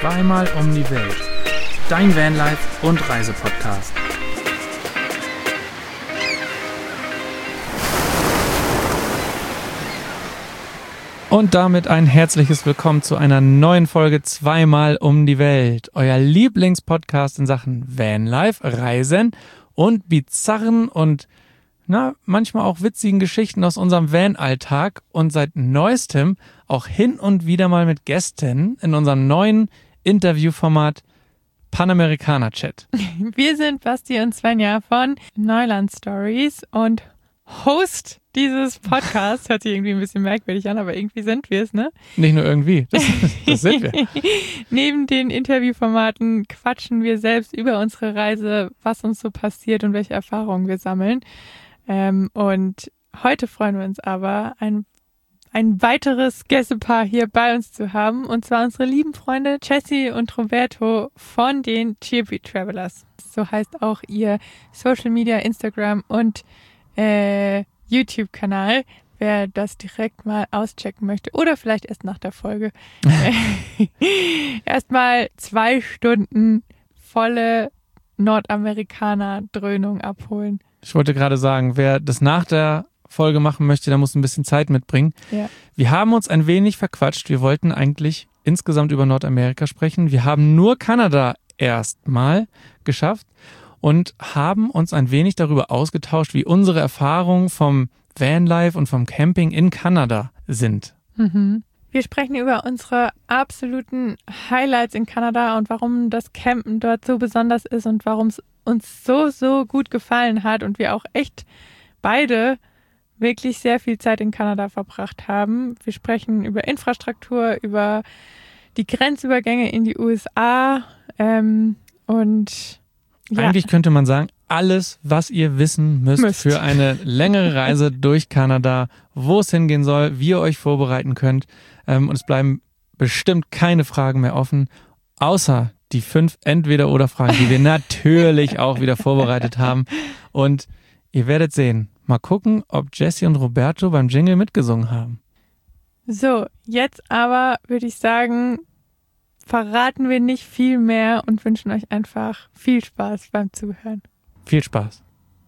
Zweimal um die Welt. Dein Vanlife- und Reisepodcast. Und damit ein herzliches Willkommen zu einer neuen Folge Zweimal um die Welt. Euer Lieblingspodcast in Sachen Vanlife, Reisen und bizarren und manchmal auch witzigen Geschichten aus unserem Van-Alltag und seit neuestem auch hin und wieder mal mit Gästen in unserem neuen Interviewformat Panamericana Chat. Wir sind Basti und Svenja von Neuland Stories und Host dieses Podcasts. Hört sich irgendwie ein bisschen merkwürdig an, aber irgendwie sind wir es, ne? Nicht nur irgendwie, das sind wir. Neben den Interviewformaten quatschen wir selbst über unsere Reise, was uns so passiert und welche Erfahrungen wir sammeln. Und heute freuen wir uns aber, ein weiteres Gästepaar hier bei uns zu haben, und zwar unsere lieben Freunde Jessie und Roberto von den Chirpy Travelers. So heißt auch ihr Social Media, Instagram und YouTube-Kanal, wer das direkt mal auschecken möchte oder vielleicht erst nach der Folge. Erstmal 2 Stunden volle Nordamerikaner-Dröhnung abholen. Ich wollte gerade sagen, wer das nach der Folge machen möchte, der muss ein bisschen Zeit mitbringen. Ja. Wir haben uns ein wenig verquatscht. Wir wollten eigentlich insgesamt über Nordamerika sprechen. Wir haben nur Kanada erstmal geschafft und haben uns ein wenig darüber ausgetauscht, wie unsere Erfahrungen vom Vanlife und vom Camping in Kanada sind. Mhm. Wir sprechen über unsere absoluten Highlights in Kanada und warum das Campen dort so besonders ist und warum es uns so gut gefallen hat und wir auch echt beide wirklich sehr viel Zeit in Kanada verbracht haben. Wir sprechen über Infrastruktur, über die Grenzübergänge in die USA und ja. Eigentlich könnte man sagen, alles, was ihr wissen müsst für eine längere Reise durch Kanada, wo es hingehen soll, wie ihr euch vorbereiten könnt. Und es bleiben bestimmt keine Fragen mehr offen, außer die 5 Entweder-oder-Fragen, die wir natürlich auch wieder vorbereitet haben. Und ihr werdet sehen. Mal gucken, ob Jessie und Roberto beim Jingle mitgesungen haben. So, jetzt aber würde ich sagen, verraten wir nicht viel mehr und wünschen euch einfach viel Spaß beim Zuhören. Viel Spaß.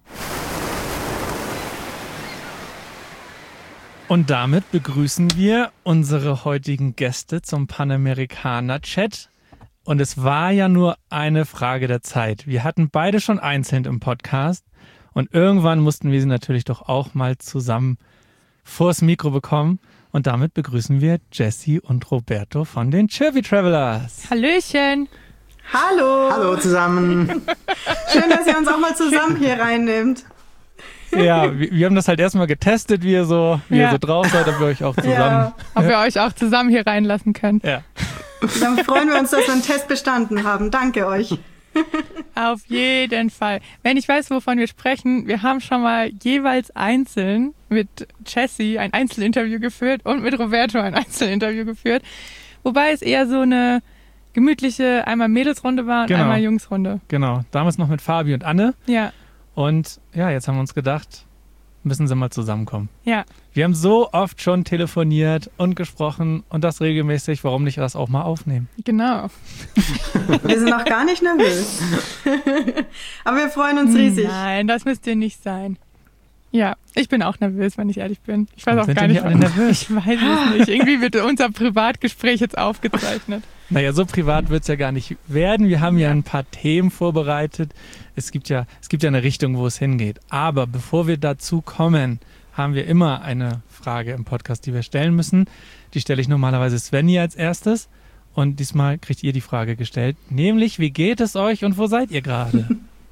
Und damit begrüßen wir unsere heutigen Gäste zum Panamericana Chat. Und es war ja nur eine Frage der Zeit. Wir hatten beide schon einzeln im Podcast und irgendwann mussten wir sie natürlich doch auch mal zusammen vors Mikro bekommen. Und damit begrüßen wir Jessie und Roberto von den Chirpy Travelers. Hallöchen! Hallo! Hallo zusammen! Schön, dass ihr uns auch mal zusammen hier reinnimmt. Ja, wir haben das halt erstmal getestet, wie ihr so drauf seid, ob wir euch auch zusammen... Ob wir euch auch zusammen hier reinlassen können. Ja. Dann freuen wir uns, dass wir einen Test bestanden haben. Danke euch. Auf jeden Fall. Wenn ich weiß, wovon wir sprechen, wir haben schon mal jeweils einzeln mit Jessie ein Einzelinterview geführt und mit Roberto ein Einzelinterview geführt. Wobei es eher so eine gemütliche einmal Mädelsrunde war und einmal Jungsrunde. Genau, damals noch mit Fabi und Anne. Ja. Und ja, jetzt haben wir uns gedacht, müssen sie mal zusammenkommen. Ja. Wir haben so oft schon telefoniert und gesprochen und das regelmäßig, warum nicht das auch mal aufnehmen? Genau. Wir sind noch gar nicht nervös. Aber wir freuen uns riesig. Nein, das müsst ihr nicht sein. Ja, ich bin auch nervös, wenn ich ehrlich bin. Ich weiß Warum auch sind gar denn nicht, hier alle nervös? Ich weiß es nicht. Irgendwie wird unser Privatgespräch jetzt aufgezeichnet. Naja, so privat wird es ja gar nicht werden. Wir haben ja ein paar Themen vorbereitet. Es gibt ja eine Richtung, wo es hingeht. Aber bevor wir dazu kommen, haben wir immer eine Frage im Podcast, die wir stellen müssen. Die stelle ich normalerweise Svenja als erstes. Und diesmal kriegt ihr die Frage gestellt. Nämlich, wie geht es euch und wo seid ihr gerade?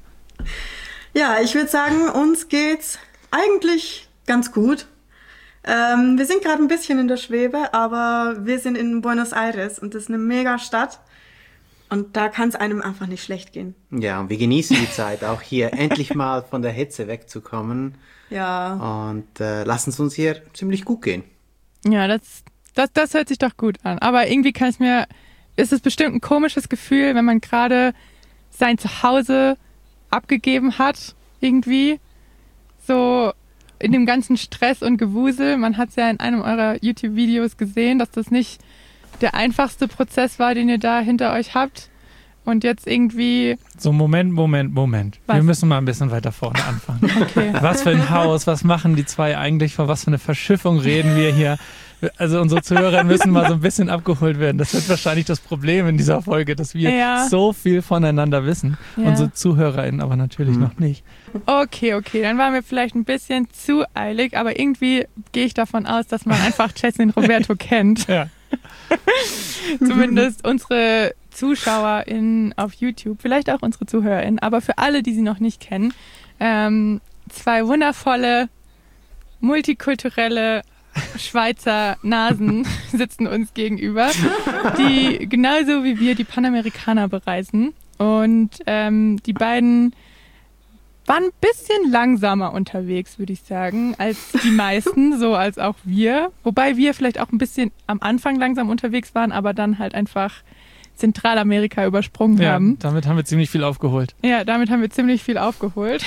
Ja, ich würde sagen, uns geht's eigentlich ganz gut. Wir sind gerade ein bisschen in der Schwebe, aber wir sind in Buenos Aires und das ist eine mega Stadt. Und da kann es einem einfach nicht schlecht gehen. Ja, und wir genießen die Zeit, auch hier endlich mal von der Hitze wegzukommen. Ja. Und lassen es uns hier ziemlich gut gehen. Ja, das hört sich doch gut an. Aber irgendwie ist es bestimmt ein komisches Gefühl, wenn man gerade sein Zuhause abgegeben hat, irgendwie. So in dem ganzen Stress und Gewusel. Man hat es ja in einem eurer YouTube-Videos gesehen, dass das nicht der einfachste Prozess war, den ihr da hinter euch habt. Und jetzt irgendwie... So, Moment. Was? Wir müssen mal ein bisschen weiter vorne anfangen. Okay. Was für ein Haus, was machen die zwei eigentlich, vor was für eine Verschiffung reden wir hier? Also unsere Zuhörer müssen mal so ein bisschen abgeholt werden. Das wird wahrscheinlich das Problem in dieser Folge, dass wir so viel voneinander wissen. Ja. Unsere ZuhörerInnen aber natürlich noch nicht. Okay, dann waren wir vielleicht ein bisschen zu eilig, aber irgendwie gehe ich davon aus, dass man einfach Jessie und Roberto kennt. Ja. Zumindest unsere ZuschauerInnen auf YouTube, vielleicht auch unsere ZuhörerInnen, aber für alle, die sie noch nicht kennen, zwei wundervolle, multikulturelle Schweizer Nasen sitzen uns gegenüber, die genauso wie wir die Panamerikaner bereisen. Und die beiden waren ein bisschen langsamer unterwegs, würde ich sagen, als die meisten, so als auch wir. Wobei wir vielleicht auch ein bisschen am Anfang langsam unterwegs waren, aber dann halt einfach Zentralamerika übersprungen haben. Damit haben wir ziemlich viel aufgeholt. Ja, damit haben wir ziemlich viel aufgeholt.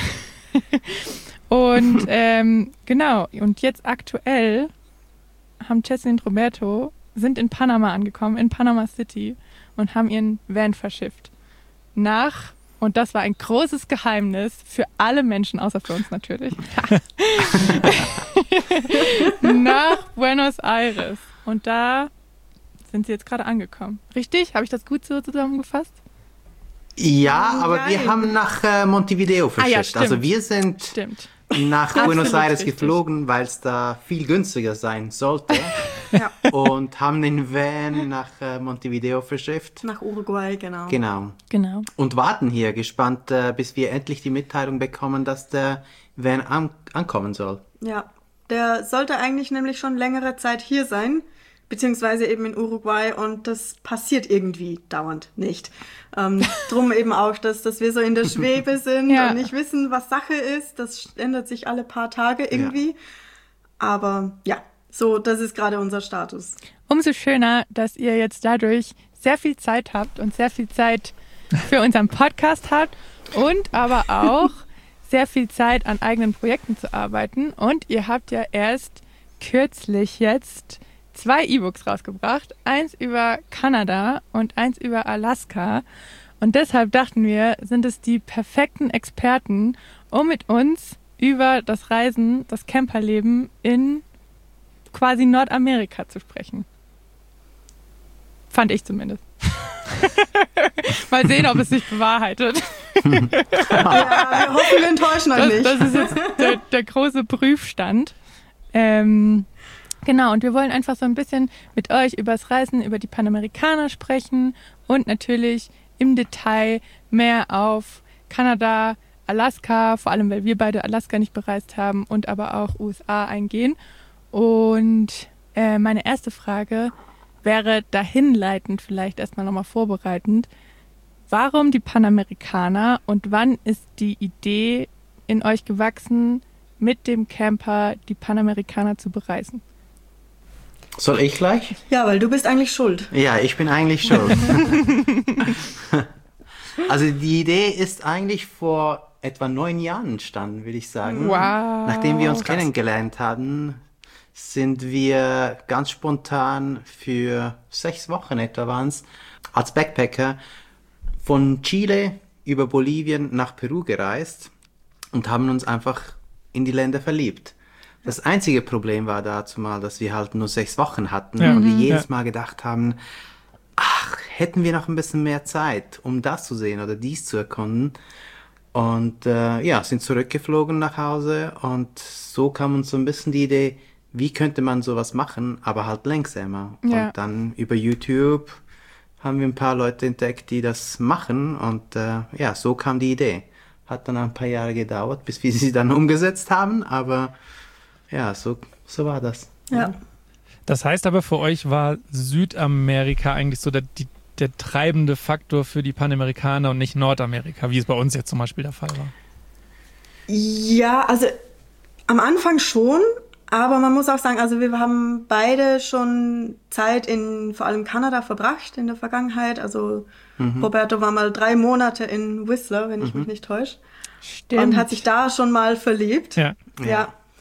Und genau, und jetzt aktuell haben Jessie und Roberto sind in Panama angekommen, in Panama City und haben ihren Van verschifft. Und das war ein großes Geheimnis für alle Menschen, außer für uns natürlich, nach Buenos Aires. Und da sind sie jetzt gerade angekommen. Richtig? Habe ich das gut so zusammengefasst? Ja, aber wir haben nach Montevideo verschifft. Ja, stimmt. Also wir sind nach Buenos Aires geflogen, weil es da viel günstiger sein sollte. Ja. Und haben den Van nach Montevideo verschifft. Nach Uruguay, genau. Genau. Und warten hier gespannt, bis wir endlich die Mitteilung bekommen, dass der Van ankommen soll. Ja, der sollte eigentlich nämlich schon längere Zeit hier sein, beziehungsweise eben in Uruguay, und das passiert irgendwie dauernd nicht. Drum eben auch, dass wir so in der Schwebe sind und nicht wissen, was Sache ist. Das ändert sich alle paar Tage irgendwie. Ja. Aber ja, so, das ist gerade unser Status. Umso schöner, dass ihr jetzt dadurch sehr viel Zeit habt und sehr viel Zeit für unseren Podcast habt und aber auch sehr viel Zeit an eigenen Projekten zu arbeiten. Und ihr habt ja erst kürzlich jetzt 2 E-Books rausgebracht. Eins über Kanada und eins über Alaska. Und deshalb dachten wir, sind es die perfekten Experten, um mit uns über das Reisen, das Camperleben in quasi Nordamerika zu sprechen. Fand ich zumindest. Mal sehen, ob es sich bewahrheitet. Ja, wir hoffen, wir enttäuschen euch nicht. Das ist jetzt der große Prüfstand. Genau, und wir wollen einfach so ein bisschen mit euch über das Reisen, über die Panamerikaner sprechen und natürlich im Detail mehr auf Kanada, Alaska, vor allem weil wir beide Alaska nicht bereist haben, und aber auch USA eingehen. Und meine erste Frage wäre dahinleitend, vielleicht erstmal nochmal vorbereitend. Warum die Panamerikaner und wann ist die Idee in euch gewachsen, mit dem Camper die Panamerikaner zu bereisen? Soll ich gleich? Ja, weil du bist eigentlich schuld. Ja, ich bin eigentlich schuld. Also die Idee ist eigentlich vor etwa 9 Jahren entstanden, würde ich sagen. Wow. Nachdem wir uns kennengelernt haben, sind wir ganz spontan für 6 Wochen etwa waren es, als Backpacker von Chile über Bolivien nach Peru gereist und haben uns einfach in die Länder verliebt. Das einzige Problem war dazu mal, dass wir halt nur 6 Wochen hatten und wir jedes Mal gedacht haben, ach, hätten wir noch ein bisschen mehr Zeit, um das zu sehen oder dies zu erkunden. Und sind zurückgeflogen nach Hause und so kam uns so ein bisschen die Idee, wie könnte man sowas machen, aber halt langsamer. Ja. Und dann über YouTube haben wir ein paar Leute entdeckt, die das machen und so kam die Idee. Hat dann ein paar Jahre gedauert, bis wir sie dann umgesetzt haben, aber ja, so war das. Ja. Das heißt aber, für euch war Südamerika eigentlich so der treibende Faktor für die Panamerikaner und nicht Nordamerika, wie es bei uns jetzt zum Beispiel der Fall war. Ja, also am Anfang schon, aber man muss auch sagen, also wir haben beide schon Zeit in vor allem Kanada verbracht in der Vergangenheit. Also Roberto war mal 3 Monate in Whistler, wenn ich mich nicht täusche. Stimmt. Und hat sich da schon mal verliebt. Ja.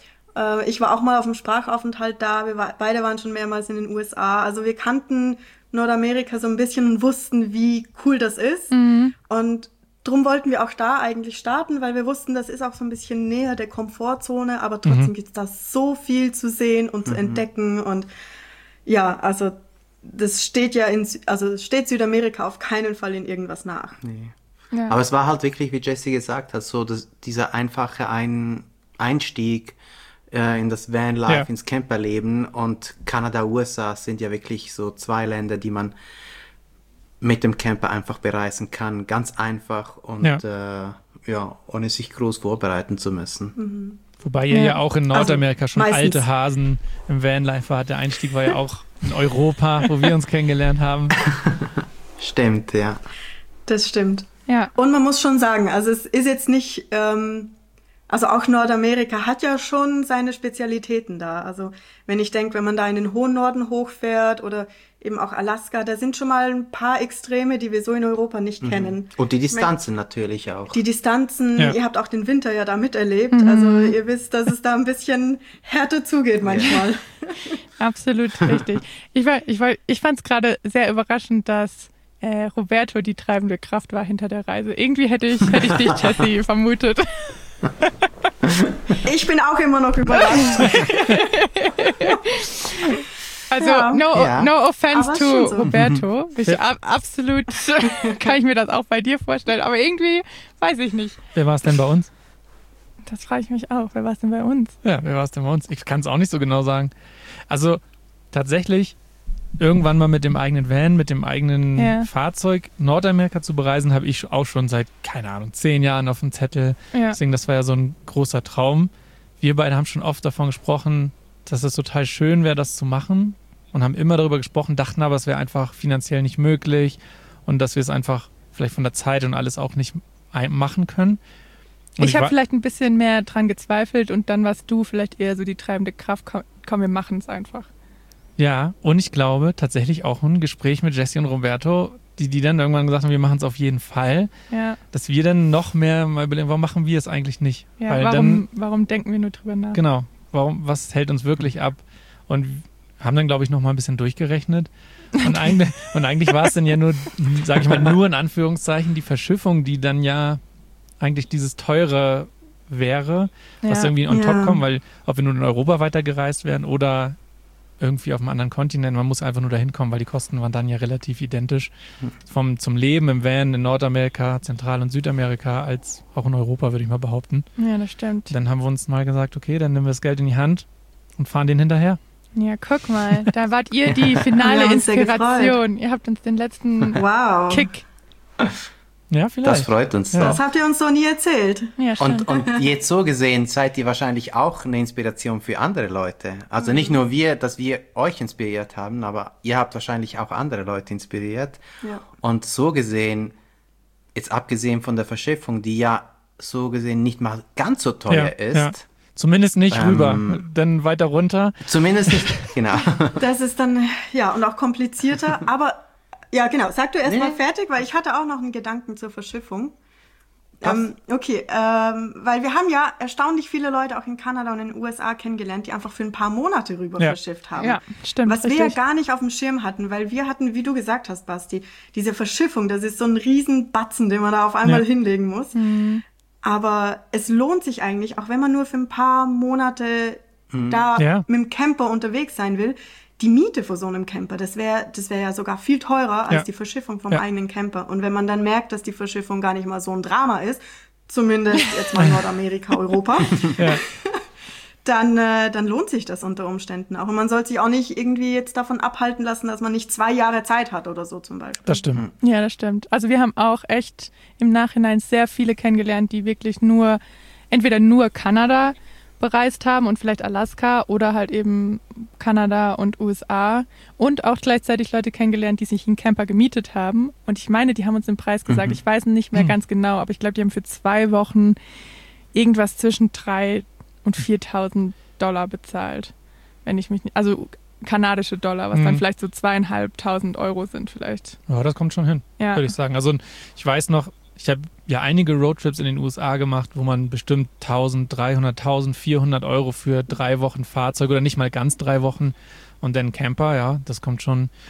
Ich war auch mal auf dem Sprachaufenthalt da. Beide waren schon mehrmals in den USA. Also wir kannten Nordamerika so ein bisschen und wussten, wie cool das ist. Und drum wollten wir auch da eigentlich starten, weil wir wussten, das ist auch so ein bisschen näher der Komfortzone, aber trotzdem gibt es da so viel zu sehen und zu entdecken. Und ja, also das steht steht Südamerika auf keinen Fall in irgendwas nach. Nee. Ja. Aber es war halt wirklich, wie Jessie gesagt hat, so dieser einfache Einstieg in das Vanlife, ins Camperleben, und Kanada, USA sind ja wirklich so 2 Länder, die man mit dem Camper einfach bereisen kann. Ganz einfach und ohne sich groß vorbereiten zu müssen. Wobei ihr ja auch in Nordamerika schon meistens alte Hasen im Vanlife wart. Der Einstieg war ja auch in Europa, wo wir uns kennengelernt haben. Stimmt, ja. Das stimmt. Ja. Und man muss schon sagen, also es ist jetzt nicht, also auch Nordamerika hat ja schon seine Spezialitäten da. Also wenn ich denke, wenn man da in den hohen Norden hochfährt oder eben auch Alaska, da sind schon mal ein paar Extreme, die wir so in Europa nicht kennen. Und die Distanzen natürlich auch. Die Distanzen, ihr habt auch den Winter ja da miterlebt. Also ihr wisst, dass es da ein bisschen härter zugeht manchmal. Absolut richtig. Ich fand es gerade sehr überraschend, dass Roberto die treibende Kraft war hinter der Reise. Irgendwie hätte ich dich, Jessie, vermutet. Ich bin auch immer noch überrascht. Also no offense aber to so. Roberto. Absolut kann ich mir das auch bei dir vorstellen. Aber irgendwie weiß ich nicht. Wer war es denn bei uns? Das frage ich mich auch. Wer war es denn bei uns? Ja, wer war es denn bei uns? Ich kann es auch nicht so genau sagen. Also tatsächlich irgendwann mal mit dem eigenen Van, mit dem eigenen Fahrzeug Nordamerika zu bereisen, habe ich auch schon seit, keine Ahnung, 10 Jahren auf dem Zettel. Ja. Deswegen, das war ja so ein großer Traum. Wir beide haben schon oft davon gesprochen, dass es total schön wäre, das zu machen, und haben immer darüber gesprochen, dachten aber, es wäre einfach finanziell nicht möglich und dass wir es einfach vielleicht von der Zeit und alles auch nicht machen können. Und Ich habe vielleicht ein bisschen mehr dran gezweifelt und dann warst du vielleicht eher so die treibende Kraft. Komm, wir machen es einfach. Ja, und ich glaube tatsächlich auch ein Gespräch mit Jessie und Roberto, die dann irgendwann gesagt haben, wir machen es auf jeden Fall, dass wir dann noch mehr mal überlegen, warum machen wir es eigentlich nicht? Ja, Weil warum denken wir nur drüber nach? Genau, was hält uns wirklich ab? Und haben dann, glaube ich, noch mal ein bisschen durchgerechnet. Und eigentlich war es dann ja nur, sage ich mal, nur in Anführungszeichen die Verschiffung, die dann ja eigentlich dieses teure wäre, was irgendwie on top kommt, weil ob wir nun in Europa weitergereist wären oder irgendwie auf einem anderen Kontinent, man muss einfach nur dahin kommen, weil die Kosten waren dann ja relativ identisch zum Leben im Van in Nordamerika, Zentral- und Südamerika als auch in Europa, würde ich mal behaupten. Ja, das stimmt. Dann haben wir uns mal gesagt, okay, dann nehmen wir das Geld in die Hand und fahren denen hinterher. Ja, guck mal, da wart ihr die finale Wir haben uns sehr Inspiration. Ihr habt uns den letzten Kick. Ja, vielleicht. Das freut uns Das doch. habt ihr uns so nie erzählt. Ja, stimmt. Und jetzt so gesehen seid ihr wahrscheinlich auch eine Inspiration für andere Leute. Also nicht nur wir, dass wir euch inspiriert haben, aber ihr habt wahrscheinlich auch andere Leute inspiriert. Ja. Und so gesehen, jetzt abgesehen von der Verschiffung, die ja so gesehen nicht mal ganz so teuer ist. Ja. Zumindest nicht rüber, dann weiter runter. Zumindest nicht, genau. Das ist dann, und auch komplizierter, aber ja, genau. Sag du erst mal fertig, weil ich hatte auch noch einen Gedanken zur Verschiffung. Weil wir haben ja erstaunlich viele Leute auch in Kanada und in den USA kennengelernt, die einfach für ein paar Monate rüber verschifft haben. Ja, stimmt. Was wir ja gar nicht auf dem Schirm hatten, weil wir hatten, wie du gesagt hast, Basti, diese Verschiffung, das ist so ein Riesenbatzen, den man da auf einmal hinlegen muss. Mhm. Aber es lohnt sich eigentlich, auch wenn man nur für ein paar Monate da mit dem Camper unterwegs sein will, die Miete für so einem Camper, das wäre ja sogar viel teurer als die Verschiffung vom eigenen Camper. Und wenn man dann merkt, dass die Verschiffung gar nicht mal so ein Drama ist, zumindest jetzt mal Nordamerika, Europa, dann lohnt sich das unter Umständen auch. Und man sollte sich auch nicht irgendwie jetzt davon abhalten lassen, dass man nicht 2 Jahre Zeit hat oder so zum Beispiel. Das stimmt. Ja, das stimmt. Also wir haben auch echt im Nachhinein sehr viele kennengelernt, die wirklich entweder nur Kanada bereist haben und vielleicht Alaska oder halt eben Kanada und USA und auch gleichzeitig Leute kennengelernt, die sich einen Camper gemietet haben. Und ich meine, die haben uns den Preis gesagt. Ich weiß nicht mehr ganz genau, aber ich glaube, die haben für 2 Wochen irgendwas zwischen 3.000 und 4.000 $, bezahlt. Wenn ich mich nicht, also kanadische Dollar, was dann vielleicht so 2.500 € sind vielleicht. Ja, das kommt schon hin, würde ich sagen. Also ich weiß noch, ich habe ja einige Roadtrips in den USA gemacht, wo man bestimmt 1.300, 1.400 € für 3 Wochen Fahrzeug oder nicht mal ganz 3 Wochen und dann Camper, das kommt schon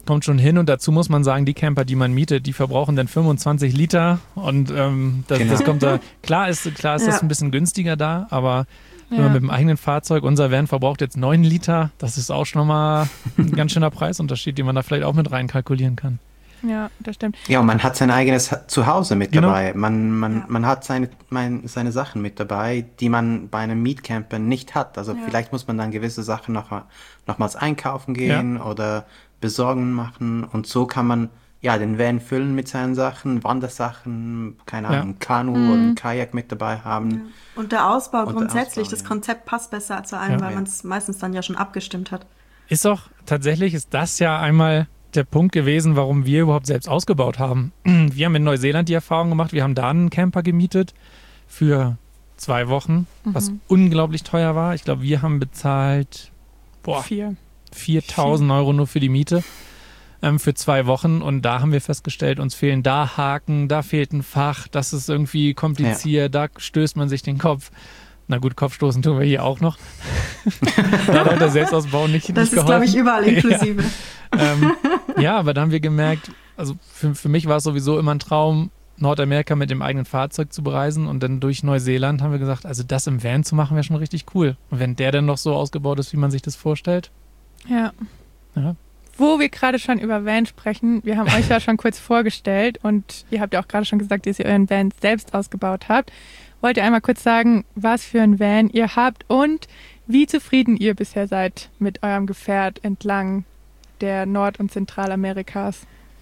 kommt schon hin und dazu muss man sagen, die Camper, die man mietet, die verbrauchen dann 25 Liter und das kommt da, klar ist das ein bisschen günstiger da, aber wenn man mit dem eigenen Fahrzeug, unser Van verbraucht jetzt 9 Liter, das ist auch schon nochmal ein ganz schöner Preisunterschied, den man da vielleicht auch mit reinkalkulieren kann. Ja, das stimmt. Ja, und man hat sein eigenes Zuhause mit dabei. Man hat seine Sachen mit dabei, die man bei einem Mietcamper nicht hat. Also vielleicht muss man dann gewisse Sachen nochmals einkaufen gehen oder besorgen machen. Und so kann man den Van füllen mit seinen Sachen, Wandersachen, keine Ahnung, ein Kanu oder ein Kajak mit dabei haben. Ja. Und der Ausbau grundsätzlich, das Konzept passt besser zu allem, weil man es meistens dann ja schon abgestimmt hat. Ist das ja einmal der Punkt gewesen, warum wir überhaupt selbst ausgebaut haben. Wir haben in Neuseeland die Erfahrung gemacht, wir haben da einen Camper gemietet für 2 Wochen, was unglaublich teuer war. Ich glaube, wir haben bezahlt 4.000 Euro nur für die Miete für 2 Wochen und da haben wir festgestellt, uns fehlen da Haken, da fehlt ein Fach, das ist irgendwie kompliziert, da stößt man sich den Kopf. Na gut, Kopfstoßen tun wir hier auch noch. Da hat der Selbstausbau nicht geholfen. Das ist, glaube ich, überall inklusive. Aber da haben wir gemerkt, also für mich war es sowieso immer ein Traum, Nordamerika mit dem eigenen Fahrzeug zu bereisen und dann durch Neuseeland haben wir gesagt, also das im Van zu machen wäre schon richtig cool. Und wenn der dann noch so ausgebaut ist, wie man sich das vorstellt. Ja. Wo wir gerade schon über Van sprechen, wir haben euch ja schon kurz vorgestellt und ihr habt ja auch gerade schon gesagt, dass ihr euren Van selbst ausgebaut habt. Wollt ihr einmal kurz sagen, was für ein Van ihr habt und wie zufrieden ihr bisher seid mit eurem Gefährt entlang der Nord- und Zentralamerikas?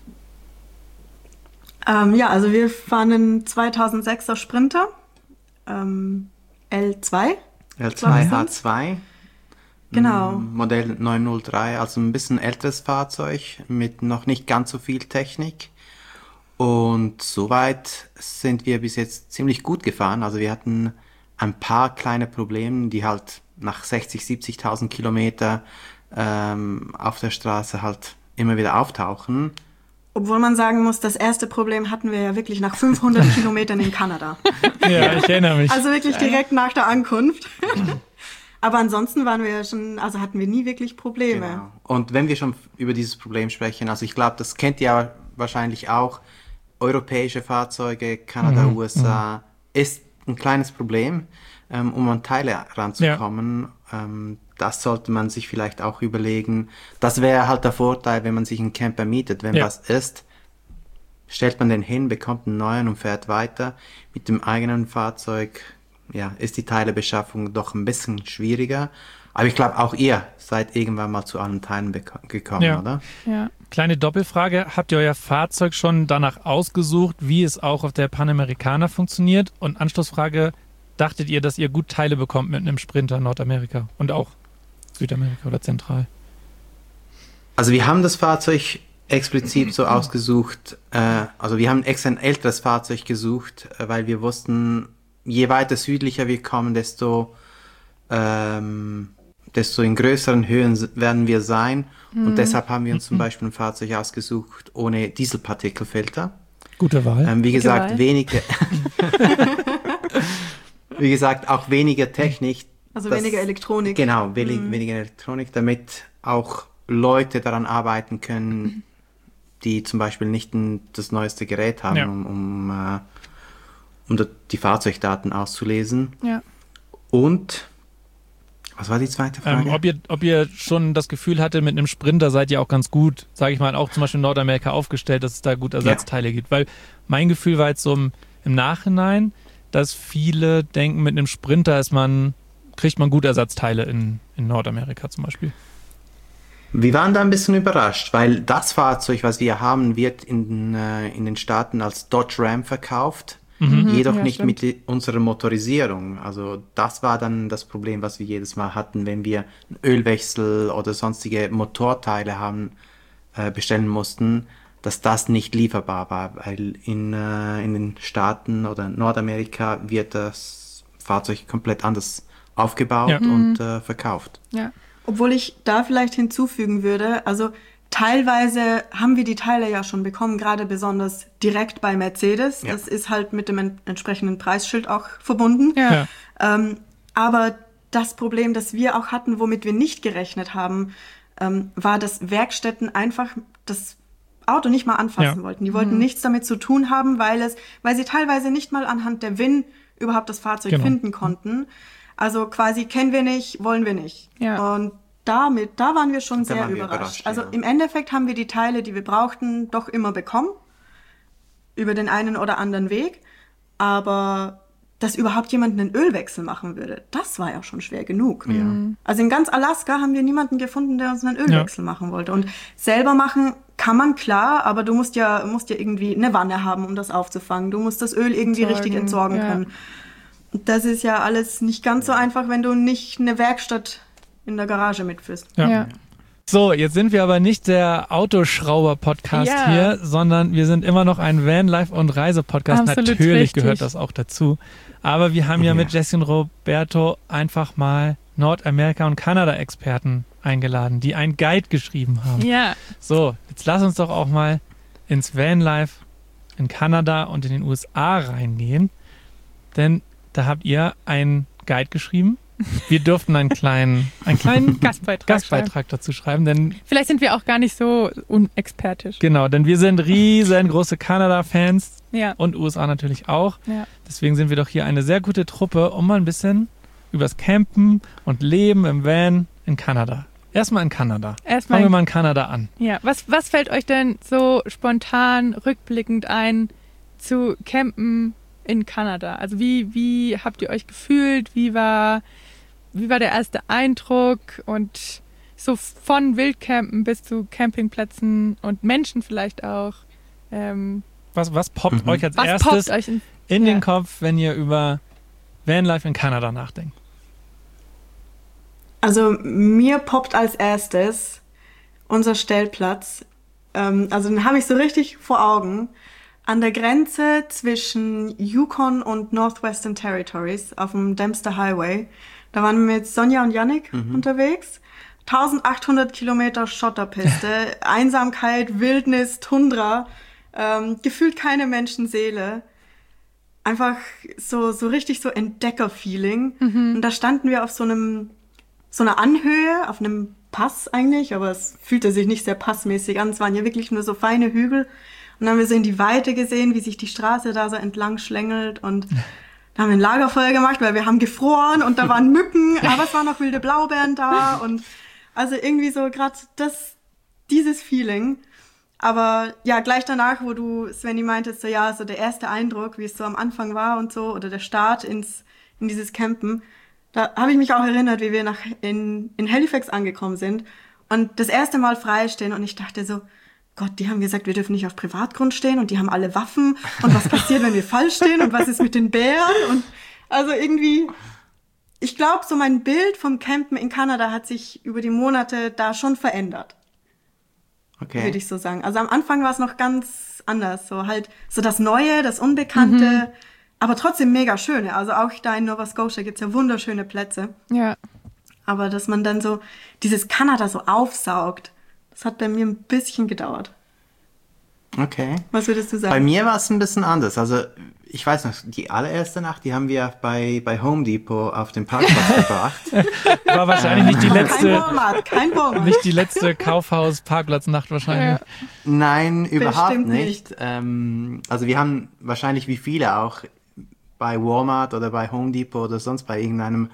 Also wir fahren einen 2006er Sprinter, L2. L2 H2. Genau. Modell 903, also ein bisschen älteres Fahrzeug mit noch nicht ganz so viel Technik. Und soweit sind wir bis jetzt ziemlich gut gefahren. Also wir hatten ein paar kleine Probleme, die halt nach 60.000, 70.000 Kilometer auf der Straße halt immer wieder auftauchen. Obwohl man sagen muss, das erste Problem hatten wir ja wirklich nach 500 Kilometern in Kanada. Ja, ich erinnere mich. Also wirklich direkt nach der Ankunft. Aber ansonsten waren wir ja schon, also hatten wir nie wirklich Probleme. Genau. Und wenn wir schon über dieses Problem sprechen, also ich glaube, das kennt ihr wahrscheinlich auch, europäische Fahrzeuge, Kanada, USA, ist ein kleines Problem, um an Teile ranzukommen. Ja. Das sollte man sich vielleicht auch überlegen. Das wäre halt der Vorteil, wenn man sich einen Camper mietet. Wenn was ist, stellt man den hin, bekommt einen neuen und fährt weiter. Mit dem eigenen Fahrzeug, ist die Teilebeschaffung doch ein bisschen schwieriger. Aber ich glaube, auch ihr seid irgendwann mal zu allen Teilen gekommen, oder? Ja. Kleine Doppelfrage. Habt ihr euer Fahrzeug schon danach ausgesucht, wie es auch auf der Panamericana funktioniert? Und Anschlussfrage, dachtet ihr, dass ihr gut Teile bekommt mit einem Sprinter in Nordamerika und auch Südamerika oder zentral? Also wir haben das Fahrzeug explizit so ausgesucht, also wir haben extra ein älteres Fahrzeug gesucht, weil wir wussten, je weiter südlicher wir kommen, desto in größeren Höhen werden wir sein. Und deshalb haben wir uns zum Beispiel ein Fahrzeug ausgesucht ohne Dieselpartikelfilter. Gute Wahl. Wie gesagt, wie gesagt, auch weniger Technik. Also weniger Elektronik. Genau, weniger Elektronik, damit auch Leute daran arbeiten können, die zum Beispiel nicht das neueste Gerät haben, um die Fahrzeugdaten auszulesen. Ja. Und was war die zweite Frage? Ob ihr schon das Gefühl hatte, mit einem Sprinter seid ihr auch ganz gut, sage ich mal, auch zum Beispiel in Nordamerika aufgestellt, dass es da gut Ersatzteile gibt. Weil mein Gefühl war jetzt so im Nachhinein, dass viele denken, mit einem Sprinter kriegt man gut Ersatzteile in Nordamerika zum Beispiel. Wir waren da ein bisschen überrascht, weil das Fahrzeug, was wir haben, wird in den Staaten als Dodge Ram verkauft. Jedoch nicht mit unserer Motorisierung. Also das war dann das Problem, was wir jedes Mal hatten, wenn wir einen Ölwechsel oder sonstige Motorteile bestellen mussten, dass das nicht lieferbar war, weil in den Staaten oder Nordamerika wird das Fahrzeug komplett anders aufgebaut und verkauft. Ja. Obwohl ich da vielleicht hinzufügen würde, also teilweise haben wir die Teile ja schon bekommen, gerade besonders direkt bei Mercedes. Ja. Das ist halt mit dem entsprechenden Preisschild auch verbunden. Ja. Aber das Problem, das wir auch hatten, womit wir nicht gerechnet haben, war, dass Werkstätten einfach das Auto nicht mal anfassen wollten. Die wollten nichts damit zu tun haben, weil sie teilweise nicht mal anhand der VIN überhaupt das Fahrzeug finden konnten. Also quasi kennen wir nicht, wollen wir nicht. Ja. Und da waren wir schon sehr überrascht. Also im Endeffekt haben wir die Teile, die wir brauchten, doch immer bekommen. Über den einen oder anderen Weg. Aber dass überhaupt jemand einen Ölwechsel machen würde, das war ja schon schwer genug. Ja. Also in ganz Alaska haben wir niemanden gefunden, der uns einen Ölwechsel machen wollte. Und selber machen kann man, klar, aber du musst ja irgendwie eine Wanne haben, um das aufzufangen. Du musst das Öl irgendwie richtig entsorgen können. Und das ist ja alles nicht ganz so einfach, wenn du nicht eine Werkstatt in der Garage mitführst. Ja. So, jetzt sind wir aber nicht der Autoschrauber-Podcast hier, sondern wir sind immer noch ein Vanlife- und Reise-Podcast. Absolut Natürlich richtig. gehört das auch dazu. Aber wir haben ja mit Jessie und Roberto einfach mal Nordamerika- und Kanada-Experten eingeladen, die einen Guide geschrieben haben. Ja. So, jetzt lass uns doch auch mal ins Vanlife in Kanada und in den USA reingehen. Denn da habt ihr einen Guide geschrieben. Wir durften einen kleinen Gastbeitrag dazu schreiben, denn Vielleicht sind wir auch gar nicht so unexpertisch. genau, denn wir sind riesengroße Kanada-Fans Ja. und USA natürlich auch. Ja. Deswegen sind wir doch hier eine sehr gute Truppe, um mal ein bisschen übers Campen und Leben im Van in Kanada. Erstmal in Kanada. Erstmal Fangen wir mal in Kanada an. Ja, was fällt euch denn so spontan rückblickend ein zu campen in Kanada? Also wie habt ihr euch gefühlt? Wie war der erste Eindruck? Und so von Wildcampen bis zu Campingplätzen und Menschen vielleicht auch. Was poppt euch als Was erstes poppt euch in den Kopf, wenn ihr über Vanlife in Kanada nachdenkt? Also mir poppt als erstes unser Stellplatz. Also den habe ich so richtig vor Augen. An der Grenze zwischen Yukon und Northwestern Territories auf dem Dempster Highway. Da waren wir mit Sonja und Yannick unterwegs. 1800 Kilometer Schotterpiste, Einsamkeit, Wildnis, Tundra, gefühlt keine Menschenseele. Einfach so richtig so Entdecker-Feeling. Und da standen wir auf so einer Anhöhe, auf einem Pass eigentlich, aber es fühlte sich nicht sehr passmäßig an. Es waren ja wirklich nur so feine Hügel. Und dann haben wir so in die Weite gesehen, wie sich die Straße da so entlang schlängelt. Und da haben wir ein Lagerfeuer gemacht, weil wir haben gefroren und da waren Mücken, aber es waren noch wilde Blaubeeren da. Und also irgendwie so gerade dieses Feeling. Aber ja, gleich danach, wo du, Svenny, meintest, so ja, so der erste Eindruck, wie es so am Anfang war und so, oder der Start in dieses Campen, da habe ich mich auch erinnert, wie wir in Halifax angekommen sind und das erste Mal frei stehen und ich dachte so, Gott, die haben gesagt, wir dürfen nicht auf Privatgrund stehen und die haben alle Waffen und was passiert, wenn wir falsch stehen und was ist mit den Bären und also irgendwie, ich glaube, so mein Bild vom Campen in Kanada hat sich über die Monate da schon verändert. Okay. Würde ich so sagen. Also am Anfang war es noch ganz anders, so halt so das Neue, das Unbekannte, aber trotzdem mega schöne. Also auch da in Nova Scotia gibt's ja wunderschöne Plätze. Ja. Aber dass man dann so dieses Kanada so aufsaugt, das hat bei mir ein bisschen gedauert. Okay. Was würdest du sagen? Bei mir war es ein bisschen anders. Also ich weiß noch, die allererste Nacht, die haben wir bei Home Depot auf dem Parkplatz verbracht. War wahrscheinlich nicht die letzte, Kein Walmart. nicht die letzte Kaufhaus-Parkplatznacht wahrscheinlich. Ja. Nein, überhaupt Bestimmt nicht. Also wir haben wahrscheinlich wie viele auch bei Walmart oder bei Home Depot oder sonst bei irgendeinem,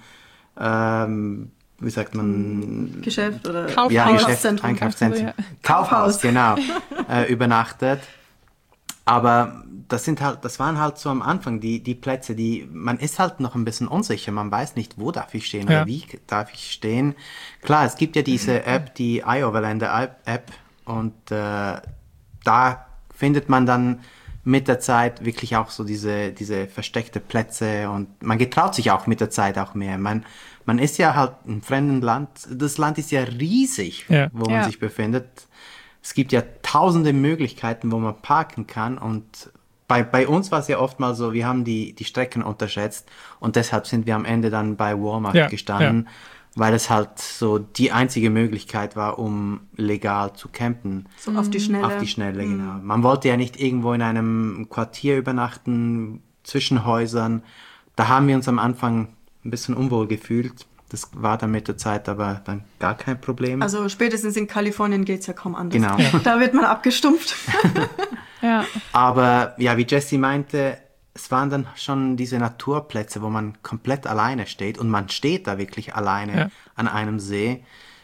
wie sagt man? Geschäft oder Kaufhaus. Ja, Geschäft, Einkaufszentrum. Einkaufszentrum. Ja. Kaufhaus, genau, übernachtet. Aber das waren halt so am Anfang die Plätze, man ist halt noch ein bisschen unsicher, man weiß nicht, wo darf ich stehen oder wie darf ich stehen. Klar, es gibt ja diese App, die iOverlander App und da findet man dann mit der Zeit wirklich auch so diese versteckte Plätze und man getraut sich auch mit der Zeit auch mehr. Man ist ja halt im fremden Land, das Land ist ja riesig, wo man sich befindet. Es gibt ja tausende Möglichkeiten, wo man parken kann und bei uns war es ja oft mal so, wir haben die Strecken unterschätzt und deshalb sind wir am Ende dann bei Walmart gestanden, weil es halt so die einzige Möglichkeit war, um legal zu campen. So auf die Schnelle. Auf die Schnelle, genau. Man wollte ja nicht irgendwo in einem Quartier übernachten, zwischen Häusern. Da haben wir uns am Anfang ein bisschen unwohl gefühlt. Das war dann mit der Zeit aber dann gar kein Problem. Also spätestens in Kalifornien geht's ja kaum anders. Genau. Da wird man abgestumpft. Ja. Aber ja, wie Jessie meinte, es waren dann schon diese Naturplätze, wo man komplett alleine steht und man steht da wirklich alleine an einem See.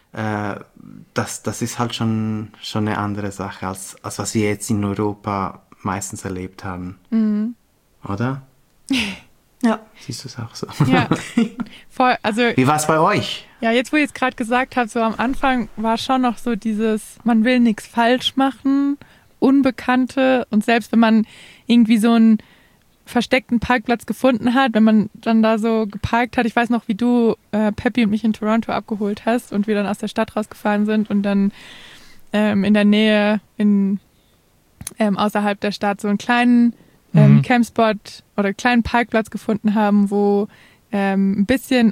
Das ist halt schon eine andere Sache, als was wir jetzt in Europa meistens erlebt haben. Mhm. Oder? Ja. Siehst du es auch so? Ja. Voll, also, wie war es bei euch? Ja, jetzt wo ich es gerade gesagt habe, so am Anfang war schon noch so dieses, man will nichts falsch machen, Unbekannte, und selbst wenn man irgendwie so einen versteckten Parkplatz gefunden hat, wenn man dann da so geparkt hat, ich weiß noch, wie du Peppi und mich in Toronto abgeholt hast und wir dann aus der Stadt rausgefahren sind und dann in der Nähe außerhalb der Stadt so einen kleinen Campspot oder kleinen Parkplatz gefunden haben, wo ein bisschen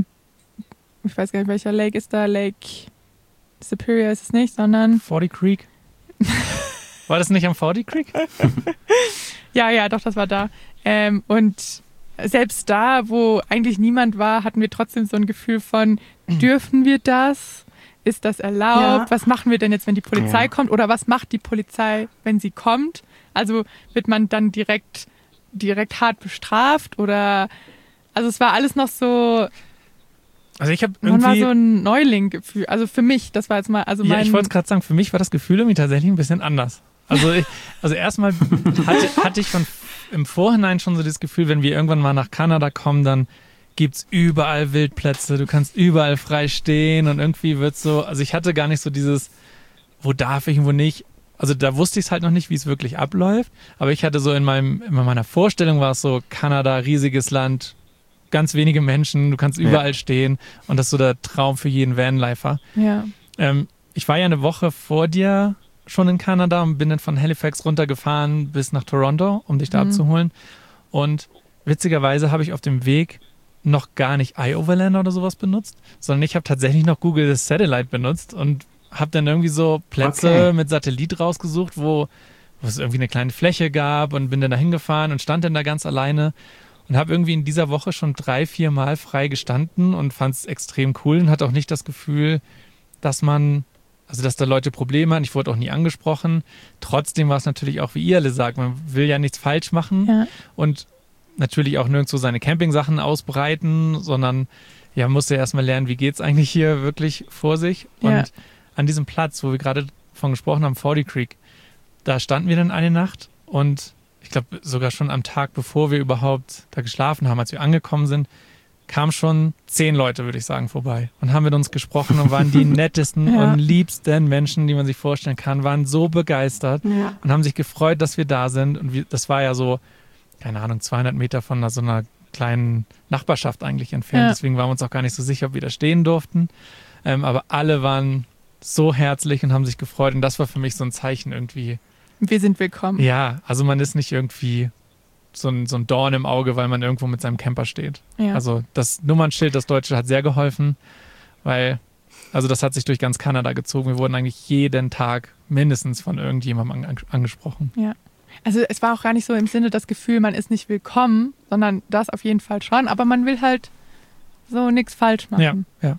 ich weiß gar nicht, welcher Lake ist da, Lake Superior ist es nicht, sondern 40 Creek. War das nicht am 40 Creek? Ja, doch, das war da. Und selbst da, wo eigentlich niemand war, hatten wir trotzdem so ein Gefühl von, dürfen wir das? Ist das erlaubt? Ja. Was machen wir denn jetzt, wenn die Polizei kommt? Oder was macht die Polizei, wenn sie kommt? Also wird man dann direkt hart bestraft? Oder, also es war alles noch so... Also ich habe irgendwie... Man war so ein Neuling-Gefühl. Also für mich, das war jetzt mal... Also ja, ich wollte es gerade sagen, für mich war das Gefühl irgendwie tatsächlich ein bisschen anders. Also erstmal hatte ich im Vorhinein schon so das Gefühl, wenn wir irgendwann mal nach Kanada kommen, dann gibt's überall Wildplätze, du kannst überall frei stehen und irgendwie wird's so, also ich hatte gar nicht so dieses, wo darf ich und wo nicht. Also da wusste ich es halt noch nicht, wie es wirklich abläuft, aber ich hatte so in meiner Vorstellung war es so, Kanada, riesiges Land, ganz wenige Menschen, du kannst überall stehen und das ist so der Traum für jeden Vanlifer. Ja. Ich war ja eine Woche vor dir schon in Kanada und bin dann von Halifax runtergefahren bis nach Toronto, um dich da abzuholen. Und witzigerweise habe ich auf dem Weg noch gar nicht iOverlander oder sowas benutzt, sondern ich habe tatsächlich noch Google Satellite benutzt und habe dann irgendwie so Plätze mit Satellit rausgesucht, wo es irgendwie eine kleine Fläche gab und bin dann da hingefahren und stand dann da ganz alleine und habe irgendwie in dieser Woche schon 3-4 Mal frei gestanden und fand es extrem cool und hatte auch nicht das Gefühl, dass da Leute Probleme hatten. Ich wurde auch nie angesprochen. Trotzdem war es natürlich auch, wie ihr alle sagt, man will ja nichts falsch machen und natürlich auch nirgendwo seine Campingsachen ausbreiten, sondern man musste erstmal lernen, wie geht's eigentlich hier wirklich vor sich. Und an diesem Platz, wo wir gerade von gesprochen haben, 40 Creek, da standen wir dann eine Nacht und ich glaube sogar schon am Tag, bevor wir überhaupt da geschlafen haben, als wir angekommen sind, kamen schon 10 Leute, würde ich sagen, vorbei und haben mit uns gesprochen und waren die nettesten und liebsten Menschen, die man sich vorstellen kann, waren so begeistert und haben sich gefreut, dass wir da sind. Und das war ja so, keine Ahnung, 200 Meter von so einer kleinen Nachbarschaft eigentlich entfernt. Deswegen waren wir uns auch gar nicht so sicher, ob wir da stehen durften. Aber alle waren so herzlich und haben sich gefreut. Und das war für mich so ein Zeichen irgendwie. Wir sind willkommen. Ja, also man ist nicht irgendwie so ein Dorn im Auge, weil man irgendwo mit seinem Camper steht. Ja. Also das Nummernschild, das Deutsche, hat sehr geholfen, weil, also das hat sich durch ganz Kanada gezogen. Wir wurden eigentlich jeden Tag mindestens von irgendjemandem angesprochen. Ja. Also es war auch gar nicht so im Sinne das Gefühl, man ist nicht willkommen, sondern das auf jeden Fall schon, aber man will halt so nichts falsch machen. Ja.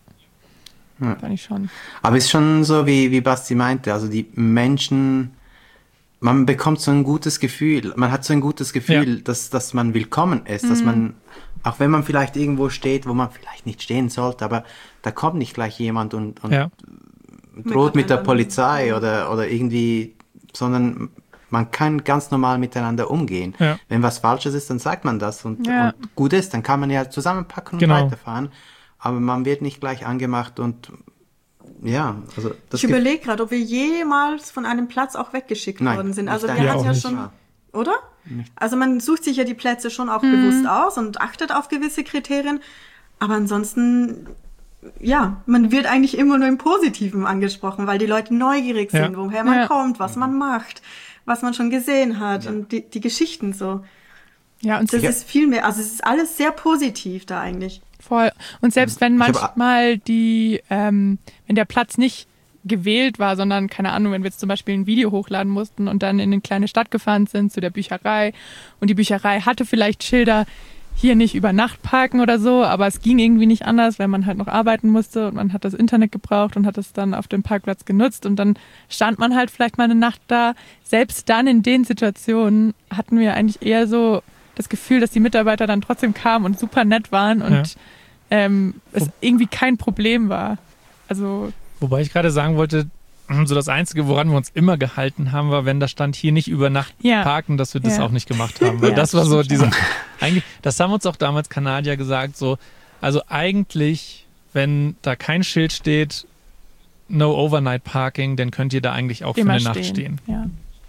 Fand ich schon. Aber es ist schon so, wie Basti meinte, also die Menschen, man bekommt so ein gutes Gefühl, man hat so ein gutes Gefühl, dass man willkommen ist, dass man, auch wenn man vielleicht irgendwo steht, wo man vielleicht nicht stehen sollte, aber da kommt nicht gleich jemand und droht mit der Polizei oder irgendwie, sondern man kann ganz normal miteinander umgehen. Ja. Wenn was Falsches ist, dann sagt man das und gut ist, dann kann man ja zusammenpacken und weiterfahren. Aber man wird nicht gleich angemacht und also das. Ich überlege gerade, ob wir jemals von einem Platz auch weggeschickt worden sind. Also wir hatten ja schon, oder? Nicht. Also man sucht sich ja die Plätze schon auch bewusst aus und achtet auf gewisse Kriterien. Aber ansonsten, man wird eigentlich immer nur im Positiven angesprochen, weil die Leute neugierig sind, woher man kommt, was man macht, was man schon gesehen hat und die Geschichten so. Ja, und das ist viel mehr, also es ist alles sehr positiv da eigentlich. Voll. Und selbst wenn manchmal wenn der Platz nicht gewählt war, sondern, keine Ahnung, wenn wir jetzt zum Beispiel ein Video hochladen mussten und dann in eine kleine Stadt gefahren sind, zu der Bücherei, und die Bücherei hatte vielleicht Schilder, hier nicht über Nacht parken oder so, aber es ging irgendwie nicht anders, weil man halt noch arbeiten musste und man hat das Internet gebraucht und hat es dann auf dem Parkplatz genutzt und dann stand man halt vielleicht mal eine Nacht da. Selbst dann in den Situationen hatten wir eigentlich eher so das Gefühl, dass die Mitarbeiter dann trotzdem kamen und super nett waren und es irgendwie kein Problem war. Also wobei ich gerade sagen wollte, so das Einzige, woran wir uns immer gehalten haben, war, wenn da stand, hier nicht über Nacht parken, dass wir das auch nicht gemacht haben. Weil das war so eigentlich, das haben uns auch damals Kanadier gesagt, so, also eigentlich, wenn da kein Schild steht, no overnight parking, dann könnt ihr da eigentlich auch immer für eine Nacht stehen. Ja.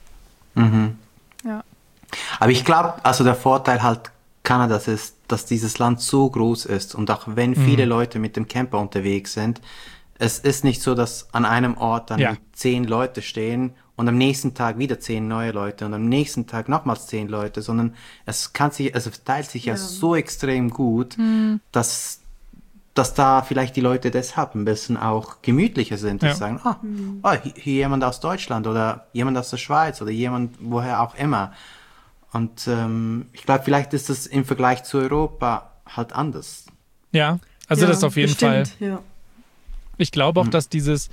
Mhm. Ja. Aber ich glaube, also der Vorteil halt Kanadas ist, dass dieses Land so groß ist und auch wenn viele Leute mit dem Camper unterwegs sind, es ist nicht so, dass an einem Ort dann 10 Leute stehen und am nächsten Tag wieder 10 neue Leute und am nächsten Tag nochmals 10 Leute, sondern es verteilt sich ja so extrem gut, dass da vielleicht die Leute deshalb ein bisschen auch gemütlicher sind, dass sie sagen, hier jemand aus Deutschland oder jemand aus der Schweiz oder jemand woher auch immer. Und ich glaube, vielleicht ist das im Vergleich zu Europa halt anders. Ja, also das ist auf jeden Fall. Ja. Ich glaube auch, dass dieses,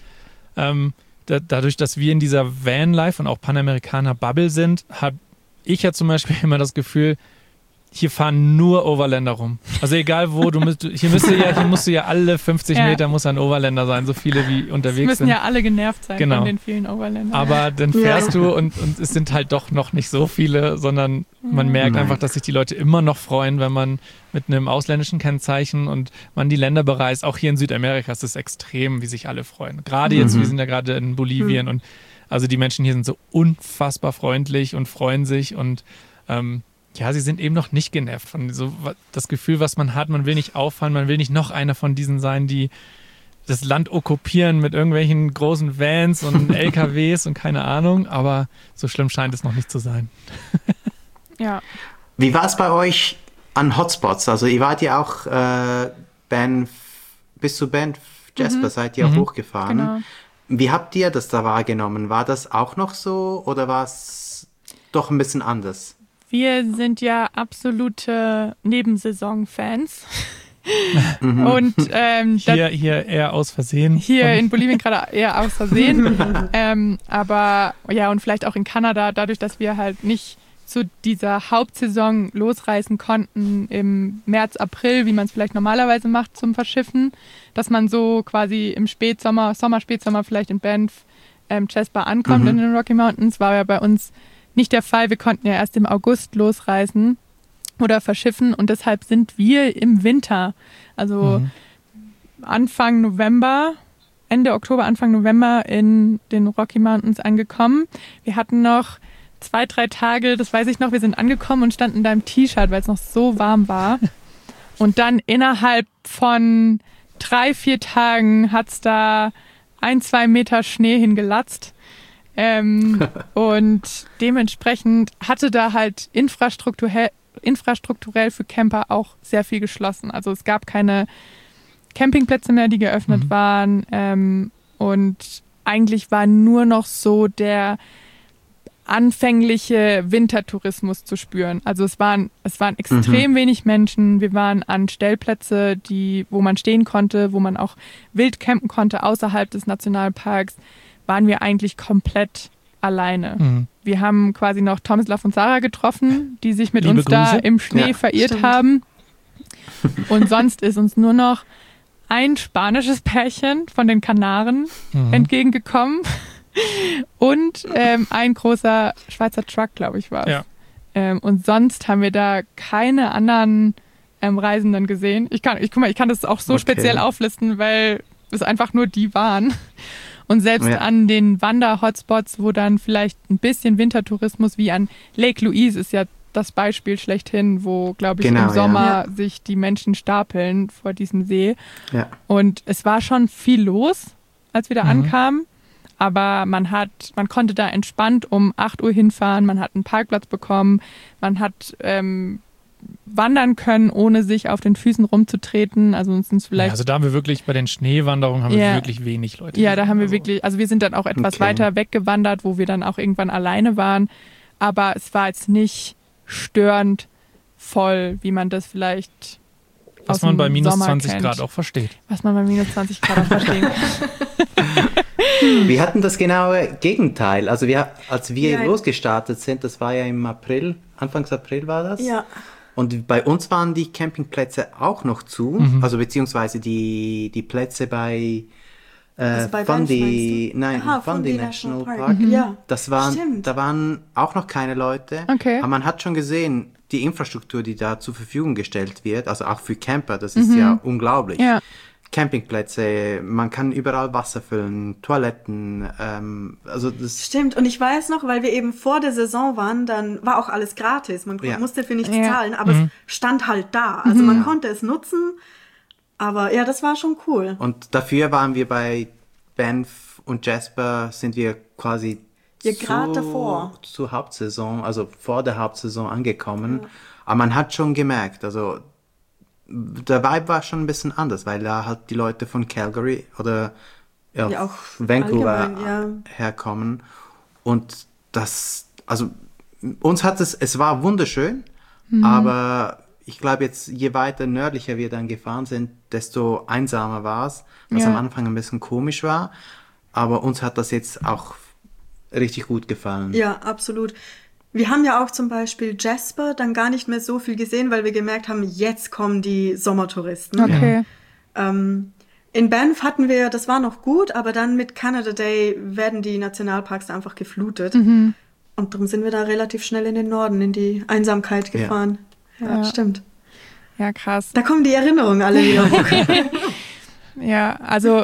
dadurch, dass wir in dieser Vanlife und auch Panamerikaner-Bubble sind, habe ich ja zum Beispiel immer das Gefühl, hier fahren nur Overländer rum. Also egal wo, hier musst du ja alle 50 Meter muss ein Overländer sein, so viele wie unterwegs sind. Es müssen ja alle genervt sein von den vielen Overländern. Aber dann fährst du und es sind halt doch noch nicht so viele, sondern man merkt einfach, dass sich die Leute immer noch freuen, wenn man mit einem ausländischen Kennzeichen und man die Länder bereist. Auch hier in Südamerika ist es extrem, wie sich alle freuen. Gerade jetzt, wir sind ja gerade in Bolivien und also die Menschen hier sind so unfassbar freundlich und freuen sich und sie sind eben noch nicht genervt von so das Gefühl, was man hat. Man will nicht auffallen, man will nicht noch einer von diesen sein, die das Land okkupieren mit irgendwelchen großen Vans und LKWs und keine Ahnung. Aber so schlimm scheint es noch nicht zu sein. Ja. Wie war es bei euch an Hotspots? Also ihr wart ja auch bis zu Banff, Jasper seid ihr auch hochgefahren. Genau. Wie habt ihr das da wahrgenommen? War das auch noch so oder war es doch ein bisschen anders? Wir sind ja absolute Nebensaison-Fans. Und hier eher aus Versehen. Hier in Bolivien gerade eher aus Versehen. Aber ja, und vielleicht auch in Kanada, dadurch, dass wir halt nicht zu dieser Hauptsaison losreisen konnten im März, April, wie man es vielleicht normalerweise macht zum Verschiffen, dass man so quasi im Spätsommer vielleicht in Banff, Jasper ankommt in den Rocky Mountains, war ja bei uns nicht der Fall. Wir konnten ja erst im August losreisen oder verschiffen und deshalb sind wir im Winter, also Ende Oktober, Anfang November in den Rocky Mountains angekommen. Wir hatten noch 2-3 Tage, das weiß ich noch, wir sind angekommen und standen da im T-Shirt, weil es noch so warm war. Und dann innerhalb von 3-4 Tagen hat es da 1-2 Meter Schnee hingelatzt. Und dementsprechend hatte da halt infrastrukturell für Camper auch sehr viel geschlossen. Also es gab keine Campingplätze mehr, die geöffnet waren. Und eigentlich war nur noch so der anfängliche Wintertourismus zu spüren. Also es waren extrem wenig Menschen. Wir waren an Stellplätze, wo man stehen konnte, wo man auch wild campen konnte außerhalb des Nationalparks. Waren wir eigentlich komplett alleine. Wir haben quasi noch Tomislav und Sarah getroffen, die sich mit uns da im Schnee verirrt haben. Und sonst ist uns nur noch ein spanisches Pärchen von den Kanaren entgegengekommen und ein großer Schweizer Truck, glaube ich, war es. Ja. Und sonst haben wir da keine anderen Reisenden gesehen. Ich kann das auch so speziell auflisten, weil es einfach nur die waren. Und selbst an den Wander-Hotspots, wo dann vielleicht ein bisschen Wintertourismus wie an Lake Louise ist ja das Beispiel schlechthin, wo, glaube ich, im Sommer sich die Menschen stapeln vor diesem See. Ja. Und es war schon viel los, als wir da ankamen. Aber man konnte da entspannt um 8 Uhr hinfahren, man hat einen Parkplatz bekommen, man hat wandern können, ohne sich auf den Füßen rumzutreten. Also uns sind vielleicht. Ja, also da haben wir wirklich bei den Schneewanderungen haben wir wirklich wenig Leute. Ja, da haben wir wirklich, also wir sind dann auch etwas weiter weggewandert, wo wir dann auch irgendwann alleine waren. Aber es war jetzt nicht störend voll, wie man das vielleicht was aus man dem bei minus Sommer 20 kennt. Grad auch versteht. Was man bei minus 20 Grad auch versteht. Wir hatten das genaue Gegenteil. Also als wir Ja. losgestartet sind, das war ja im April, Anfangs April war das. Ja. Und bei uns waren die Campingplätze auch noch zu, also beziehungsweise die Plätze bei Also bei Fundy, Banff, meinst du? nein, Aha, Fundy Fundy National National Park. Park. Ja, Da waren auch noch keine Leute. Okay. Aber man hat schon gesehen, die Infrastruktur, die da zur Verfügung gestellt wird, also auch für Camper, das ist ja unglaublich. Ja. Campingplätze, man kann überall Wasser füllen, Toiletten, also das Stimmt, und ich weiß noch, weil wir eben vor der Saison waren, dann war auch alles gratis. Man Ja. musste für nichts Ja. zahlen, aber es stand halt da. Also man konnte es nutzen, aber ja, das war schon cool. und dafür waren wir bei Banff und Jasper, sind wir quasi Ja, gerade davor. zur Hauptsaison, also vor der Hauptsaison angekommen. Aber man hat schon gemerkt, also der Vibe war schon ein bisschen anders, weil da halt die Leute von Calgary oder Ja, auch Vancouver allgemein, ja. herkommen. Und das, also uns hat es war wunderschön, aber ich glaube jetzt, je weiter nördlicher wir dann gefahren sind, desto einsamer war es, was Ja. am Anfang ein bisschen komisch war. Aber uns hat das jetzt auch richtig gut gefallen. Ja, absolut. Wir haben ja auch zum Beispiel Jasper dann gar nicht mehr so viel gesehen, weil wir gemerkt haben, jetzt kommen die Sommertouristen. Okay. In Banff hatten wir, das war noch gut, aber dann mit Canada Day werden die Nationalparks einfach geflutet. Und darum sind wir da relativ schnell in den Norden, in die Einsamkeit Ja. gefahren. Ja, Ja. stimmt. Ja, krass. Da kommen die Erinnerungen alle wieder hoch. Ja, also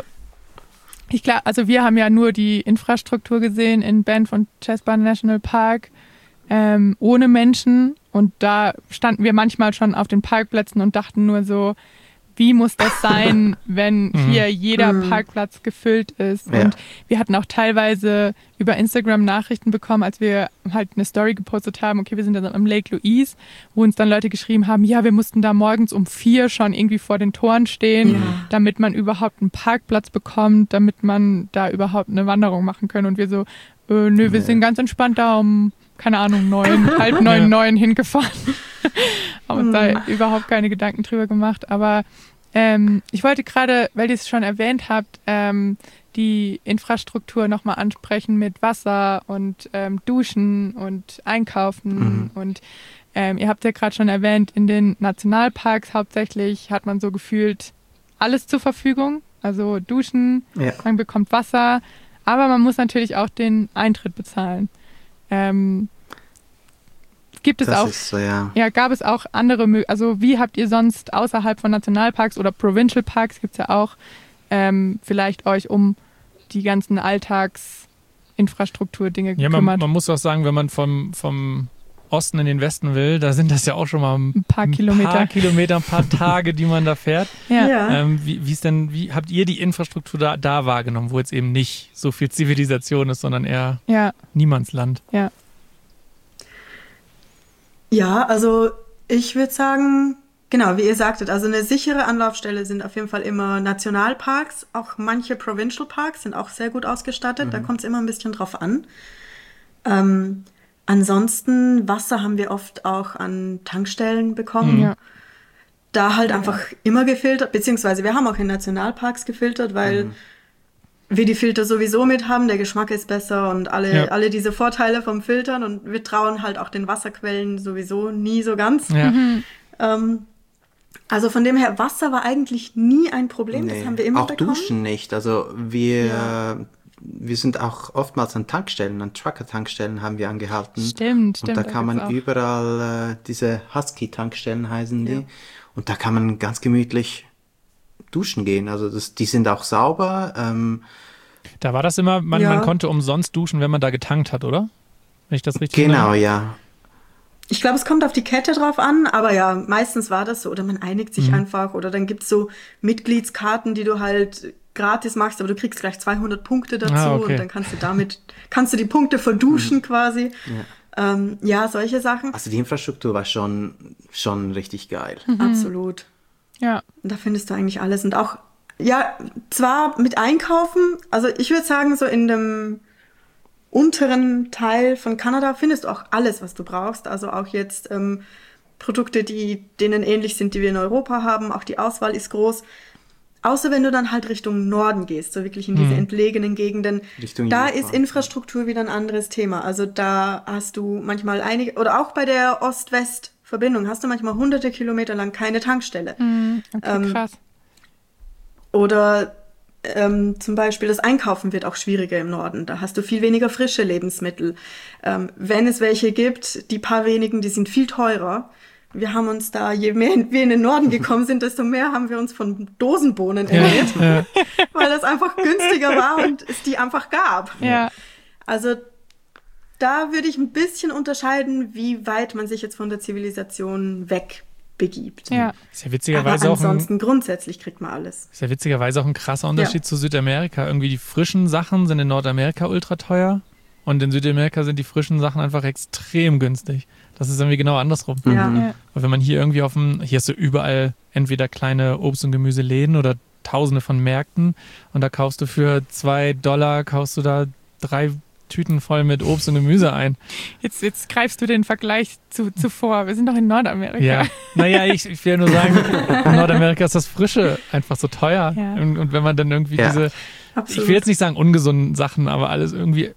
also wir haben ja nur die Infrastruktur gesehen in Banff und Jasper National Park ohne Menschen, und da standen wir manchmal schon auf den Parkplätzen und dachten nur so, wie muss das sein, wenn hier jeder Parkplatz gefüllt ist? Ja. Und wir hatten auch teilweise über Instagram Nachrichten bekommen, als wir halt eine Story gepostet haben, okay, wir sind dann am Lake Louise, wo uns dann Leute geschrieben haben, ja, wir mussten da morgens um 4 schon irgendwie vor den Toren stehen, damit man überhaupt einen Parkplatz bekommt, damit man da überhaupt eine Wanderung machen kann. Und wir so, nö, wir sind ganz entspannt da um, keine Ahnung, 9 hingefahren. Haben uns da überhaupt keine Gedanken drüber gemacht. Aber ich wollte gerade, weil ihr es schon erwähnt habt, die Infrastruktur nochmal ansprechen mit Wasser und Duschen und Einkaufen. Und ihr habt ja gerade schon erwähnt, in den Nationalparks hauptsächlich hat man so gefühlt alles zur Verfügung. Also Duschen, Ja. man bekommt Wasser, aber man muss natürlich auch den Eintritt bezahlen. Gibt es Das auch, ist so, ja. ja, gab es auch andere, also wie habt ihr sonst außerhalb von Nationalparks oder Provincial Parks, gibt es ja auch, vielleicht euch um die ganzen Alltagsinfrastruktur-Dinge Ja, gekümmert? man muss auch sagen, wenn man vom Osten in den Westen will, da sind das ja auch schon mal ein paar Kilometer. ein paar Tage, die man da fährt. Ja. Wie habt ihr die Infrastruktur da wahrgenommen, wo jetzt eben nicht so viel Zivilisation ist, sondern eher Ja, Niemandsland? ja. Ja, also ich würde sagen, genau, wie ihr sagtet, also eine sichere Anlaufstelle sind auf jeden Fall immer Nationalparks. Auch manche Provincial Parks sind auch sehr gut ausgestattet. Da kommt es immer ein bisschen drauf an. Ansonsten, Wasser haben wir oft auch an Tankstellen bekommen. Ja. Da halt einfach immer gefiltert, beziehungsweise wir haben auch in Nationalparks gefiltert, weil wir die Filter sowieso mit haben, der Geschmack ist besser und alle diese Vorteile vom Filtern, und wir trauen halt auch den Wasserquellen sowieso nie so ganz. Ja. Also von dem her, Wasser war eigentlich nie ein Problem, das haben wir immer auch bekommen. Duschen nicht. Also wir sind auch oftmals an Tankstellen, an Trucker-Tankstellen haben wir angehalten. Stimmt. Und da kann man gibt's auch. überall, diese Husky-Tankstellen heißen die. Und da kann man ganz gemütlich duschen gehen. Also die sind auch sauber. Da war das immer, man Ja. konnte umsonst duschen, wenn man da getankt hat, oder? Wenn ich das richtig Genau, erinnere. ja. Ich glaube, es kommt auf die Kette drauf an, aber ja, meistens war das so. Oder man einigt sich einfach. Oder dann gibt's so Mitgliedskarten, die du halt gratis machst, aber du kriegst gleich 200 Punkte dazu. Ah, okay. Und dann kannst du die Punkte verduschen quasi. Ja, solche Sachen. Also die Infrastruktur war schon richtig geil. Absolut. Ja. Und da findest du eigentlich alles. Und auch, ja, zwar mit Einkaufen, also ich würde sagen, so in dem unteren Teil von Kanada findest du auch alles, was du brauchst. Also auch jetzt Produkte, die denen ähnlich sind, die wir in Europa haben. Auch die Auswahl ist groß. Außer wenn du dann halt Richtung Norden gehst, so wirklich in diese entlegenen Gegenden. Da ist Infrastruktur wieder ein anderes Thema. Also da hast du manchmal oder auch bei der Ost-West-Verbindung hast du manchmal hunderte Kilometer lang keine Tankstelle. Okay, krass. Oder zum Beispiel das Einkaufen wird auch schwieriger im Norden. Da hast du viel weniger frische Lebensmittel. Wenn es welche gibt, die paar wenigen, die sind viel teurer. Wir haben uns da, je mehr wir in den Norden gekommen sind, desto mehr haben wir uns von Dosenbohnen ernährt, weil das einfach günstiger war und es die einfach gab. Ja. Also da würde ich ein bisschen unterscheiden, wie weit man sich jetzt von der Zivilisation wegbegibt. Ja. Ist ja witzigerweise Aber ansonsten grundsätzlich kriegt man alles. Ist ja witzigerweise auch ein krasser Unterschied zu Südamerika. Irgendwie die frischen Sachen sind in Nordamerika ultra teuer und in Südamerika sind die frischen Sachen einfach extrem günstig. Das ist irgendwie genau andersrum. Ja. Und wenn man hier irgendwie hier hast du überall entweder kleine Obst- und Gemüseläden oder tausende von Märkten und da kaufst du für $2 kaufst du da 3 Tüten voll mit Obst und Gemüse ein. Jetzt greifst du den Vergleich zuvor. Wir sind doch in Nordamerika. Ja, naja, ich will nur sagen, in Nordamerika ist das Frische einfach so teuer. Ja. Und wenn man dann irgendwie Absolut. ich will jetzt nicht sagen ungesunden Sachen, aber alles irgendwie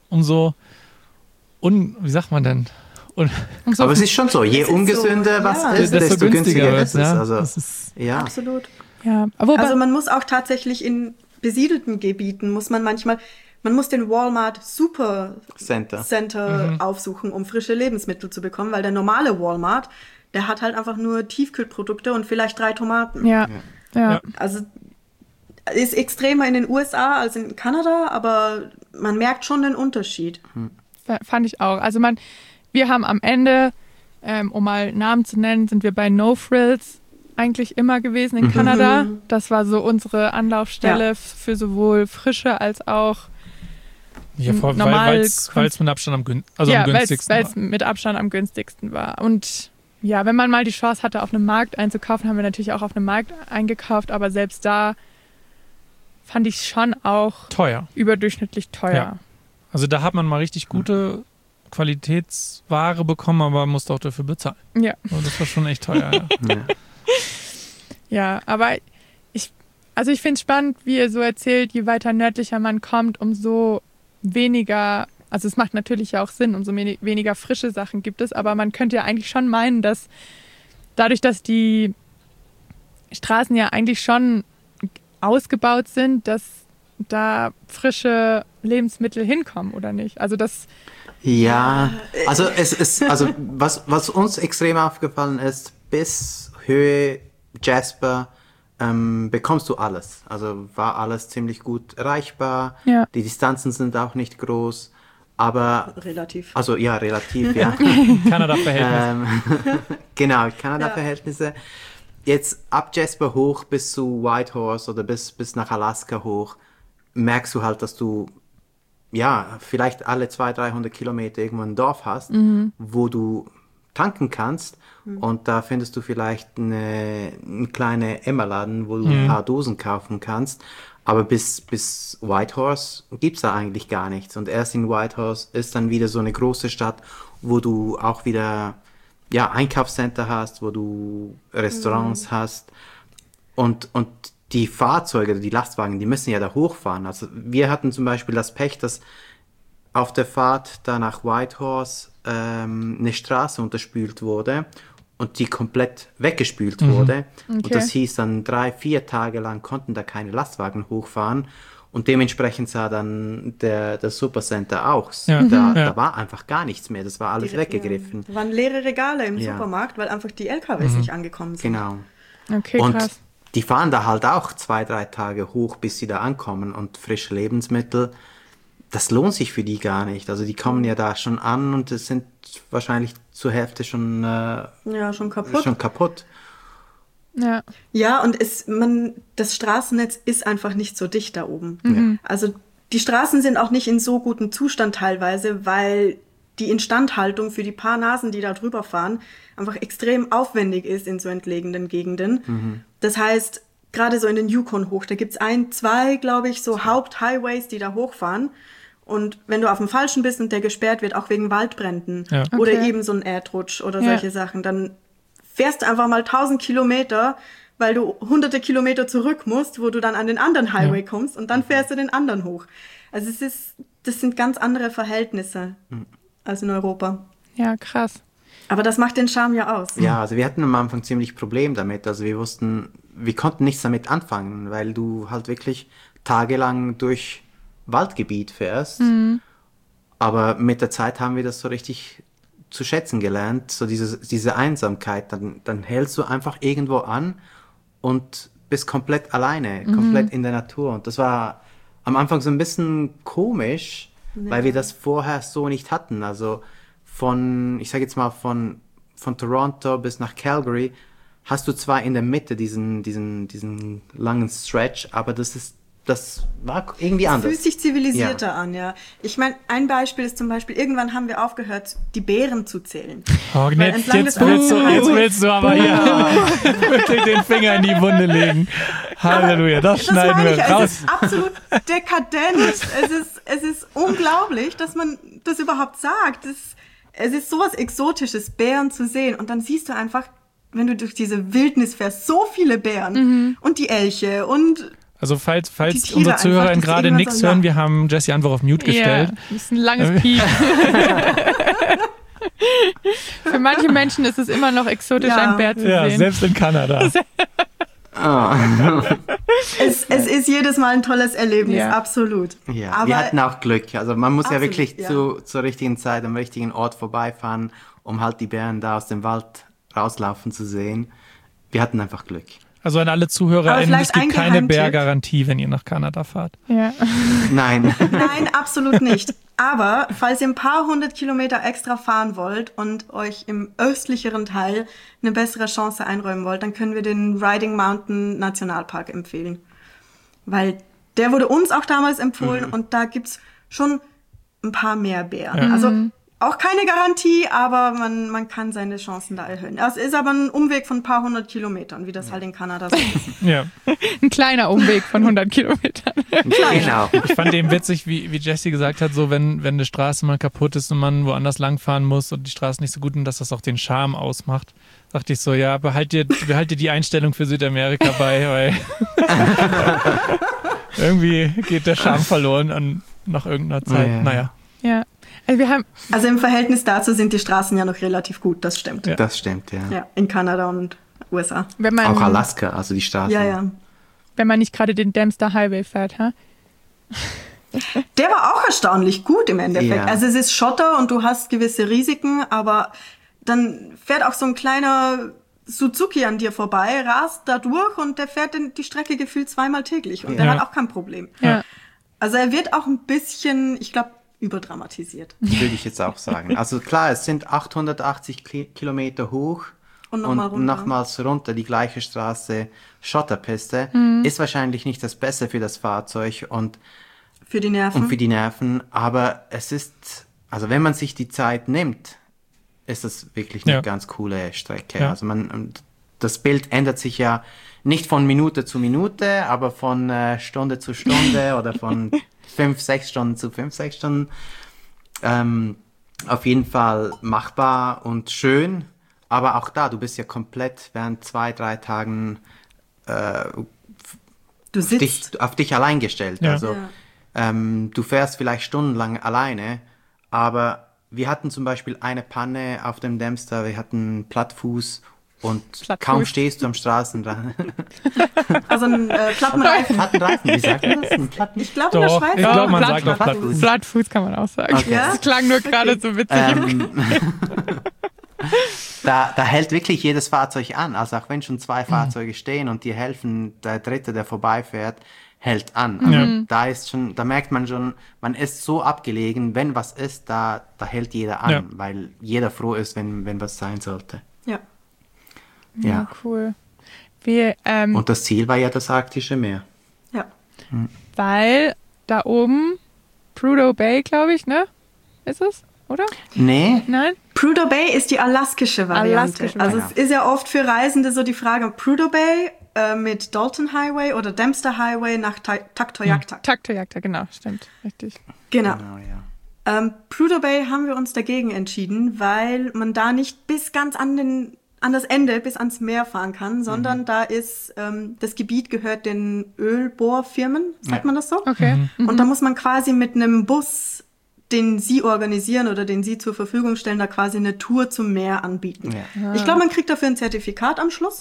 wie sagt man denn? Aber es ist schon so, je ungesünder was ist, desto günstiger ist es. Also, Absolut. Ja. Aber also man muss auch tatsächlich in besiedelten Gebieten, man muss den Walmart Super Center aufsuchen, um frische Lebensmittel zu bekommen, weil der normale Walmart, der hat halt einfach nur Tiefkühlprodukte und vielleicht 3 Tomaten. Ja. Also ist extremer in den USA als in Kanada, aber man merkt schon den Unterschied. Fand ich auch. Also wir haben am Ende, um mal Namen zu nennen, sind wir bei No Frills eigentlich immer gewesen in Kanada. Das war so unsere Anlaufstelle für sowohl frische als auch weil es mit Abstand am günstigsten weil es mit Abstand am günstigsten war. Und ja, wenn man mal die Chance hatte, auf einem Markt einzukaufen, haben wir natürlich auch auf einem Markt eingekauft, aber selbst da fand ich es schon auch überdurchschnittlich teuer. Ja. Also da hat man mal richtig gute Qualitätsware bekommen, aber musste auch dafür bezahlen. Ja. Und das war schon echt teuer. Ja, aber ich finde es spannend, wie ihr so erzählt, je weiter nördlicher man kommt, umso weniger, also es macht natürlich ja auch Sinn, umso weniger frische Sachen gibt es, aber man könnte ja eigentlich schon meinen, dass dadurch, dass die Straßen ja eigentlich schon ausgebaut sind, dass da Lebensmittel hinkommen, oder nicht? Also das... Ja, also was uns extrem aufgefallen ist, bis Höhe Jasper bekommst du alles. Also war alles ziemlich gut erreichbar. Ja. Die Distanzen sind auch nicht groß, aber... Relativ. Also ja, relativ, ja. Kanada-Verhältnisse. Genau, Kanada-Verhältnisse. Jetzt ab Jasper hoch bis zu Whitehorse oder bis nach Alaska hoch, merkst du halt, dass du vielleicht alle 200-300 Kilometer irgendwo ein Dorf hast, wo du tanken kannst und da findest du vielleicht einen kleinen Emma-Laden, wo du ein paar Dosen kaufen kannst, aber bis Whitehorse gibt's da eigentlich gar nichts und erst in Whitehorse ist dann wieder so eine große Stadt, wo du auch wieder Einkaufscenter hast, wo du Restaurants hast und die Fahrzeuge, die Lastwagen, die müssen ja da hochfahren. Also wir hatten zum Beispiel das Pech, dass auf der Fahrt da nach Whitehorse eine Straße unterspült wurde und die komplett weggespült wurde. Okay. Und das hieß dann 3-4 Tage lang konnten da keine Lastwagen hochfahren. Und dementsprechend sah dann der Supercenter aus. Ja. Da war einfach gar nichts mehr. Das war alles weggegriffen. Da waren leere Regale im Supermarkt, weil einfach die LKWs nicht angekommen sind. Genau. Okay, und krass. Die fahren da halt auch 2-3 Tage hoch, bis sie da ankommen. Und frische Lebensmittel, das lohnt sich für die gar nicht. Also die kommen ja da schon an und es sind wahrscheinlich zur Hälfte schon kaputt. Ja, und das Straßennetz ist einfach nicht so dicht da oben. Also die Straßen sind auch nicht in so gutem Zustand teilweise, weil die Instandhaltung für die paar Nasen, die da drüber fahren, einfach extrem aufwendig ist in so entlegenen Gegenden. Das heißt, gerade so in den Yukon hoch, da gibt's 2, glaube ich, so Haupthighways, die da hochfahren. Und wenn du auf dem Falschen bist und der gesperrt wird, auch wegen Waldbränden oder eben so ein Erdrutsch oder solche Sachen, dann fährst du einfach mal 1000 Kilometer, weil du hunderte Kilometer zurück musst, wo du dann an den anderen Highway kommst und dann fährst du den anderen hoch. Also das sind ganz andere Verhältnisse als in Europa. Ja, krass. Aber das macht den Charme ja aus. Ja, also wir hatten am Anfang ziemlich Problem damit. Also wir konnten nichts damit anfangen, weil du halt wirklich tagelang durch Waldgebiet fährst. Aber mit der Zeit haben wir das so richtig zu schätzen gelernt, so diese Einsamkeit. Dann hältst du einfach irgendwo an und bist komplett alleine, komplett in der Natur. Und das war am Anfang so ein bisschen komisch, weil wir das vorher so nicht hatten. Also ich sage jetzt mal, von Toronto bis nach Calgary hast du zwar in der Mitte diesen langen Stretch, aber das war irgendwie anders. Fühlt sich zivilisierter an, ja. Ich meine, ein Beispiel ist zum Beispiel, irgendwann haben wir aufgehört, die Bären zu zählen. Oh, jetzt willst du aber hier wirklich den Finger in die Wunde legen. Halleluja, das schneiden wir raus. Es ist absolut dekadent. Es ist unglaublich, dass man das überhaupt sagt. Es ist sowas Exotisches, Bären zu sehen. Und dann siehst du einfach, wenn du durch diese Wildnis fährst, so viele Bären und die Elche und also falls unsere ZuhörerInnen gerade nichts hören, wir haben Jessie einfach auf Mute gestellt. Das ist ein langes Piep. Für manche Menschen ist es immer noch exotisch, einen Bär zu sehen. Ja, selbst in Kanada. Es ist jedes Mal ein tolles Erlebnis, absolut. Ja, aber wir hatten auch Glück. Also man muss ja wirklich ja. zur richtigen Zeit am richtigen Ort vorbeifahren, um halt die Bären da aus dem Wald rauslaufen zu sehen. Wir hatten einfach Glück. Also an alle ZuhörerInnen, es gibt keine Bärgarantie, wenn ihr nach Kanada fahrt. Ja. Nein. Nein, absolut nicht. Aber falls ihr ein paar 100 Kilometer extra fahren wollt und euch im östlicheren Teil eine bessere Chance einräumen wollt, dann können wir den Riding Mountain Nationalpark empfehlen. Weil der wurde uns auch damals empfohlen und da gibt's schon ein paar mehr Bären. Ja. Also auch keine Garantie, aber man kann seine Chancen da erhöhen. Es ist aber ein Umweg von ein paar 100 Kilometern, wie das halt in Kanada so ist. Ja. Ein kleiner Umweg von 100 Kilometern. Genau. Ich fand eben witzig, wie Jessie gesagt hat, so wenn eine Straße mal kaputt ist und man woanders langfahren muss und die Straße nicht so gut und dass das auch den Charme ausmacht. Dachte ich so, ja, behalte die Einstellung für Südamerika bei, weil irgendwie geht der Charme verloren nach irgendeiner Zeit. Ja. Naja. Ja. Also im Verhältnis dazu sind die Straßen ja noch relativ gut, das stimmt. Ja. Das stimmt, ja. Ja, in Kanada und USA. Auch Alaska, also die Straßen. Ja. Wenn man nicht gerade den Dempster Highway fährt, ha? Der war auch erstaunlich gut im Endeffekt. Ja. Also es ist Schotter und du hast gewisse Risiken, aber dann fährt auch so ein kleiner Suzuki an dir vorbei, rast da durch und der fährt die Strecke gefühlt zweimal täglich und der hat auch kein Problem. Ja. Also er wird auch ein bisschen, ich glaube, überdramatisiert. Würde ich jetzt auch sagen. Also klar, es sind 880 Kilometer hoch Und nochmals runter die gleiche Straße, Schotterpiste, ist wahrscheinlich nicht das Beste für das Fahrzeug und für die Nerven. Aber es ist, also wenn man sich die Zeit nimmt, ist das wirklich eine ganz coole Strecke. Ja. Also das Bild ändert sich ja nicht von Minute zu Minute, aber von Stunde zu Stunde oder von 5-6 Stunden zu 5-6 Stunden. Auf jeden Fall machbar und schön, aber auch da, du bist ja komplett während 2-3 Tagen auf dich allein gestellt. Ja. Also du fährst vielleicht stundenlang alleine, aber wir hatten zum Beispiel eine Panne auf dem Dempster, wir hatten Plattfuß und kaum stehst du am Straßenrand. Also ein Plattenreifen. Plattenreifen, wie sagt man das? Ich glaube in der Schweiz. Ich glaube, man sagt auch Plattfuß. Plattfuß kann man auch sagen. Okay. Ja? Das klang nur gerade so witzig. Da hält wirklich jedes Fahrzeug an. Also auch wenn schon 2 Fahrzeuge stehen und dir helfen, der dritte, der vorbeifährt, hält an. Also da merkt man schon, man ist so abgelegen, wenn was ist, da hält jeder an, weil jeder froh ist, wenn was sein sollte. Ja, cool. Und das Ziel war ja das Arktische Meer. Ja. Weil da oben Prudhoe Bay, glaube ich, ne? Ist es, oder? Nee. Nein? Prudhoe Bay ist die alaskische Variante. Also es ist ja oft für Reisende so die Frage, Prudhoe Bay mit Dalton Highway oder Dempster Highway nach Tuktoyaktuk. Tuktoyaktuk, genau, stimmt, richtig. Genau. Ja. Prudhoe Bay haben wir uns dagegen entschieden, weil man da nicht bis ganz an den an das Ende bis ans Meer fahren kann, sondern da ist, das Gebiet gehört den Ölbohrfirmen, sagt man das so? Okay. Und da muss man quasi mit einem Bus, den sie organisieren oder den sie zur Verfügung stellen, da quasi eine Tour zum Meer anbieten. Ja. Ich glaube, man kriegt dafür ein Zertifikat am Schluss.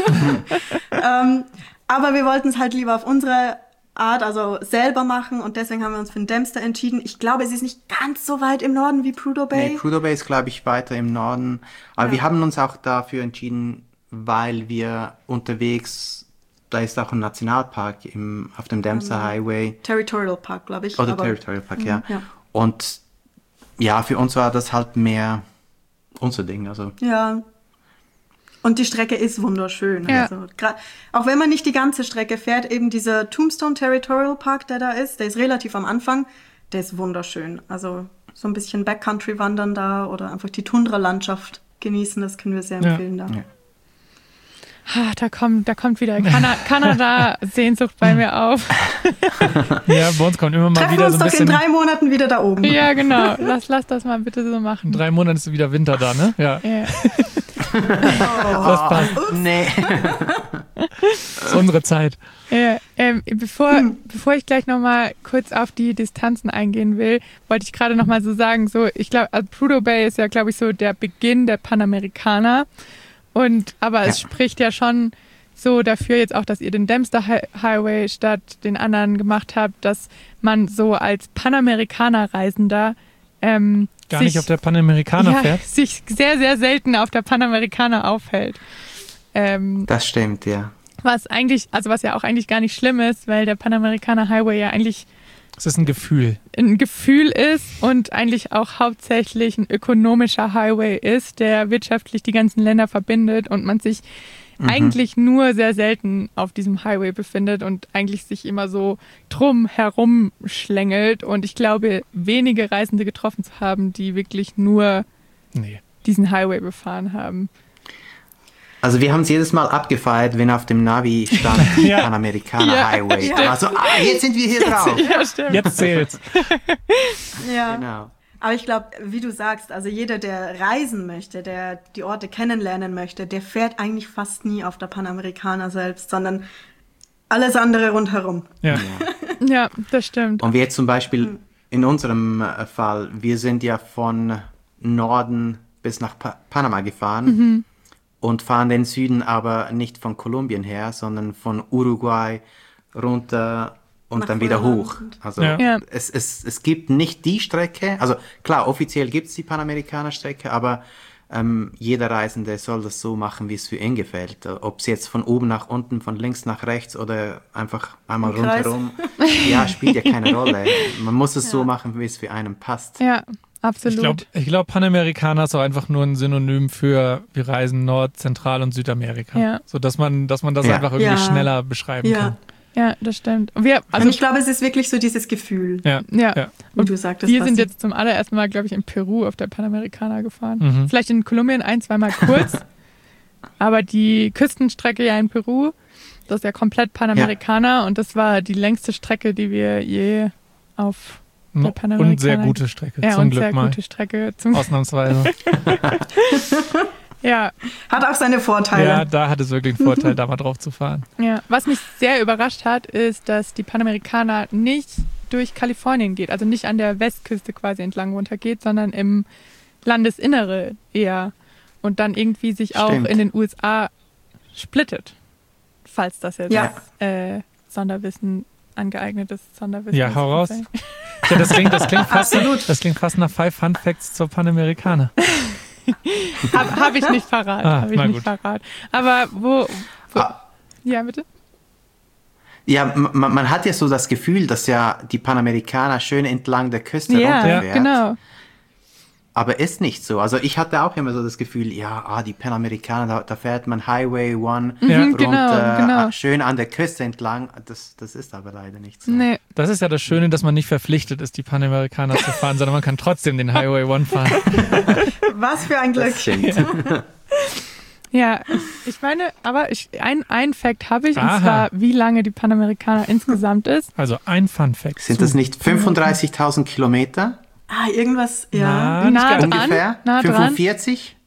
Aber wir wollten es halt lieber auf unsere Art, also selber machen, und deswegen haben wir uns für den Dempster entschieden. Ich glaube, es ist nicht ganz so weit im Norden wie Prudhoe Bay. Nee, Prudhoe Bay ist, glaube ich, weiter im Norden. Aber wir haben uns auch dafür entschieden, weil wir unterwegs, da ist auch ein Nationalpark auf dem Dempster Highway. Territorial Park, glaube ich. Oder Territorial Park, ja. Ja. Und ja, für uns war das halt mehr unser Ding. Also Ja. Und die Strecke ist wunderschön. Ja. Also, auch wenn man nicht die ganze Strecke fährt, eben dieser Tombstone Territorial Park, der da ist, der ist relativ am Anfang, der ist wunderschön. Also so ein bisschen Backcountry wandern da oder einfach die Tundralandschaft genießen, das können wir sehr empfehlen da. Ja. Da kommt wieder Kanada-Sehnsucht bei mir auf. Ja, bei uns kommt immer mal Treffen wieder uns so ein doch in bisschen. 3 Monaten wieder da oben. Ja, genau. Lass das mal bitte so machen. In 3 Monaten ist wieder Winter da, ne? Ja, Ja. das passt. Nee. Das ist unsere Zeit. Bevor ich gleich nochmal kurz auf die Distanzen eingehen will, wollte ich gerade nochmal so sagen, ich glaube, also Prudhoe Bay ist ja, glaube ich, so der Beginn der Panamerikaner. Aber es spricht ja schon so dafür jetzt auch, dass ihr den Dempster Highway statt den anderen gemacht habt, dass man so als Panamerikaner-Reisender Gar nicht auf der Panamerikaner fährt. sich sehr, sehr selten auf der Panamerikaner aufhält. Das stimmt, ja. Was ja auch eigentlich gar nicht schlimm ist, weil der Panamerikaner Highway ja eigentlich Es ist ein Gefühl. ist und eigentlich auch hauptsächlich ein ökonomischer Highway ist, der wirtschaftlich die ganzen Länder verbindet und man sich eigentlich nur sehr selten auf diesem Highway befindet und eigentlich sich immer so drum herum schlängelt. Und ich glaube, wenige Reisende getroffen zu haben, die wirklich nur diesen Highway befahren haben. Also wir haben es jedes Mal abgefeiert, wenn auf dem Navi stand Panamerikaner Highway. Ja. Also, jetzt sind wir hier drauf. Ja, stimmt. Jetzt zählt's. Ja. Genau. Aber ich glaube, wie du sagst, also jeder, der reisen möchte, der die Orte kennenlernen möchte, der fährt eigentlich fast nie auf der Panamerikaner selbst, sondern alles andere rundherum. Ja. Ja, das stimmt. Und wir jetzt zum Beispiel in unserem Fall, wir sind ja von Norden bis nach Panama gefahren und fahren den Süden aber nicht von Kolumbien her, sondern von Uruguay runter und Nach dann wieder Feuerland. hoch. Also Ja. es gibt nicht die Strecke, also klar, offiziell gibt es die Panamerikaner-Strecke, aber jeder Reisende soll das so machen, wie es für ihn gefällt. Ob es jetzt von oben nach unten, von links nach rechts oder einfach einmal Im Kreis. rundherum, ja, spielt ja keine Rolle. Man muss es so machen, wie es für einen passt. Ja, absolut. Ich glaube, Panamerikaner ist auch einfach nur ein Synonym für wir reisen Nord-, Zentral- und Südamerika. Ja. So dass man das einfach irgendwie Ja. schneller beschreiben kann. Ja, das stimmt. Und Und ich glaube, es ist wirklich so dieses Gefühl, Ja. ja. wie du sagtest. Wir sind Basti. jetzt zum allerersten Mal, glaube ich, in Peru auf der Panamerikaner gefahren. Vielleicht in Kolumbien 1-2 Mal kurz. Aber die Küstenstrecke ja in Peru, das ist ja komplett Panamerikaner. Und das war die längste Strecke, die wir je auf der Panamerikaner... Und sehr gute Strecke, ja, zum und Glück sehr mal. gute Strecke. Ausnahmsweise. Ja, Hat auch seine Vorteile. Ja, da hat es wirklich einen Vorteil, da mal drauf zu fahren. ja. Was mich sehr überrascht hat, ist, dass die Panamerikaner nicht durch Kalifornien geht. Also nicht an der Westküste quasi entlang runtergeht, sondern im Landesinnere eher. Und dann irgendwie sich auch Stimmt. in den USA splittet. Falls das jetzt Ja. Sonderwissen, angeeignetes Sonderwissen Ja, ist. hau raus. Ja, das klingt fast nach 5 Fun Facts zur Panamerikaner. Hab ich nicht parat. na gut. Aber wo ja, bitte? Ja, man hat ja so das Gefühl, dass ja die Panamerikaner schön entlang der Küste Ja, runterfährt. genau. Aber ist nicht so. Also ich hatte auch immer so das Gefühl, die Panamerikaner, da fährt man Highway 1 Ja. runter, Genau. schön an der Küste entlang. Das ist aber leider nicht so. Nee. Das ist ja das Schöne, dass man nicht verpflichtet ist, die Panamerikaner zu fahren, sondern man kann trotzdem den Highway 1 fahren. Was für ein Glück. Das stimmt. Ja, ich meine, aber ein Fact habe ich, und Aha. zwar, wie lange die Panamerikaner insgesamt ist. Also ein Fun Fact. Sind das nicht 35.000 Kilometer Irgendwas, ja. Na, nicht Nah ganz. dran, ungefähr? nah dran. 45?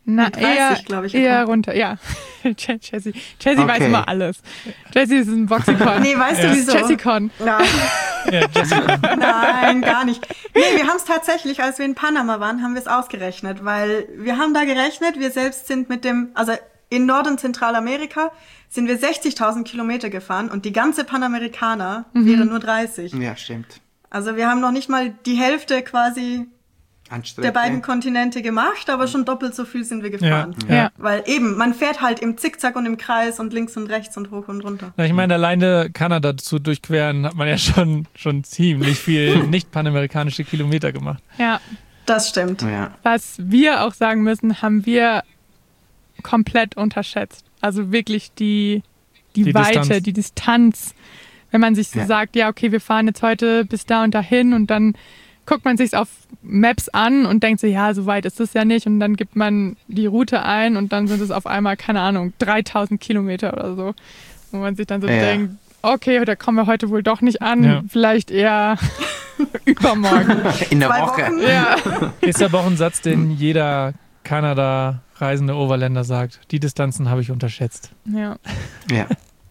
Na, 30, glaube ich. eher runter, ja. Jessie weiß immer alles. Jessie ist ein Boxicon. Nee, weißt du wieso? Jessicon. Nein. Ja, Jessica. Nein, gar nicht. Nee, wir haben es tatsächlich, als wir in Panama waren, haben wir es ausgerechnet, weil wir haben da gerechnet, wir selbst sind also in Nord- und Zentralamerika sind wir 60.000 Kilometer gefahren und die ganze Panamericana wäre nur 30. Ja, stimmt. Also wir haben noch nicht mal die Hälfte quasi der beiden Kontinente gemacht, aber schon doppelt so viel sind wir gefahren. Ja. Weil eben, man fährt halt im Zickzack und im Kreis und links und rechts und hoch und runter. Na, ich meine, alleine Kanada zu durchqueren, hat man ja schon ziemlich viel nicht-panamerikanische Kilometer gemacht. Ja. Das stimmt. Ja. Was wir auch sagen müssen, haben wir komplett unterschätzt. Also wirklich die Weite, Distanz. die Distanz. Wenn man sich so sagt, ja, okay, wir fahren jetzt heute bis da und dahin und dann guckt man sich's auf Maps an und denkt so, ja, so weit ist es ja nicht. Und dann gibt man die Route ein und dann sind es auf einmal, keine Ahnung, 3000 Kilometer oder so. Wo man sich dann so denkt, okay, da kommen wir heute wohl doch nicht an. Vielleicht eher übermorgen. In der 2 Woche. Wochen. Ja. Ist aber auch ein Satz, den jeder Kanada-reisende Overländer sagt. Die Distanzen habe ich unterschätzt. Ja. Ja.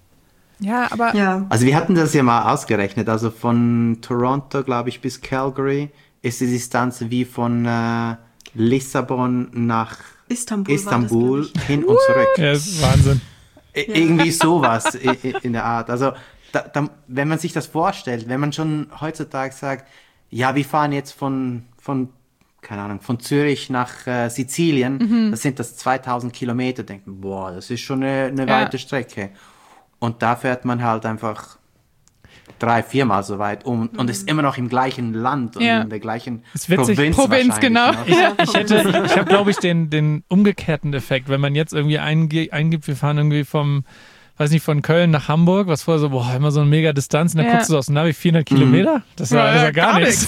Ja, aber Ja. Also wir hatten das ja mal ausgerechnet. Also von Toronto, glaube ich, bis Calgary ist die Distanz wie von Lissabon nach Istanbul war das, hin und zurück. Ja, ist Wahnsinn. Irgendwie sowas in der Art. Also wenn man sich das vorstellt, wenn man schon heutzutage sagt, ja, wir fahren jetzt von keine Ahnung, von Zürich nach Sizilien, das sind das 2000 Kilometer, denkt man, boah, das ist schon eine weite Strecke. Und da fährt man halt einfach 3-4 Mal so weit und ist immer noch im gleichen Land und in der gleichen Ist witzig. Provinz, genau. noch. Ich habe, glaube ich, den umgekehrten Effekt. Wenn man jetzt irgendwie eingibt, wir fahren irgendwie von Köln nach Hamburg, was vorher so, boah, immer so eine mega Distanz, und dann guckst du aus dem Navi 400 Kilometer. Das ist ja gar nichts.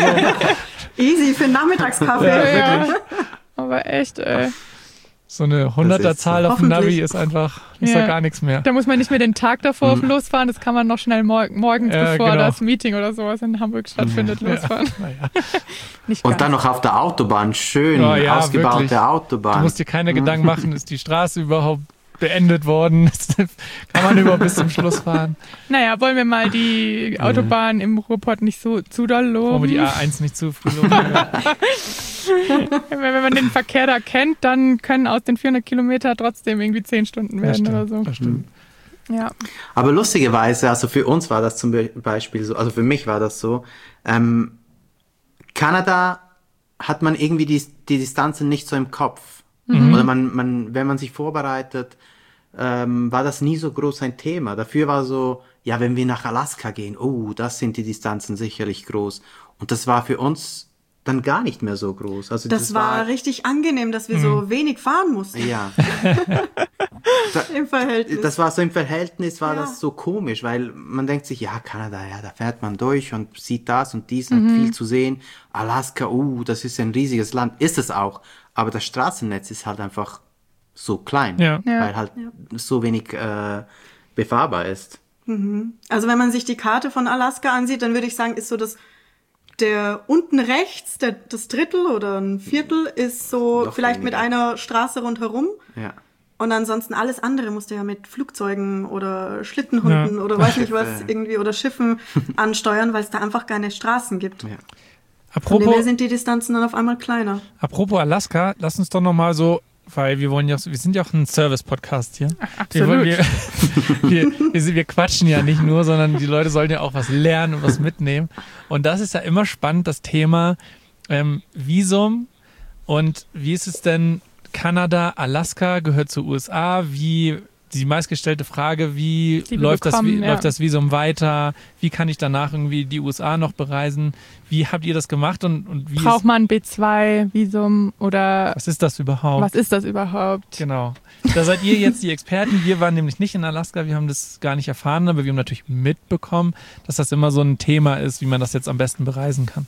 Easy für einen Nachmittagskaffee. Ja. Aber echt, So eine 100er-Zahl auf dem Navi ist einfach, ist ja gar nichts mehr. Da muss man nicht mehr den Tag davor losfahren, das kann man noch schnell morgens, bevor das Meeting oder sowas in Hamburg stattfindet, losfahren. Nicht Und ganz. dann noch auf der Autobahn, schön ausgebaute wirklich. Autobahn. Du musst dir keine Gedanken machen, ist die Straße überhaupt beendet worden? Kann man überhaupt bis zum Schluss fahren? Naja, wollen wir mal die Autobahn im Ruhrpott nicht so zu doll loben? Wollen wir die A1 nicht zu früh loben? Wenn man den Verkehr da kennt, dann können aus den 400 Kilometer trotzdem irgendwie 10 Stunden werden oder so. Das stimmt. Ja. Aber lustigerweise, also für uns war das zum Beispiel so, also für mich war das so, Kanada hat man irgendwie die Distanzen nicht so im Kopf. Oder wenn man sich vorbereitet, war das nie so groß ein Thema. Dafür war so, ja, wenn wir nach Alaska gehen, das sind die Distanzen sicherlich groß. Und das war für uns dann gar nicht mehr so groß. Also Das war richtig angenehm, dass wir so wenig fahren mussten. Ja. Im Verhältnis. Das war so im Verhältnis, war das so komisch, weil man denkt sich, ja, Kanada, ja, da fährt man durch und sieht das und dies, hat viel zu sehen. Alaska, das ist ein riesiges Land. Ist es auch. Aber das Straßennetz ist halt einfach so klein, weil halt so wenig befahrbar ist. Also wenn man sich die Karte von Alaska ansieht, dann würde ich sagen, ist so der unten rechts, das Drittel oder ein Viertel ist so Noch vielleicht weniger. mit einer Straße rundherum. Ja. Und ansonsten alles andere musst du ja mit Flugzeugen oder Schlittenhunden oder weiß nicht was irgendwie oder Schiffen ansteuern, weil es da einfach keine Straßen gibt. Ja. Von dem her Apropos sind die Distanzen dann auf einmal kleiner. Alaska, lass uns doch nochmal so, weil wir sind ja auch ein Service-Podcast hier. Absolut. Wir quatschen ja nicht nur, sondern die Leute sollen ja auch was lernen und was mitnehmen. Und das ist ja immer spannend, das Thema Visum. Und wie ist es denn, Kanada, Alaska gehört zu USA, die meistgestellte Frage, wie läuft das Visum weiter? Wie kann ich danach irgendwie die USA noch bereisen? Wie habt ihr das gemacht und wie Braucht man ein B2-Visum oder was ist das überhaupt? was ist das überhaupt? Genau. Da seid ihr jetzt die Experten. Wir waren nämlich nicht in Alaska, wir haben das gar nicht erfahren, aber wir haben natürlich mitbekommen, dass das immer so ein Thema ist, wie man das jetzt am besten bereisen kann.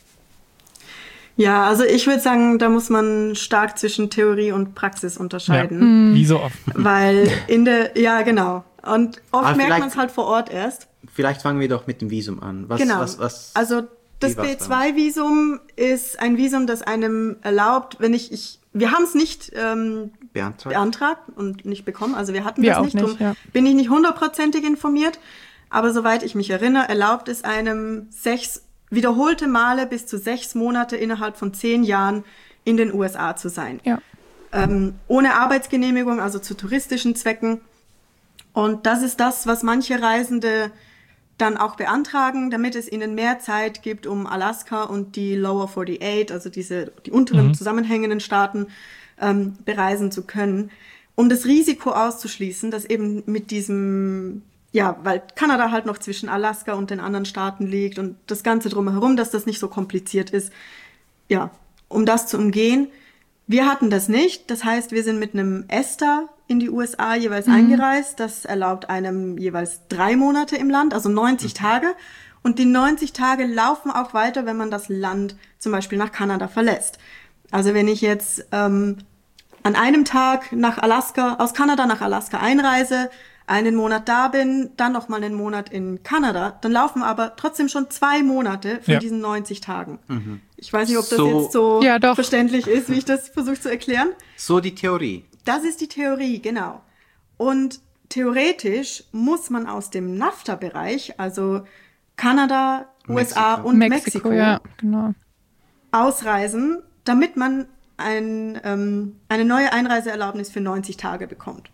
Ja, also ich würde sagen, da muss man stark zwischen Theorie und Praxis unterscheiden. Ja. Wie so oft. Weil ja, genau. Und oft Aber merkt vielleicht- man es halt vor Ort erst. Vielleicht fangen wir doch mit dem Visum an. Genau. Also das wie war's B2-Visum ist ein Visum, das einem erlaubt, wenn ich wir haben es nicht beantragt und nicht bekommen. Also wir hatten das nicht. Drum bin ich nicht 100%ig informiert. Aber soweit ich mich erinnere, erlaubt es einem 6 wiederholte Male bis zu 6 Monate innerhalb von 10 Jahren in den USA zu sein. Ja. Ohne Arbeitsgenehmigung, also zu touristischen Zwecken. Und das ist das, was manche Reisende dann auch beantragen, damit es ihnen mehr Zeit gibt, um Alaska und die Lower 48, also die unteren zusammenhängenden Staaten, bereisen zu können, um das Risiko auszuschließen, dass eben mit diesem, weil Kanada halt noch zwischen Alaska und den anderen Staaten liegt und das Ganze drumherum, dass das nicht so kompliziert ist, um das zu umgehen. Wir hatten das nicht, das heißt, wir sind mit einem ESTA in die USA jeweils eingereist. Das erlaubt einem jeweils 3 Monate im Land, also 90 Tage. Und die 90 Tage laufen auch weiter, wenn man das Land zum Beispiel nach Kanada verlässt. Also wenn ich jetzt an einem Tag aus Kanada nach Alaska einreise, einen Monat da bin, dann noch mal einen Monat in Kanada, dann laufen aber trotzdem schon 2 Monate von diesen 90 Tagen. Mhm. Ich weiß nicht, ob das jetzt so verständlich ist, wie ich das versuche zu erklären. So die Theorie. Das ist die Theorie, genau. Und theoretisch muss man aus dem NAFTA-Bereich, also Kanada, USA und Mexiko ausreisen, damit man eine neue Einreiseerlaubnis für 90 Tage bekommt.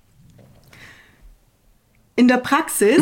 In der Praxis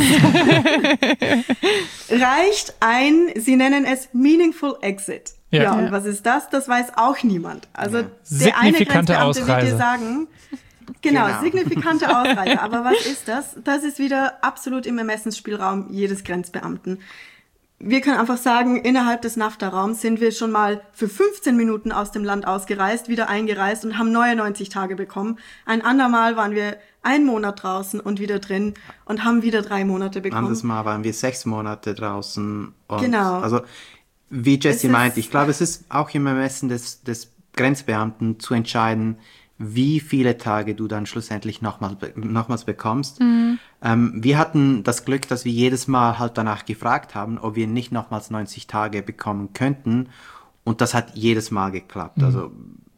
reicht sie nennen es Meaningful Exit. Ja, und was ist das? Das weiß auch niemand. Also der eine Grenzbeamte wird dir sagen, genau, signifikante Ausreise. Aber was ist das? Das ist wieder absolut im Ermessensspielraum jedes Grenzbeamten. Wir können einfach sagen, innerhalb des NAFTA-Raums sind wir schon mal für 15 Minuten aus dem Land ausgereist, wieder eingereist und haben neue 90 Tage bekommen. Ein andermal waren wir 1 Monat draußen und wieder drin und haben wieder 3 Monate bekommen. Anderes Mal waren wir 6 Monate draußen. Und also, wie Jessie meint, ich glaube, es ist auch im Ermessen des Grenzbeamten zu entscheiden, wie viele Tage du dann schlussendlich nochmals bekommst. Mhm. Wir hatten das Glück, dass wir jedes Mal halt danach gefragt haben, ob wir nicht nochmals 90 Tage bekommen könnten. Und das hat jedes Mal geklappt. Mhm. Also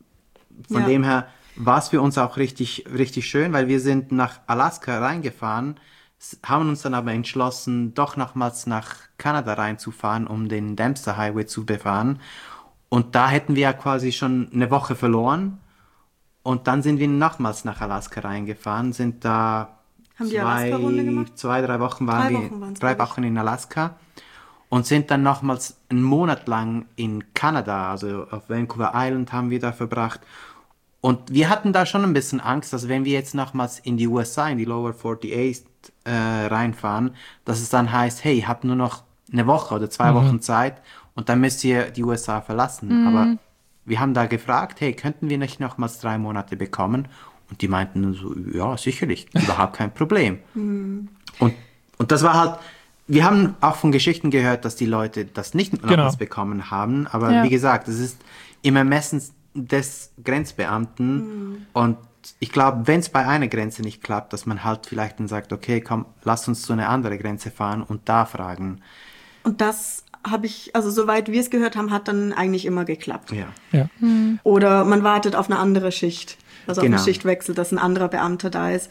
von dem her war es für uns auch richtig, richtig schön, weil wir sind nach Alaska reingefahren, haben uns dann aber entschlossen, doch nochmals nach Kanada reinzufahren, um den Dempster Highway zu befahren. Und da hätten wir ja quasi schon eine Woche verloren. Und dann sind wir nochmals nach Alaska reingefahren, sind da haben die Alaska-Runde gemacht? 2-3 Wochen waren 3 Wochen in Alaska und sind dann nochmals einen Monat lang in Kanada, also auf Vancouver Island haben wir da verbracht. Und wir hatten da schon ein bisschen Angst, dass wenn wir jetzt nochmals in die USA, in die Lower 48 reinfahren, dass es dann heißt, hey, ihr habt nur noch eine Woche oder 2 Wochen Zeit und dann müsst ihr die USA verlassen. Aber wir haben da gefragt, hey, könnten wir nicht nochmals 3 Monate bekommen? Und die meinten so, ja, sicherlich, überhaupt kein Problem. Und das war halt, wir haben auch von Geschichten gehört, dass die Leute das nicht nochmals bekommen haben. Aber wie gesagt, es ist im Ermessen des Grenzbeamten. Und ich glaube, wenn es bei einer Grenze nicht klappt, dass man halt vielleicht dann sagt, okay, komm, lass uns zu einer anderen Grenze fahren und da fragen. Und das habe ich, also soweit wir es gehört haben, hat dann eigentlich immer geklappt. Ja. Oder man wartet auf eine andere Schicht, also auf einen Schichtwechsel, dass ein anderer Beamter da ist.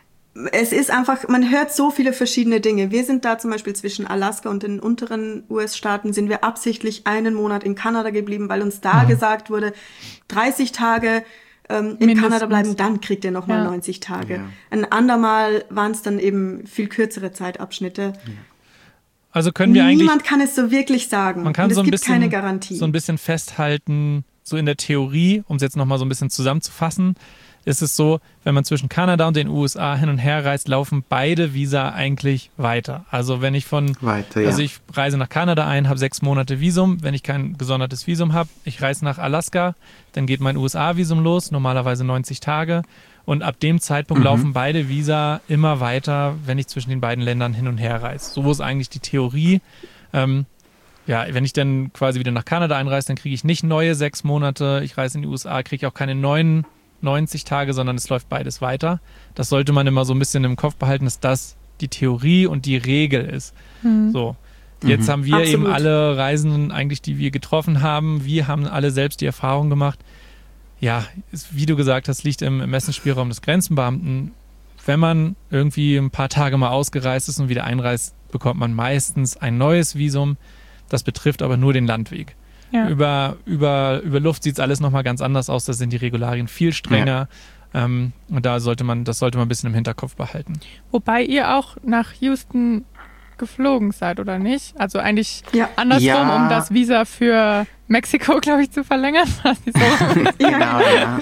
Es ist einfach, man hört so viele verschiedene Dinge. Wir sind da zum Beispiel zwischen Alaska und den unteren US-Staaten, sind wir absichtlich 1 Monat in Kanada geblieben, weil uns da gesagt wurde, 30 Tage in Kanada bleiben, dann kriegt ihr nochmal 90 Tage. Ja. Ein andermal waren es dann eben viel kürzere Zeitabschnitte. Ja. Also können wir Niemand kann es so wirklich sagen. Man kann und so es ein gibt bisschen, keine Garantie. So ein bisschen festhalten, so in der Theorie, um es jetzt nochmal so ein bisschen zusammenzufassen, ist es so, wenn man zwischen Kanada und den USA hin und her reist, laufen beide Visa eigentlich weiter. Also wenn ich also ich reise nach Kanada ein, habe 6 Monate Visum. Wenn ich kein gesondertes Visum habe, ich reise nach Alaska, dann geht mein USA-Visum los, normalerweise 90 Tage. Und ab dem Zeitpunkt laufen beide Visa immer weiter, wenn ich zwischen den beiden Ländern hin und her reise. So ist eigentlich die Theorie. Wenn ich dann quasi wieder nach Kanada einreise, dann kriege ich nicht neue 6 Monate. Ich reise in die USA, kriege ich auch keine neuen 90 Tage, sondern es läuft beides weiter. Das sollte man immer so ein bisschen im Kopf behalten, dass das die Theorie und die Regel ist. So. Jetzt haben wir eben alle Reisenden eigentlich, die wir getroffen haben, wir haben alle selbst die Erfahrung gemacht, wie du gesagt hast, liegt im Ermessensspielraum des Grenzbeamten. Wenn man irgendwie ein paar Tage mal ausgereist ist und wieder einreist, bekommt man meistens ein neues Visum. Das betrifft aber nur den Landweg. Ja. Über Luft sieht es alles nochmal ganz anders aus. Da sind die Regularien viel strenger. Ja. Und das sollte man ein bisschen im Hinterkopf behalten. Wobei ihr auch nach Houston geflogen seid, oder nicht? Also eigentlich andersrum, um das Visa für Mexiko, glaube ich, zu verlängern. Genau, ja.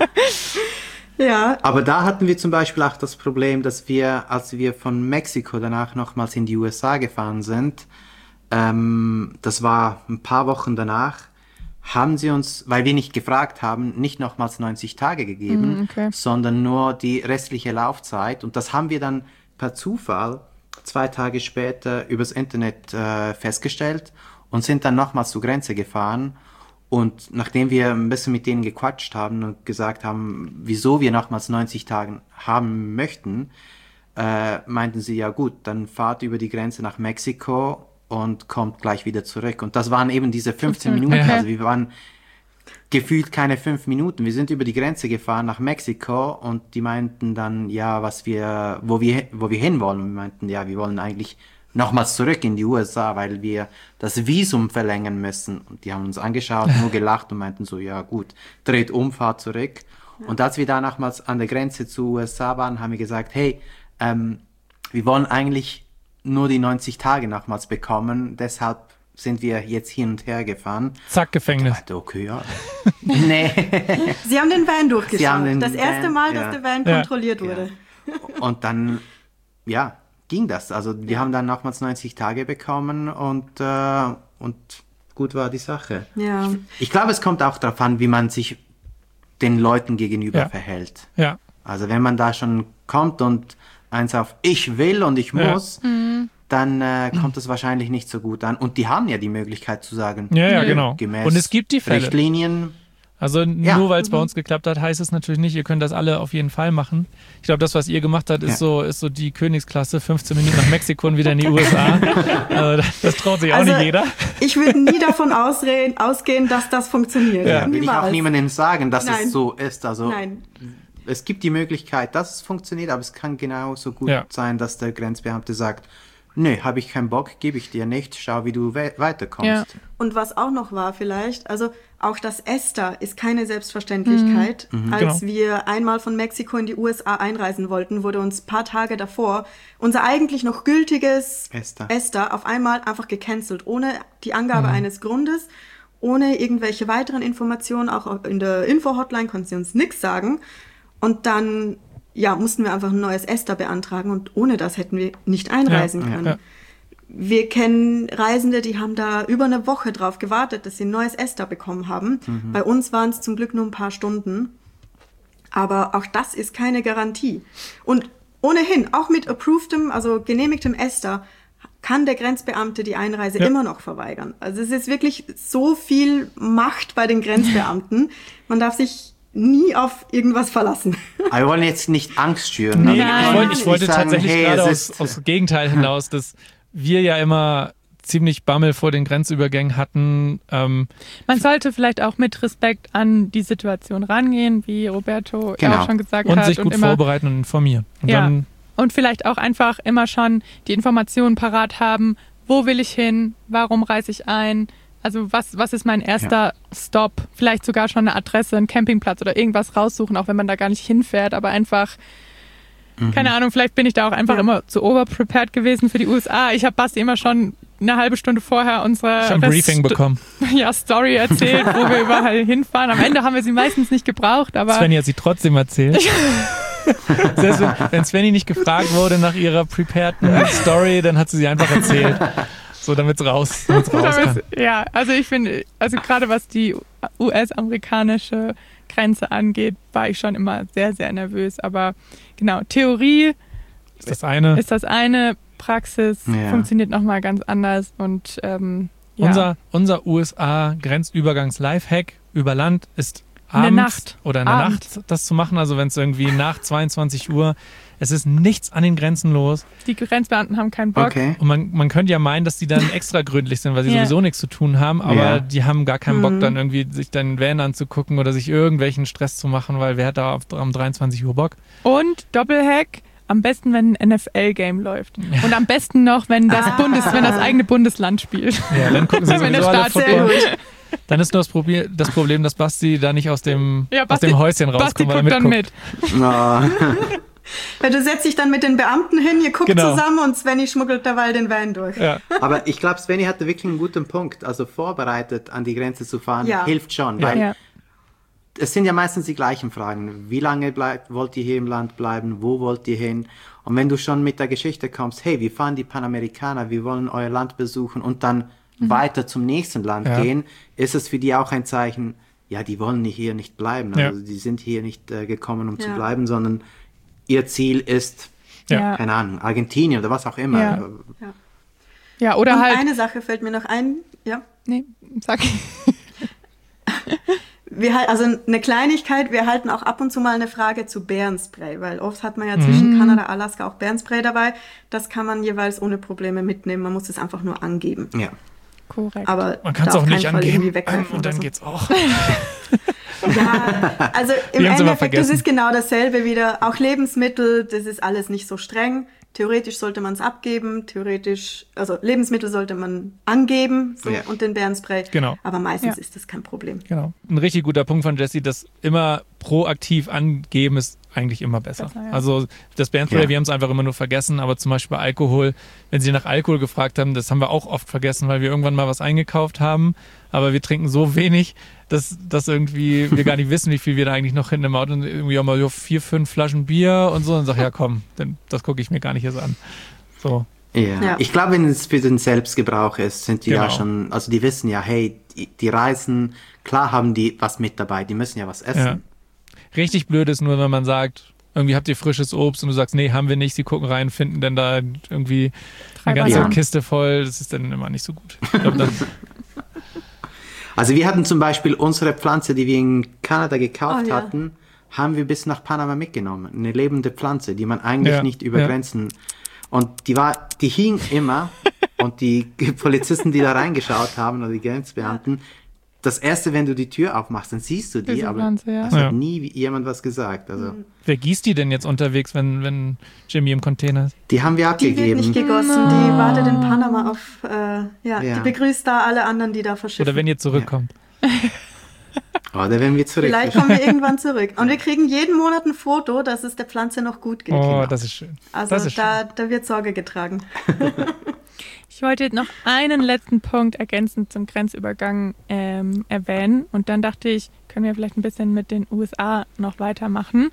Ja. Aber da hatten wir zum Beispiel auch das Problem, dass wir, als wir von Mexiko danach nochmals in die USA gefahren sind, das war ein paar Wochen danach, haben sie uns, weil wir nicht gefragt haben, nicht nochmals 90 Tage gegeben, sondern nur die restliche Laufzeit. Und das haben wir dann per Zufall 2 Tage später übers Internet festgestellt und sind dann nochmals zur Grenze gefahren. Und nachdem wir ein bisschen mit denen gequatscht haben und gesagt haben, wieso wir nochmals 90 Tage haben möchten, meinten sie, ja gut, dann fahrt über die Grenze nach Mexiko und kommt gleich wieder zurück. Und das waren eben diese 15 Minuten. Okay. Also wir waren gefühlt keine 5 Minuten. Wir sind über die Grenze gefahren nach Mexiko und die meinten dann, ja, wo wir hinwollen. Und wir meinten, ja, wir wollen eigentlich nochmals zurück in die USA, weil wir das Visum verlängern müssen. Und die haben uns angeschaut, nur gelacht und meinten so, ja gut, dreht um, fahrt zurück. Ja. Und als wir da nochmals an der Grenze zu USA waren, haben wir gesagt, hey, wir wollen eigentlich nur die 90 Tage nochmals bekommen, deshalb sind wir jetzt hin und her gefahren. Zack, Gefängnis. Dachte, okay, ja. Nee. Sie haben den Van durchgeschaut. Das erste Mal, dass der Van kontrolliert wurde. Ja. Und dann, ging das. Also wir haben dann nochmals 90 Tage bekommen und gut war die Sache. Ja. Ich glaube, es kommt auch darauf an, wie man sich den Leuten gegenüber verhält. Ja. Also wenn man da schon kommt und eins auf ich will und ich muss, dann kommt es wahrscheinlich nicht so gut an. Und die haben ja die Möglichkeit zu sagen, genau. Gemäß und es gibt die Fälle. Richtlinien. Also nur weil es bei uns geklappt hat, heißt es natürlich nicht, ihr könnt das alle auf jeden Fall machen. Ich glaube, das, was ihr gemacht habt, ist so die Königsklasse, 15 Minuten nach Mexiko und wieder in die USA. Also das traut sich auch nicht jeder. Ich würde nie davon ausgehen, dass das funktioniert. Ja. Will ich auch niemandem sagen, dass es so ist. Also es gibt die Möglichkeit, dass es funktioniert, aber es kann genauso gut sein, dass der Grenzbeamte sagt, nö, habe ich keinen Bock, gebe ich dir nicht, schau, wie du weiterkommst. Ja. Und was auch noch war vielleicht, also auch das ESTA ist keine Selbstverständlichkeit. Als wir einmal von Mexiko in die USA einreisen wollten, wurde uns ein paar Tage davor unser eigentlich noch gültiges ESTA auf einmal einfach gecancelt, ohne die Angabe eines Grundes, ohne irgendwelche weiteren Informationen. Auch in der Info-Hotline konnten sie uns nichts sagen. Und dann mussten wir einfach ein neues ESTA beantragen und ohne das hätten wir nicht einreisen können. Ja. Wir kennen Reisende, die haben da über eine Woche drauf gewartet, dass sie ein neues ESTA bekommen haben. Bei uns waren es zum Glück nur ein paar Stunden. Aber auch das ist keine Garantie. Und ohnehin, auch mit approvedem, also genehmigtem ESTA, kann der Grenzbeamte die Einreise immer noch verweigern. Also es ist wirklich so viel Macht bei den Grenzbeamten. Man darf sich nie auf irgendwas verlassen. Aber wir wollen jetzt nicht Angst schüren. Nee, ich wollte sagen, tatsächlich gerade aufs Gegenteil hinaus, dass wir ja immer ziemlich Bammel vor den Grenzübergängen hatten. Man sollte vielleicht auch mit Respekt an die Situation rangehen, wie Roberto ja auch schon gesagt hat. Und sich gut vorbereiten und informieren. Und vielleicht auch einfach immer schon die Informationen parat haben, wo will ich hin, warum reise ich ein, also was ist mein erster Stop, vielleicht sogar schon eine Adresse, einen Campingplatz oder irgendwas raussuchen, auch wenn man da gar nicht hinfährt, aber einfach, keine Ahnung, vielleicht bin ich da auch einfach immer zu overprepared gewesen für die USA. Ich habe Basti immer schon eine halbe Stunde vorher unsere Briefing bekommen. Story erzählt, wo wir überall hinfahren. Am Ende haben wir sie meistens nicht gebraucht, aber Svenny hat sie trotzdem erzählt. Selbst wenn Svenny nicht gefragt wurde nach ihrer prepareden Story, dann hat sie einfach erzählt. So, damit es raus kann. Ja, also ich finde, gerade was die US-amerikanische Grenze angeht, war ich schon immer sehr, sehr nervös. Aber genau, Theorie ist das eine, Praxis funktioniert nochmal ganz anders. Und unser USA-Grenzübergangs-Lifehack über Land ist abends oder in der Nacht das zu machen, also wenn es irgendwie nach 22 Uhr, es ist nichts an den Grenzen los. Die Grenzbeamten haben keinen Bock. Okay. Und man könnte ja meinen, dass die dann extra gründlich sind, weil sie sowieso nichts zu tun haben, aber die haben gar keinen Bock, dann irgendwie sich den Van anzugucken oder sich irgendwelchen Stress zu machen, weil wer hat da am 23 Uhr Bock? Und Doppelhack, am besten, wenn ein NFL-Game läuft. Und am besten noch, wenn das eigene Bundesland spielt. Ja, dann gucken sie Wenn sowieso der alle Staat Football. Dann ist nur das Problem, dass Basti da nicht aus dem Häuschen rauskommt. Basti guckt dann mit. Weil du setzt dich dann mit den Beamten hin, ihr guckt zusammen und Svenny schmuggelt derweil den Wein durch. Ja. Aber ich glaube, Svenny hatte wirklich einen guten Punkt. Also vorbereitet an die Grenze zu fahren, hilft schon. Weil es sind ja meistens die gleichen Fragen. Wie lange wollt ihr hier im Land bleiben? Wo wollt ihr hin? Und wenn du schon mit der Geschichte kommst, hey, wir fahren die Panamerikaner, wir wollen euer Land besuchen und dann weiter zum nächsten Land gehen, ist es für die auch ein Zeichen, ja, die wollen hier nicht bleiben. Also die sind hier nicht gekommen, um zu bleiben, sondern ihr Ziel ist, keine Ahnung, Argentinien oder was auch immer. Ja, oder und halt... eine Sache fällt mir noch ein. Ja. Nee, sag. Also eine Kleinigkeit, wir halten auch ab und zu mal eine Frage zu Bärenspray, weil oft hat man ja zwischen Kanada und Alaska auch Bärenspray dabei. Das kann man jeweils ohne Probleme mitnehmen. Man muss es einfach nur angeben. Ja. Korrekt. Aber man kann es auch nicht angeben und dann geht's auch. Ja, also im Endeffekt, das ist genau dasselbe wieder. Auch Lebensmittel, das ist alles nicht so streng. Theoretisch sollte man es abgeben, also Lebensmittel sollte man angeben und den Bärenspray. Genau. Aber meistens ist das kein Problem. Genau. Ein richtig guter Punkt von Jessie, das immer proaktiv angeben ist eigentlich immer besser. Also das Bärenspray, wir haben es einfach immer nur vergessen, aber zum Beispiel bei Alkohol, wenn sie nach Alkohol gefragt haben, das haben wir auch oft vergessen, weil wir irgendwann mal was eingekauft haben, aber wir trinken so wenig, dass irgendwie wir gar nicht wissen, wie viel wir da eigentlich noch hinten im Auto und irgendwie auch mal 4, 5 Flaschen Bier und so und sag, ja komm, denn das gucke ich mir gar nicht erst an. So. Ja. Ich glaube, wenn es für den Selbstgebrauch ist, sind die ja schon, also die wissen ja, hey, die reisen, klar haben die was mit dabei, die müssen ja was essen. Ja. Richtig blöd ist nur, wenn man sagt, irgendwie habt ihr frisches Obst und du sagst, nee, haben wir nicht, sie gucken rein, finden dann da irgendwie eine ganze Kiste voll, das ist dann immer nicht so gut. Ich glaub, also wir hatten zum Beispiel unsere Pflanze, die wir in Kanada gekauft hatten, haben wir bis nach Panama mitgenommen. Eine lebende Pflanze, die man eigentlich nicht über Grenzen... Und die hing immer und die Polizisten, die da reingeschaut haben oder die Grenzbeamten, das erste, wenn du die Tür aufmachst, dann siehst du die, aber es hat nie jemand was gesagt. Also. Wer gießt die denn jetzt unterwegs, wenn Jimmy im Container ist? Die haben wir abgegeben. Die wird nicht gegossen, die wartet in Panama auf, die begrüßt da alle anderen, die da verschiffen. Oder wenn ihr zurückkommt. Oder wenn wir zurück. Vielleicht kommen wir irgendwann zurück. Und wir kriegen jeden Monat ein Foto, dass es der Pflanze noch gut geht. Oh, das ist schön. Also da wird Sorge getragen. Ich wollte jetzt noch einen letzten Punkt ergänzend zum Grenzübergang erwähnen. Und dann dachte ich, können wir vielleicht ein bisschen mit den USA noch weitermachen.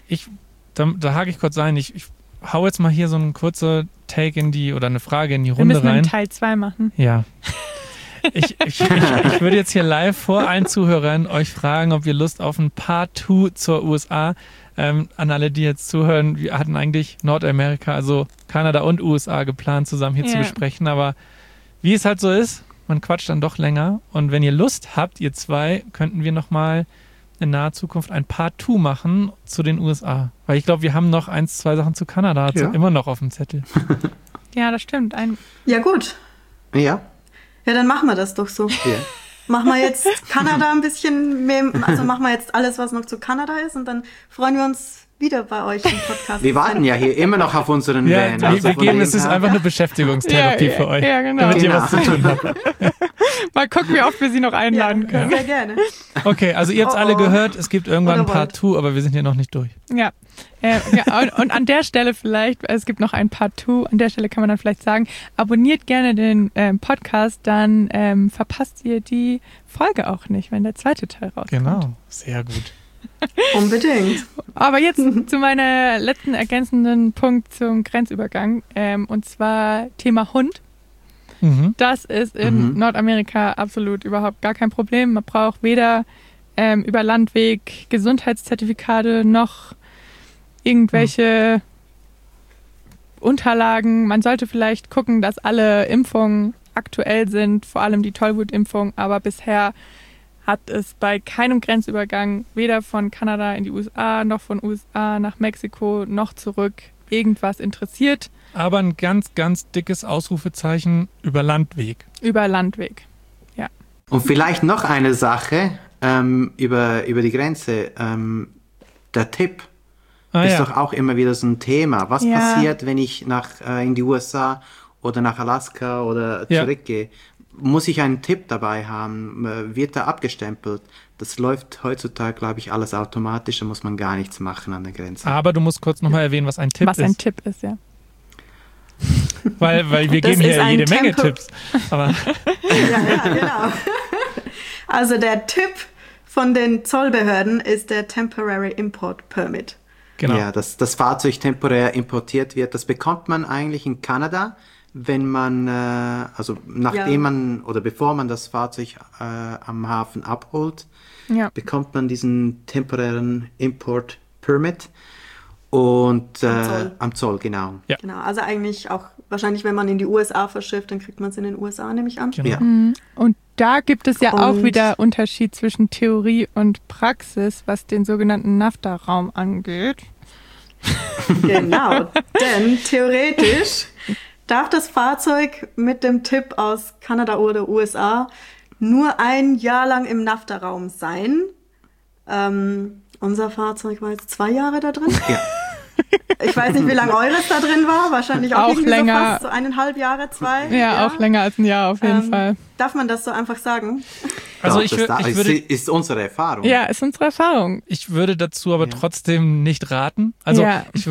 Da hake ich kurz ein. Ich hau jetzt mal hier so einen kurzen Take oder eine Frage in die Runde rein. Wir müssen Teil 2 machen. Ja. Ich würde jetzt hier live vor allen Zuhörern euch fragen, ob ihr Lust auf ein Part 2 zur USA. An alle, die jetzt zuhören, wir hatten eigentlich Nordamerika, also Kanada und USA geplant, zusammen hier zu besprechen. Aber wie es halt so ist, man quatscht dann doch länger. Und wenn ihr Lust habt, ihr zwei, könnten wir nochmal in naher Zukunft ein Part 2 machen zu den USA. Weil ich glaube, wir haben noch 1, 2 Sachen zu Kanada immer noch auf dem Zettel. Ja, das stimmt. Ja, gut. Ja. Ja, dann machen wir das doch so. Ja. Machen wir jetzt Kanada ein bisschen mehr, also machen wir jetzt alles, was noch zu Kanada ist und dann freuen wir uns wieder bei euch im Podcast. Wir warten ja hier immer noch auf unseren Van. Also wir geben, es ist einfach eine Beschäftigungstherapie für euch. Ja, genau. Damit ihr was zu tun habt. Mal gucken, wie oft wir sie noch einladen können. Sehr gerne. Okay, also ihr habt alle gehört, es gibt irgendwann ein Part 2, aber wir sind hier noch nicht durch. Ja. Und an der Stelle vielleicht, es gibt noch ein Part 2, an der Stelle kann man dann vielleicht sagen, abonniert gerne den Podcast, dann verpasst ihr die Folge auch nicht, wenn der zweite Teil rauskommt. Genau, sehr gut. Unbedingt. Aber jetzt zu meiner letzten ergänzenden Punkt zum Grenzübergang, und zwar Thema Hund. Mhm. Das ist in Nordamerika absolut überhaupt gar kein Problem. Man braucht weder über Landweg Gesundheitszertifikate noch irgendwelche Unterlagen. Man sollte vielleicht gucken, dass alle Impfungen aktuell sind, vor allem die Tollwutimpfung, aber bisher hat es bei keinem Grenzübergang, weder von Kanada in die USA, noch von USA nach Mexiko, noch zurück, irgendwas interessiert. Aber ein ganz, ganz dickes Ausrufezeichen über Landweg. Über Landweg, ja. Und vielleicht noch eine Sache über die Grenze. Der Tipp ist doch auch immer wieder so ein Thema. Was passiert, wenn ich in die USA oder nach Alaska oder zurückgehe? Muss ich einen Tipp dabei haben? Wird da abgestempelt? Das läuft heutzutage, glaube ich, alles automatisch. Da muss man gar nichts machen an der Grenze. Aber du musst kurz nochmal erwähnen, was ein Tipp ist. Was ein Tipp ist, ja. Weil wir geben hier jede Menge Tipps. Aber ja, genau. Also der Tipp von den Zollbehörden ist der Temporary Import Permit. genau. Ja, dass das Fahrzeug temporär importiert wird. Das bekommt man eigentlich in Kanada, wenn man, bevor man das Fahrzeug am Hafen abholt, bekommt man diesen temporären Import Permit. Und am Zoll, genau. Ja. Genau, also eigentlich auch wahrscheinlich, wenn man in die USA verschifft, dann kriegt man es in den USA, nehme ich an. Genau. Ja. Und da gibt es ja auch wieder Unterschied zwischen Theorie und Praxis, was den sogenannten NAFTA-Raum angeht. Genau, denn theoretisch darf das Fahrzeug mit dem Tipp aus Kanada oder USA nur ein Jahr lang im NAFTA-Raum sein. Unser Fahrzeug war jetzt 2 Jahre da drin. Ja. Ich weiß nicht, wie lange eures da drin war. Wahrscheinlich auch irgendwie länger. so fast so 1,5 Jahre, 2. Ja, auch länger als ein Jahr auf jeden Fall. Darf man das so einfach sagen? Also Doch, ich würde, ist unsere Erfahrung. Ja, ist unsere Erfahrung. ich würde dazu aber trotzdem nicht raten. Also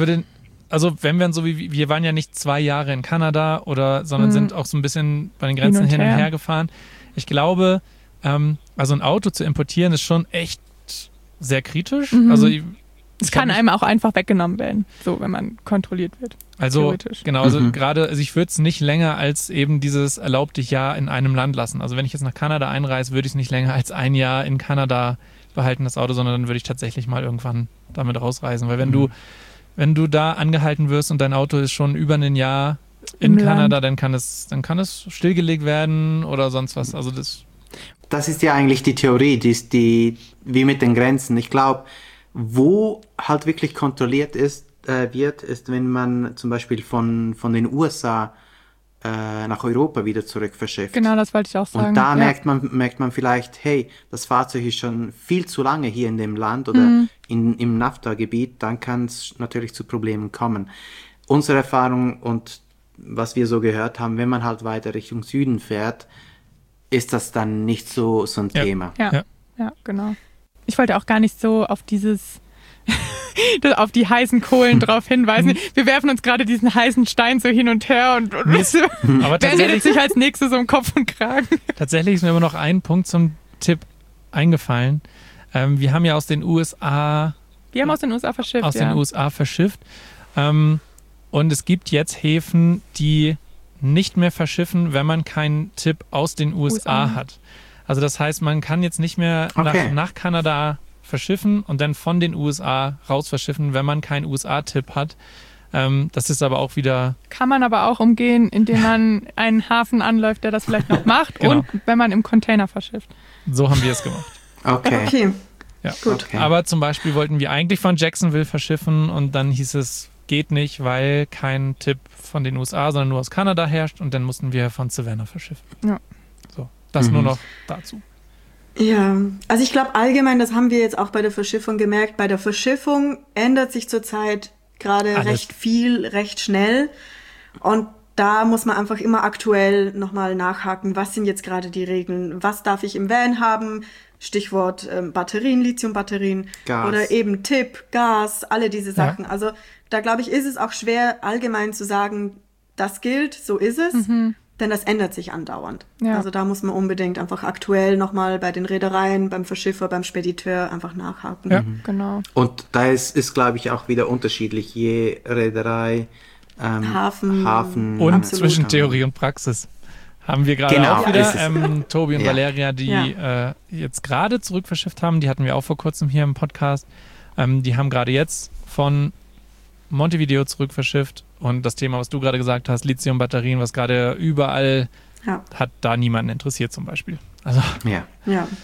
wenn wir so wie wir waren ja nicht 2 Jahre in Kanada sondern sind auch so ein bisschen bei den Grenzen hin und her gefahren. Ich glaube, also ein Auto zu importieren ist schon echt sehr kritisch. Also Es kann einem auch einfach weggenommen werden, so wenn man kontrolliert wird. Also theoretisch. genau, also ich würde es nicht länger als eben dieses erlaubt dich Jahr in einem Land lassen. Also wenn ich jetzt nach Kanada einreise, würde ich es nicht länger als 1 Jahr in Kanada behalten, das Auto, sondern dann würde ich tatsächlich mal irgendwann damit rausreisen. Weil wenn du da angehalten wirst und dein Auto ist schon über ein Jahr in Kanada, dann kann es stillgelegt werden oder sonst was. Also Das ist ja eigentlich die Theorie, wie mit den Grenzen. Ich glaube, wo halt wirklich kontrolliert wird, ist, wenn man zum Beispiel von den USA nach Europa wieder zurück verschifft. Genau, das wollte ich auch sagen. Und da merkt man vielleicht, hey, das Fahrzeug ist schon viel zu lange hier in dem Land oder im NAFTA-Gebiet, dann kann es natürlich zu Problemen kommen. Unsere Erfahrung und was wir so gehört haben, wenn man halt weiter Richtung Süden fährt, ist das dann nicht so ein Thema. Ja, genau. Ich wollte auch gar nicht so auf auf die heißen Kohlen drauf hinweisen. Wir werfen uns gerade diesen heißen Stein so hin und her und aber wer redet sich als nächstes um Kopf und Kragen? Tatsächlich ist mir aber noch ein Punkt zum Tipp eingefallen. Wir haben ja aus den USA verschifft. Und es gibt jetzt Häfen, die nicht mehr verschiffen, wenn man keinen Tipp aus den USA hat. Also das heißt, man kann jetzt nicht mehr nach Kanada verschiffen und dann von den USA raus verschiffen, wenn man keinen USA-Tipp hat. Das ist aber auch wieder... Kann man aber auch umgehen, indem man einen Hafen anläuft, der das vielleicht noch macht und wenn man im Container verschifft. So haben wir es gemacht. Okay. Ja. Gut. Okay. Aber zum Beispiel wollten wir eigentlich von Jacksonville verschiffen und dann hieß es, geht nicht, weil kein Tipp von den USA, sondern nur aus Kanada herrscht und dann mussten wir von Savannah verschiffen. Ja. So, das nur noch dazu. Ja, also ich glaube allgemein, das haben wir jetzt auch bei der Verschiffung gemerkt, bei der Verschiffung ändert sich zurzeit gerade recht viel, recht schnell und da muss man einfach immer aktuell nochmal nachhaken, was sind jetzt gerade die Regeln, was darf ich im Van haben, Stichwort Batterien, Lithiumbatterien oder eben Tipp, Gas, alle diese Sachen. Ja. Also da glaube ich, ist es auch schwer allgemein zu sagen, das gilt, so ist es. Denn das ändert sich andauernd. Ja. Also da muss man unbedingt einfach aktuell nochmal bei den Reedereien, beim Verschiffer, beim Spediteur einfach nachhaken. Ja, genau. Und da ist glaube ich, auch wieder unterschiedlich, je Reederei, Hafen und absolut. Zwischen Theorie und Praxis. Haben wir gerade auch wieder Tobi und Valeria, die jetzt gerade zurückverschifft haben. Die hatten wir auch vor kurzem hier im Podcast. Die haben gerade jetzt von Montevideo zurückverschifft. Und das Thema, was du gerade gesagt hast, Lithium-Batterien, was gerade überall hat da niemanden interessiert zum Beispiel. Also, ja.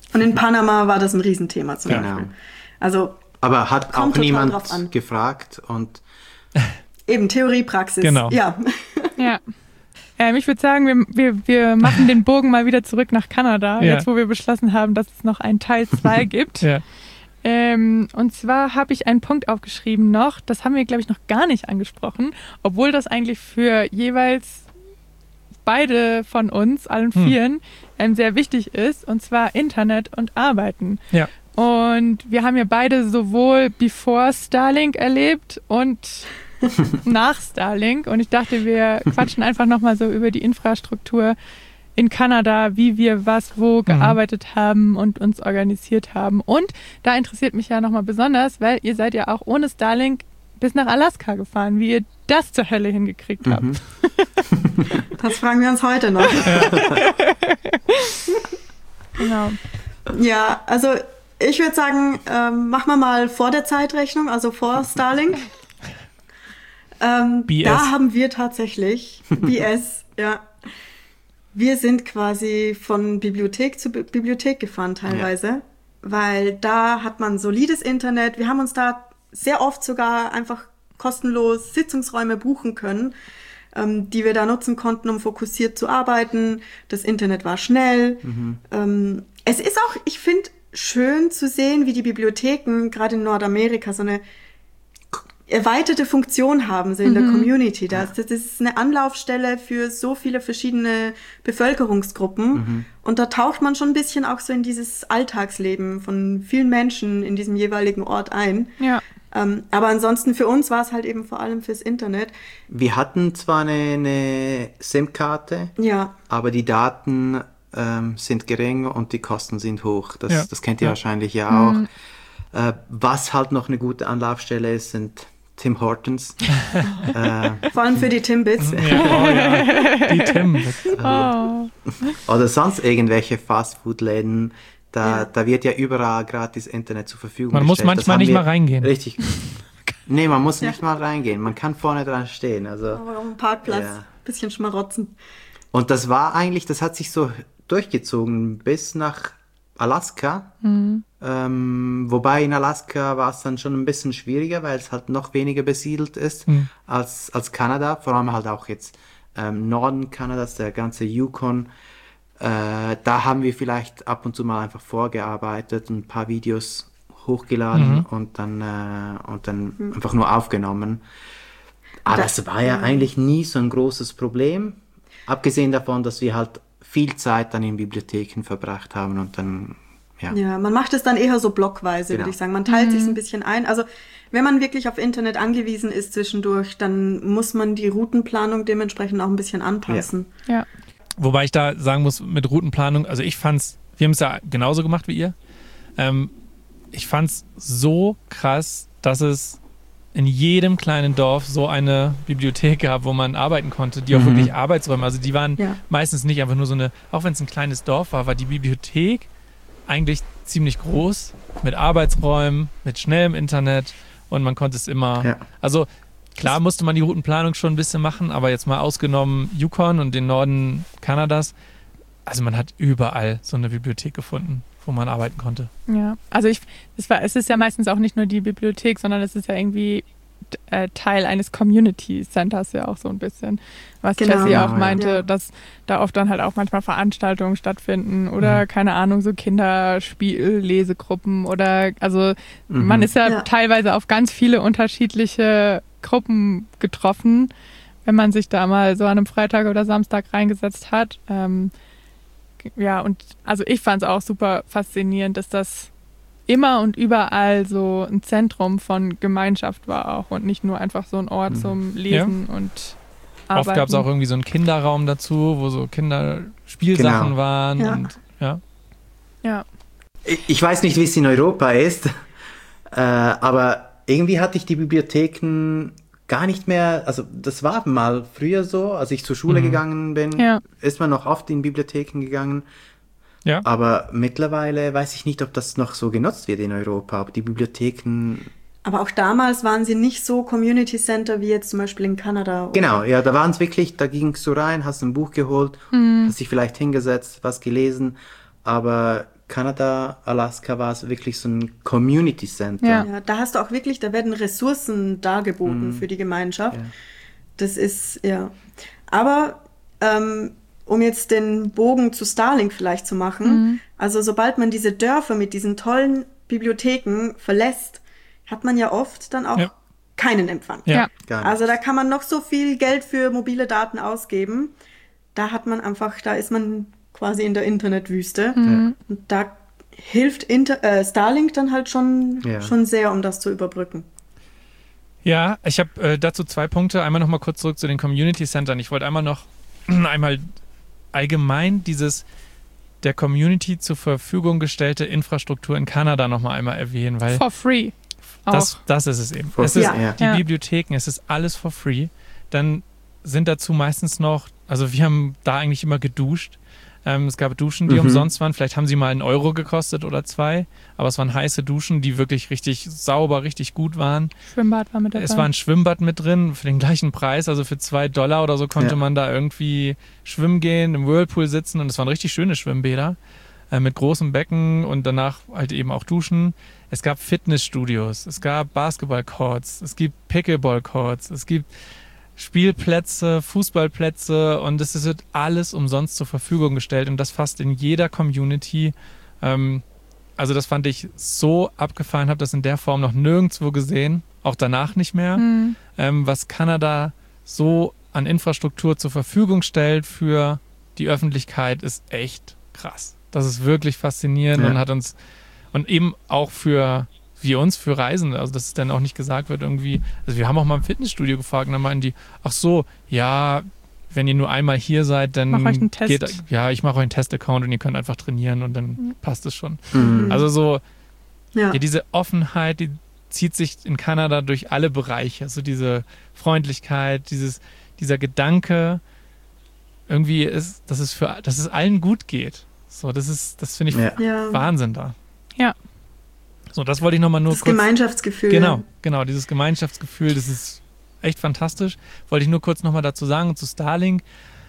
Und in Panama war das ein Riesenthema zum Genau. Beispiel. Also Aber hat kommt auch total niemand drauf an. gefragt und Eben Theorie, Praxis. Genau. Ja. Ja. Ich würde sagen, wir machen den Bogen mal wieder zurück nach Kanada, Ja. jetzt wo wir beschlossen haben, dass es noch einen Teil 2 gibt. Ja. Und zwar habe ich einen Punkt aufgeschrieben noch, das haben wir, glaube ich, noch gar nicht angesprochen, obwohl das eigentlich für jeweils beide von uns, allen vieren, sehr wichtig ist, und zwar Internet und Arbeiten. Ja. Und wir haben ja beide sowohl before Starlink erlebt und nach Starlink. Und ich dachte, wir quatschen einfach nochmal so über die Infrastruktur in Kanada, wie wir was wo gearbeitet haben und uns organisiert haben. Und da interessiert mich ja nochmal besonders, weil ihr seid ja auch ohne Starlink bis nach Alaska gefahren, wie ihr das zur Hölle hingekriegt habt. Das fragen wir uns heute noch. Genau. Ja, also ich würde sagen, machen wir mal vor der Zeitrechnung, also vor Starlink. BS. Da haben wir tatsächlich BS, ja. Wir sind quasi von Bibliothek zu Bibliothek gefahren teilweise, weil da hat man solides Internet. Wir haben uns da sehr oft sogar einfach kostenlos Sitzungsräume buchen können, die wir da nutzen konnten, um fokussiert zu arbeiten. Das Internet war schnell. Es ist auch, ich finde, schön zu sehen, wie die Bibliotheken gerade in Nordamerika so eine erweiterte Funktion haben, so in der Community. Das ist eine Anlaufstelle für so viele verschiedene Bevölkerungsgruppen. Und da taucht man schon ein bisschen auch so in dieses Alltagsleben von vielen Menschen in diesem jeweiligen Ort ein. Ja. Aber ansonsten für uns war es halt eben vor allem fürs Internet. wir hatten zwar eine SIM-Karte, Ja, aber die Daten sind gering und die Kosten sind hoch. Ja. Das kennt ihr wahrscheinlich ja auch. Was halt noch eine gute Anlaufstelle ist, sind Tim Hortons. vor allem für die Timbits. Die Tim. Oder sonst irgendwelche Fastfood-Läden. Ja. Da wird ja überall gratis Internet zur Verfügung Man muss gestellt. Das manchmal haben nicht wir mal reingehen. Richtig. Nee, man muss nicht mal reingehen. Man kann vorne dran stehen. Also, Aber auf dem Parkplatz Ja. bisschen schmarotzen. und das hat sich so durchgezogen bis nach Alaska. Wobei in Alaska war es dann schon ein bisschen schwieriger, weil es halt noch weniger besiedelt ist als Kanada. Vor allem halt auch jetzt Norden Kanadas, der ganze Yukon. Da haben wir vielleicht ab und zu mal einfach vorgearbeitet, ein paar Videos hochgeladen und dann einfach nur aufgenommen. Aber das war ja eigentlich nie so ein großes Problem. Abgesehen davon, dass wir halt viel Zeit dann in Bibliotheken verbracht haben und dann, Ja, man macht es dann eher so blockweise, Genau. würde ich sagen. Man teilt sich ein bisschen ein. Also wenn man wirklich auf Internet angewiesen ist zwischendurch, dann muss man die Routenplanung dementsprechend auch ein bisschen anpassen. Ja. Wobei ich da sagen muss, mit Routenplanung, also wir haben es ja genauso gemacht wie ihr. Ich fand's so krass, dass es in jedem kleinen Dorf so eine Bibliothek gab, wo man arbeiten konnte, die auch wirklich Arbeitsräume, also die waren meistens nicht einfach nur so eine, auch wenn es ein kleines Dorf war die Bibliothek eigentlich ziemlich groß, mit Arbeitsräumen, mit schnellem Internet und man konnte es immer, also klar musste man die Routenplanung schon ein bisschen machen, aber jetzt mal ausgenommen Yukon und den Norden Kanadas, also man hat überall so eine Bibliothek gefunden, wo man arbeiten konnte. Ja, also es ist ja meistens auch nicht nur die Bibliothek, sondern es ist ja irgendwie Teil eines Community Centers ja auch so ein bisschen, was Genau. Jessie auch Ja. meinte, dass da oft dann halt auch manchmal Veranstaltungen stattfinden oder keine Ahnung, so Kinderspiel-Lesegruppen oder also man ist ja teilweise auf ganz viele unterschiedliche Gruppen getroffen, wenn man sich da mal so an einem Freitag oder Samstag reingesetzt hat. Ja, und also ich fand es auch super faszinierend, dass das immer und überall so ein Zentrum von Gemeinschaft war auch und nicht nur einfach so ein Ort zum Lesen und Arbeiten. Oft gab es auch irgendwie so einen Kinderraum dazu, wo so Kinderspielsachen Genau. waren. Ja. Und, Ja, Ich weiß nicht, wie es in Europa ist, aber irgendwie hatte ich die Bibliotheken gar nicht mehr, also das war mal früher so, als ich zur Schule gegangen bin, ist man noch oft in Bibliotheken gegangen. Ja. Aber mittlerweile weiß ich nicht, ob das noch so genutzt wird in Europa, ob die Bibliotheken... Aber auch damals waren sie nicht so Community Center wie jetzt zum Beispiel in Kanada. oder- Genau, ja, da waren es wirklich, da gingst du rein, hast ein Buch geholt, hast dich vielleicht hingesetzt, was gelesen, aber Kanada, Alaska war es wirklich so ein Community Center. Ja. Ja, da hast du auch wirklich, da werden Ressourcen dargeboten für die Gemeinschaft. Ja. Das ist, ja. Aber um jetzt den Bogen zu Starlink vielleicht zu machen, also sobald man diese Dörfer mit diesen tollen Bibliotheken verlässt, hat man ja oft dann auch keinen Empfang. Ja. Gar nicht. Also da kann man noch so viel Geld für mobile Daten ausgeben. Da hat man einfach, da ist man quasi in der Internetwüste. Und da hilft Starlink dann halt schon sehr, um das zu überbrücken. Ja, ich habe dazu 2 Punkte. Einmal noch mal kurz zurück zu den Community Centern. Ich wollte einmal allgemein der Community zur Verfügung gestellte Infrastruktur in Kanada noch mal einmal erwähnen, weil For free. Auch. das ist es eben. For Es ist free, ja. die Bibliotheken, es ist alles for free. Dann sind dazu meistens noch, also wir haben da eigentlich immer geduscht. Es gab Duschen, die umsonst waren. Vielleicht haben sie mal 1 Euro gekostet oder 2. Aber es waren heiße Duschen, die wirklich richtig sauber, richtig gut waren. Schwimmbad war mit dabei. Es war ein Schwimmbad mit drin für den gleichen Preis. Also für $2 oder so konnte man da irgendwie schwimmen gehen, im Whirlpool sitzen. Und es waren richtig schöne Schwimmbäder mit großem Becken und danach halt eben auch Duschen. Es gab Fitnessstudios, es gab Basketballcourts, es gibt Pickleballcourts, es gibt Spielplätze, Fußballplätze und es wird alles umsonst zur Verfügung gestellt und das fast in jeder Community. Also das fand ich so abgefahren, habe das in der Form noch nirgendwo gesehen, auch danach nicht mehr. Was Kanada so an Infrastruktur zur Verfügung stellt für die Öffentlichkeit, ist echt krass. Das ist wirklich faszinierend und hat uns, und eben auch für Reisende, also dass es dann auch nicht gesagt wird irgendwie, also wir haben auch mal im Fitnessstudio gefragt und dann meinten die, ach so, ja, wenn ihr nur einmal hier seid, dann Mach euch einen Test. ich mache euch einen Test-Account und ihr könnt einfach trainieren und dann passt es schon. Mhm. Also so, Ja. diese Offenheit, die zieht sich in Kanada durch alle Bereiche, so diese Freundlichkeit, dieser Gedanke, irgendwie dass es allen gut geht. So, das finde ich Ja. Wahnsinn da. Ja. So, das wollte ich nochmal nur Das kurz. Gemeinschaftsgefühl. Genau, dieses Gemeinschaftsgefühl, das ist echt fantastisch. Wollte ich nur kurz nochmal dazu sagen, zu Starlink.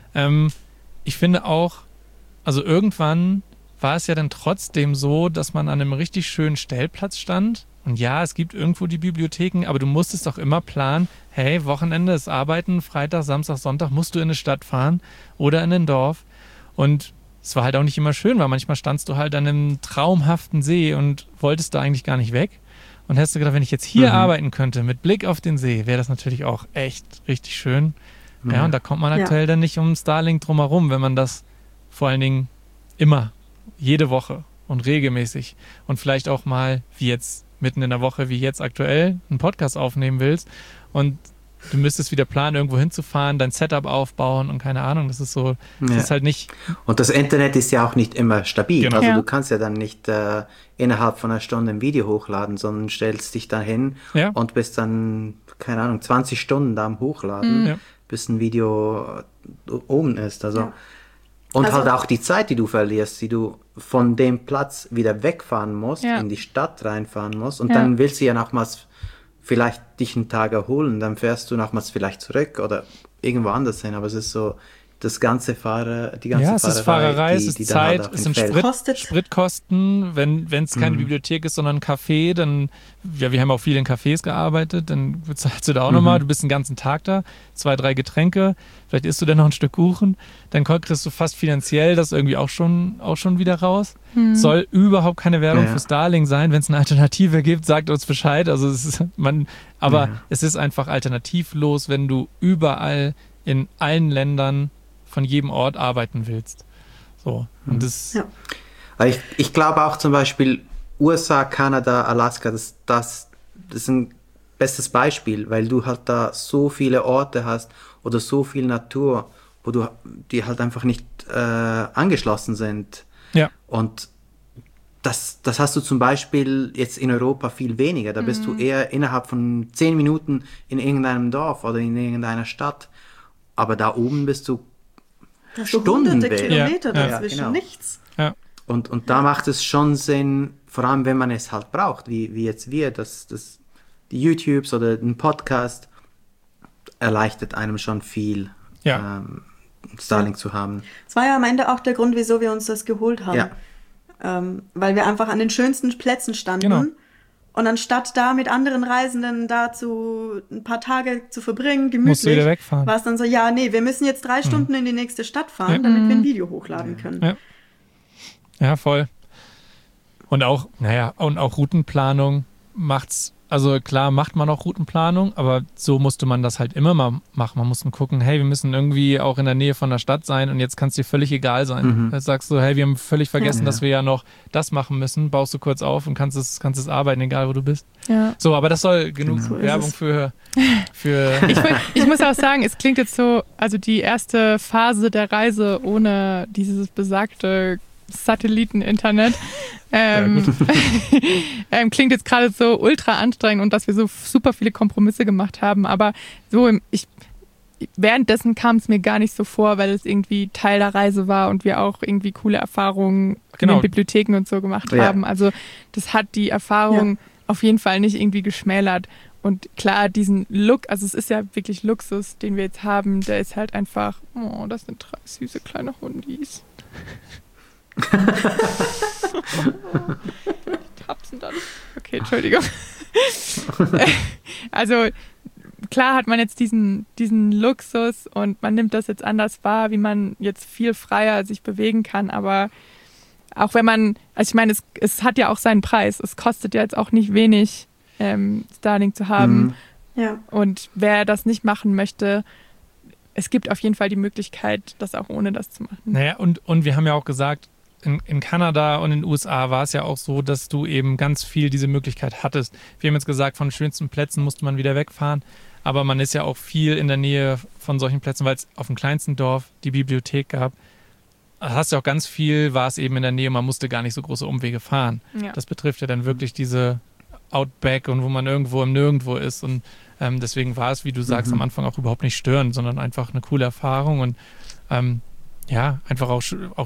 Ich finde auch, also irgendwann war es ja dann trotzdem so, dass man an einem richtig schönen Stellplatz stand. Und ja, es gibt irgendwo die Bibliotheken, aber du musstest auch immer planen, hey, Wochenende ist Arbeiten, Freitag, Samstag, Sonntag musst du in eine Stadt fahren oder in ein Dorf. Und es war halt auch nicht immer schön, weil manchmal standst du halt an einem traumhaften See und wolltest da eigentlich gar nicht weg. Und hast du gedacht, wenn ich jetzt hier arbeiten könnte, mit Blick auf den See, wäre das natürlich auch echt richtig schön. Ja, und da kommt man aktuell dann nicht um Starlink drumherum, wenn man das vor allen Dingen immer, jede Woche und regelmäßig und vielleicht auch mal, wie jetzt mitten in der Woche, wie jetzt aktuell, einen Podcast aufnehmen willst und du müsstest wieder planen, irgendwo hinzufahren, dein Setup aufbauen und keine Ahnung, das ist so, das ist halt nicht... Und das Internet ist ja auch nicht immer stabil. Genau. Also Ja. du kannst ja dann nicht innerhalb von einer Stunde ein Video hochladen, sondern stellst dich da hin und bist dann, keine Ahnung, 20 Stunden da am Hochladen, bis ein Video oben ist. Also halt auch die Zeit, die du verlierst, die du von dem Platz wieder wegfahren musst, in die Stadt reinfahren musst und dann willst du ja nochmals vielleicht dich einen Tag erholen, dann fährst du nochmals vielleicht zurück oder irgendwo anders hin, aber es ist so die ganze es ist Fahrerei, es ist die Zeit, dann halt es sind Kostet. Spritkosten, wenn es keine Bibliothek ist, sondern ein Café, dann, wir haben auch viel in Cafés gearbeitet, dann bezahlst du da auch nochmal, du bist den ganzen Tag da, 2, 3 Getränke, vielleicht isst du dann noch ein Stück Kuchen, dann kriegst du fast finanziell das irgendwie auch schon wieder raus. Soll überhaupt keine Werbung für Starlink sein, wenn es eine Alternative gibt, sagt uns Bescheid, also es ist, es ist einfach alternativlos, wenn du überall in allen Ländern von jedem Ort arbeiten willst. So. Und das. Ja. Ich glaube auch zum Beispiel USA, Kanada, Alaska, das ist ein bestes Beispiel, weil du halt da so viele Orte hast oder so viel Natur, die halt einfach nicht angeschlossen sind. Ja. Und das hast du zum Beispiel jetzt in Europa viel weniger. Da bist du eher innerhalb von 10 Minuten in irgendeinem Dorf oder in irgendeiner Stadt. Aber da oben bist du Das ist so Stunden hunderte weg. Kilometer Ja, dazwischen, genau. nichts. Ja. Und da macht es schon Sinn, vor allem wenn man es halt braucht, wie jetzt wir, die YouTubes oder ein Podcast erleichtert einem schon viel, Starlink zu haben. Das war ja am Ende auch der Grund, wieso wir uns das geholt haben. Ja. weil wir einfach an den schönsten Plätzen standen. Genau. Und anstatt da mit anderen Reisenden dazu ein paar Tage zu verbringen, Musst du gemütlich, wieder wegfahren. war es dann so, ja, nee, wir müssen jetzt 3 Stunden in die nächste Stadt fahren, damit wir ein Video hochladen können. Ja. Ja, voll. Und auch Routenplanung macht's, also klar macht man auch Routenplanung, aber so musste man das halt immer mal machen. Man musste gucken, hey, wir müssen irgendwie auch in der Nähe von der Stadt sein und jetzt kann es dir völlig egal sein. Jetzt sagst du, hey, wir haben völlig vergessen, dass wir ja noch das machen müssen, baust du kurz auf und kannst es arbeiten, egal wo du bist. Ja. So, aber das soll genug Werbung für Ich muss auch sagen, es klingt jetzt so, also die erste Phase der Reise ohne dieses besagte Satelliten-Internet klingt jetzt gerade so ultra anstrengend und dass wir so super viele Kompromisse gemacht haben, aber so währenddessen kam es mir gar nicht so vor, weil es irgendwie Teil der Reise war und wir auch irgendwie coole Erfahrungen in den Bibliotheken und so gemacht haben. Also das hat die Erfahrung auf jeden Fall nicht irgendwie geschmälert. Und klar, diesen Look, also es ist ja wirklich Luxus, den wir jetzt haben, der ist halt einfach, oh, das sind 3 süße kleine Hundis. Tapsen dann. Okay, Entschuldigung. Also klar hat man jetzt diesen Luxus und man nimmt das jetzt anders wahr, wie man jetzt viel freier sich bewegen kann, aber auch wenn man, also ich meine, es hat ja auch seinen Preis. Es kostet ja jetzt auch nicht wenig, Starlink zu haben. Ja. Und wer das nicht machen möchte, es gibt auf jeden Fall die Möglichkeit, das auch ohne das zu machen. Naja, und wir haben ja auch gesagt, in Kanada und in den USA war es ja auch so, dass du eben ganz viel diese Möglichkeit hattest. Wir haben jetzt gesagt, von den schönsten Plätzen musste man wieder wegfahren, aber man ist ja auch viel in der Nähe von solchen Plätzen, weil es auf dem kleinsten Dorf die Bibliothek gab. Da hast du auch ganz viel, war es eben in der Nähe, man musste gar nicht so große Umwege fahren. Ja. Das betrifft ja dann wirklich diese Outback und wo man irgendwo im Nirgendwo ist und deswegen war es, wie du sagst, am Anfang auch überhaupt nicht störend, sondern einfach eine coole Erfahrung und einfach auch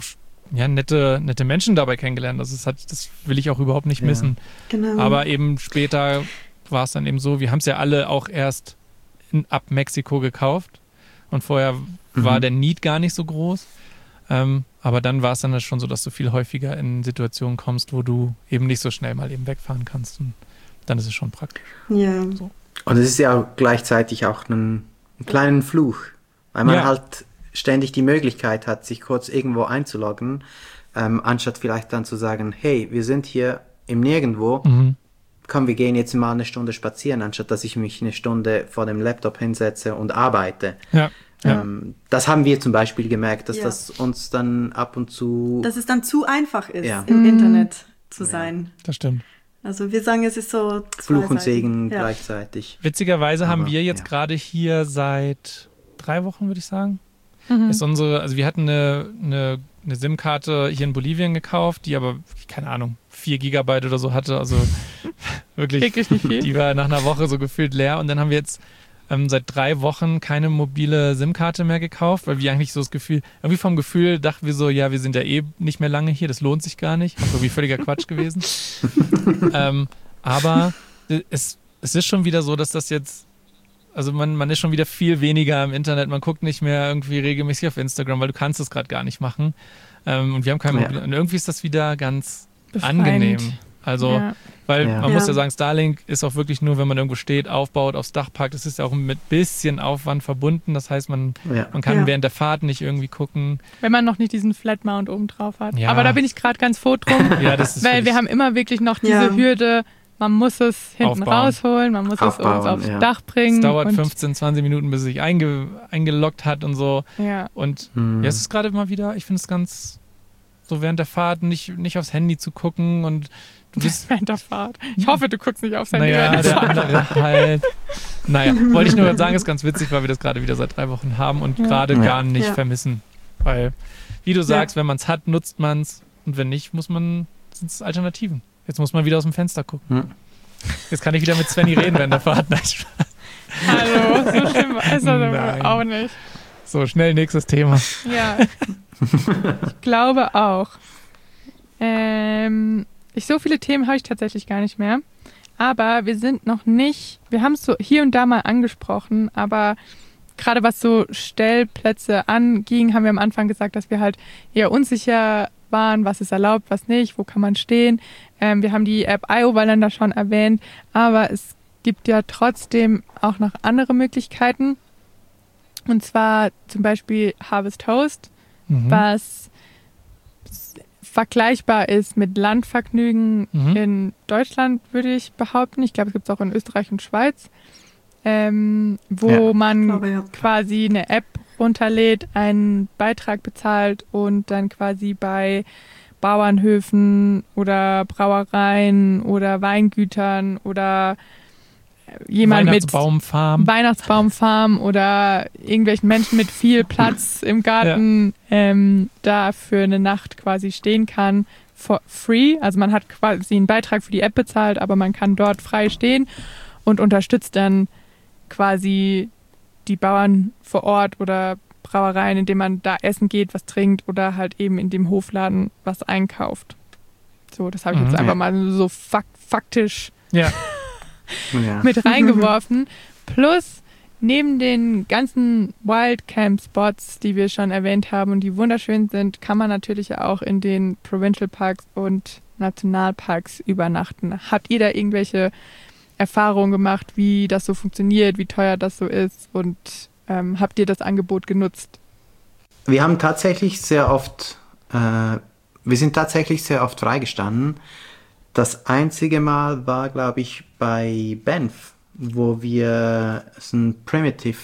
nette Menschen dabei kennengelernt. Das will ich auch überhaupt nicht missen. Genau. Aber eben später war es dann eben so, wir haben es ja alle auch erst ab Mexiko gekauft und vorher war der Need gar nicht so groß. Aber dann war es dann schon so, dass du viel häufiger in Situationen kommst, wo du eben nicht so schnell mal eben wegfahren kannst und dann ist es schon praktisch. Ja. So. Und es ist ja auch gleichzeitig auch ein kleinen Fluch, weil man halt ständig die Möglichkeit hat, sich kurz irgendwo einzuloggen, anstatt vielleicht dann zu sagen, hey, wir sind hier im Nirgendwo, komm, wir gehen jetzt mal eine Stunde spazieren, anstatt dass ich mich eine Stunde vor dem Laptop hinsetze und arbeite. Ja. Das haben wir zum Beispiel gemerkt, dass das uns dann ab und zu... Dass es dann zu einfach ist, im Internet zu sein. Das stimmt. Also wir sagen, es ist so Fluch und zweiseitig. Segen gleichzeitig. Witzigerweise haben wir jetzt gerade hier seit 3 Wochen, würde ich sagen, ist also wir hatten eine SIM-Karte hier in Bolivien gekauft, die aber, keine Ahnung, 4 Gigabyte oder so hatte, also wirklich nicht viel. Die war nach einer Woche so gefühlt leer und dann haben wir jetzt seit 3 Wochen keine mobile SIM-Karte mehr gekauft, weil wir eigentlich so das Gefühl, irgendwie vom Gefühl dachten wir so, ja, wir sind ja eh nicht mehr lange hier, das lohnt sich gar nicht, was irgendwie völliger Quatsch gewesen. Aber es ist schon wieder so, dass das jetzt, also man ist schon wieder viel weniger im Internet, man guckt nicht mehr irgendwie regelmäßig auf Instagram, weil du kannst es gerade gar nicht machen. Und wir haben kein Mobil. Und irgendwie ist das wieder ganz Befreiend. angenehm. Also, weil man muss ja Ja. sagen, Starlink ist auch wirklich nur, wenn man irgendwo steht, aufbaut, aufs Dach packt. Das ist ja auch mit bisschen Aufwand verbunden. Das heißt, man kann während der Fahrt nicht irgendwie gucken. Wenn man noch nicht diesen Flat Mount oben drauf hat. Ja. Aber da bin ich gerade ganz froh drum, Ja, das ist weil wirklich- wir haben immer wirklich noch diese Hürde, man muss es hinten Aufbauen. rausholen, man muss es oben aufs Dach bringen. Es dauert und 15, 20 Minuten, bis es sich eingeloggt hat und so. Ja. Und es ist gerade mal wieder, ich finde es ganz so während der Fahrt nicht aufs Handy zu gucken und du bist Während der Fahrt. Ich hoffe, du guckst nicht aufs Handy naja, während der der Fahrt. andere halt. Naja, wollte ich nur sagen, ist ganz witzig, weil wir das gerade wieder seit 3 Wochen haben und gerade gar nicht vermissen. Weil, wie du sagst, wenn man es hat, nutzt man es und wenn nicht, sind es Alternativen. Jetzt muss man wieder aus dem Fenster gucken. Jetzt kann ich wieder mit Svenny reden während der Fahrt. Nein, Spaß. Hallo, so schlimm ist das Nein. aber auch nicht. So, schnell nächstes Thema. Ja, ich glaube auch. So viele Themen habe ich tatsächlich gar nicht mehr. Aber wir sind noch nicht, wir haben es so hier und da mal angesprochen, aber gerade was so Stellplätze anging, haben wir am Anfang gesagt, dass wir halt eher unsicher waren, was ist erlaubt, was nicht, wo kann man stehen. Wir haben die App iOverlander schon erwähnt, aber es gibt ja trotzdem auch noch andere Möglichkeiten. Und zwar zum Beispiel Harvest Host, was vergleichbar ist mit Landvergnügen in Deutschland, würde ich behaupten. Ich glaube, es gibt es auch in Österreich und Schweiz, wo man quasi eine App runterlädt, einen Beitrag bezahlt und dann quasi bei Bauernhöfen oder Brauereien oder Weingütern oder jemand mit Weihnachtsbaumfarm oder irgendwelchen Menschen mit viel Platz im Garten da für eine Nacht quasi stehen kann, for free. Also man hat quasi einen Beitrag für die App bezahlt, aber man kann dort frei stehen und unterstützt dann quasi die Bauern vor Ort oder Brauereien, indem man da essen geht, was trinkt oder halt eben in dem Hofladen was einkauft. So, das habe ich jetzt einfach mal so faktisch mit reingeworfen. Plus, neben den ganzen Wildcamp-Spots, die wir schon erwähnt haben und die wunderschön sind, kann man natürlich auch in den Provincial Parks und Nationalparks übernachten. Habt ihr da irgendwelche Erfahrungen gemacht, wie das so funktioniert, wie teuer das so ist und habt ihr das Angebot genutzt? Wir sind tatsächlich sehr oft freigestanden. Das einzige Mal war, glaube ich, bei Banff, wo wir so ein Primitive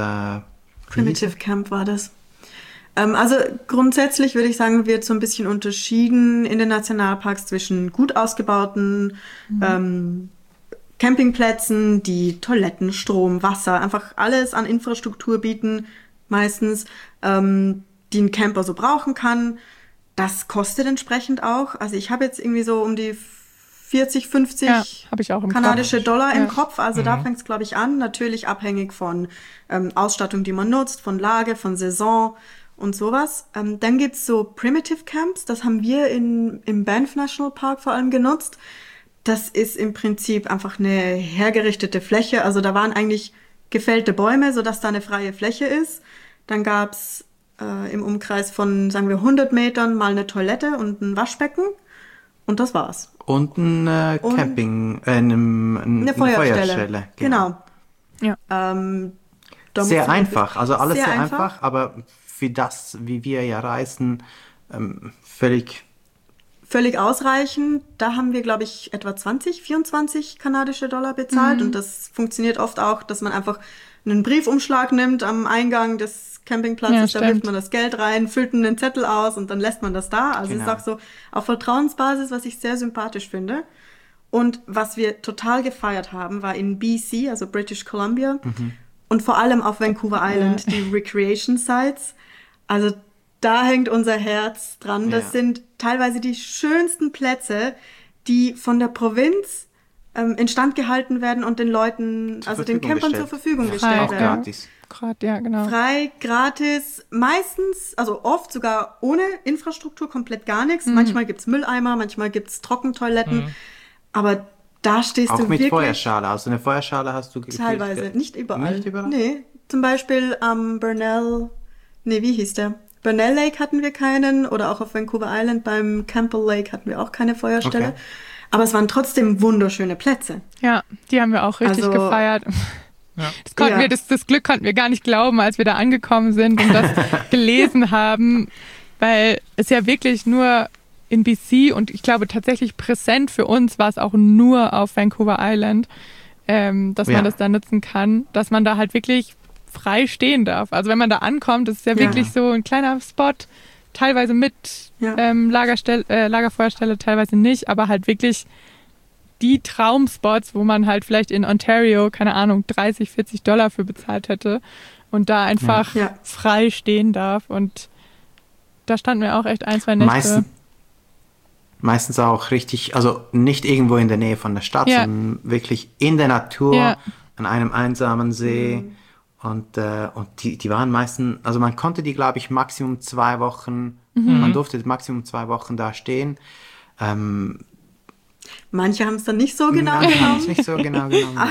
Camp war das. Also grundsätzlich würde ich sagen, wird so ein bisschen unterschieden in den Nationalparks zwischen gut ausgebauten Campingplätzen, die Toiletten, Strom, Wasser, einfach alles an Infrastruktur bieten, meistens, die ein Camper so brauchen kann. Das kostet entsprechend auch. Also ich habe jetzt irgendwie so um die 40, 50 kanadische Dollar im Kopf. Also da fängt es, glaube ich, an. Natürlich abhängig von Ausstattung, die man nutzt, von Lage, von Saison und sowas. Dann gibt's so Primitive Camps. Das haben wir im Banff National Park vor allem genutzt. Das ist im Prinzip einfach eine hergerichtete Fläche. Also da waren eigentlich gefällte Bäume, sodass da eine freie Fläche ist. Dann gab's im Umkreis von, sagen wir, 100 Metern mal eine Toilette und ein Waschbecken. Und das war's. Und eine Feuerstelle. Genau. Ja. Sehr einfach, also alles sehr einfach, aber für das, wie wir ja reisen, völlig ausreichend. Da haben wir, glaube ich, etwa 24 kanadische Dollar bezahlt. Und das funktioniert oft auch, dass man einfach einen Briefumschlag nimmt am Eingang des Campingplatzes, da wirft man das Geld rein, füllt einen Zettel aus und dann lässt man das da. Also es ist auch so auf Vertrauensbasis, was ich sehr sympathisch finde. Und was wir total gefeiert haben, war in BC, also British Columbia, und vor allem auf Vancouver Island, die Recreation Sites. Also da hängt unser Herz dran. Das sind teilweise die schönsten Plätze, die von der Provinz instand gehalten werden und den Leuten, also den Campern zur Verfügung gestellt werden. Gratis. Frei, gratis, meistens, also oft sogar ohne Infrastruktur, komplett gar nichts. Manchmal gibt's Mülleimer, manchmal gibt's Trockentoiletten, aber da stehst du wirklich... Auch mit Feuerschale, also eine Feuerschale hast du gekriegt? Teilweise, nicht überall. Nicht überall? Nee, zum Beispiel am Burnell Lake hatten wir keinen oder auch auf Vancouver Island beim Campbell Lake hatten wir auch keine Feuerstelle. Okay. Aber es waren trotzdem wunderschöne Plätze. Ja, die haben wir auch richtig gefeiert. Ja. Das Glück konnten wir gar nicht glauben, als wir da angekommen sind und das gelesen haben, weil es ja wirklich nur in BC und ich glaube tatsächlich präsent für uns war es auch nur auf Vancouver Island, dass man das da nutzen kann, dass man da halt wirklich frei stehen darf. Also wenn man da ankommt, das ist ja wirklich so ein kleiner Spot, teilweise mit Lagerfeuerstelle, teilweise nicht, aber halt wirklich die Traumspots, wo man halt vielleicht in Ontario, keine Ahnung, 30, 40 Dollar für bezahlt hätte und da einfach frei stehen darf. Und da standen wir auch echt 1-2 Nächte. Meistens auch richtig, also nicht irgendwo in der Nähe von der Stadt, sondern wirklich in der Natur, an einem einsamen See. Und die waren meistens, also man konnte die, glaube ich, maximum 2 Wochen, man durfte maximum 2 Wochen da stehen. Manche haben es dann nicht so genau genommen. Nicht so genau genommen.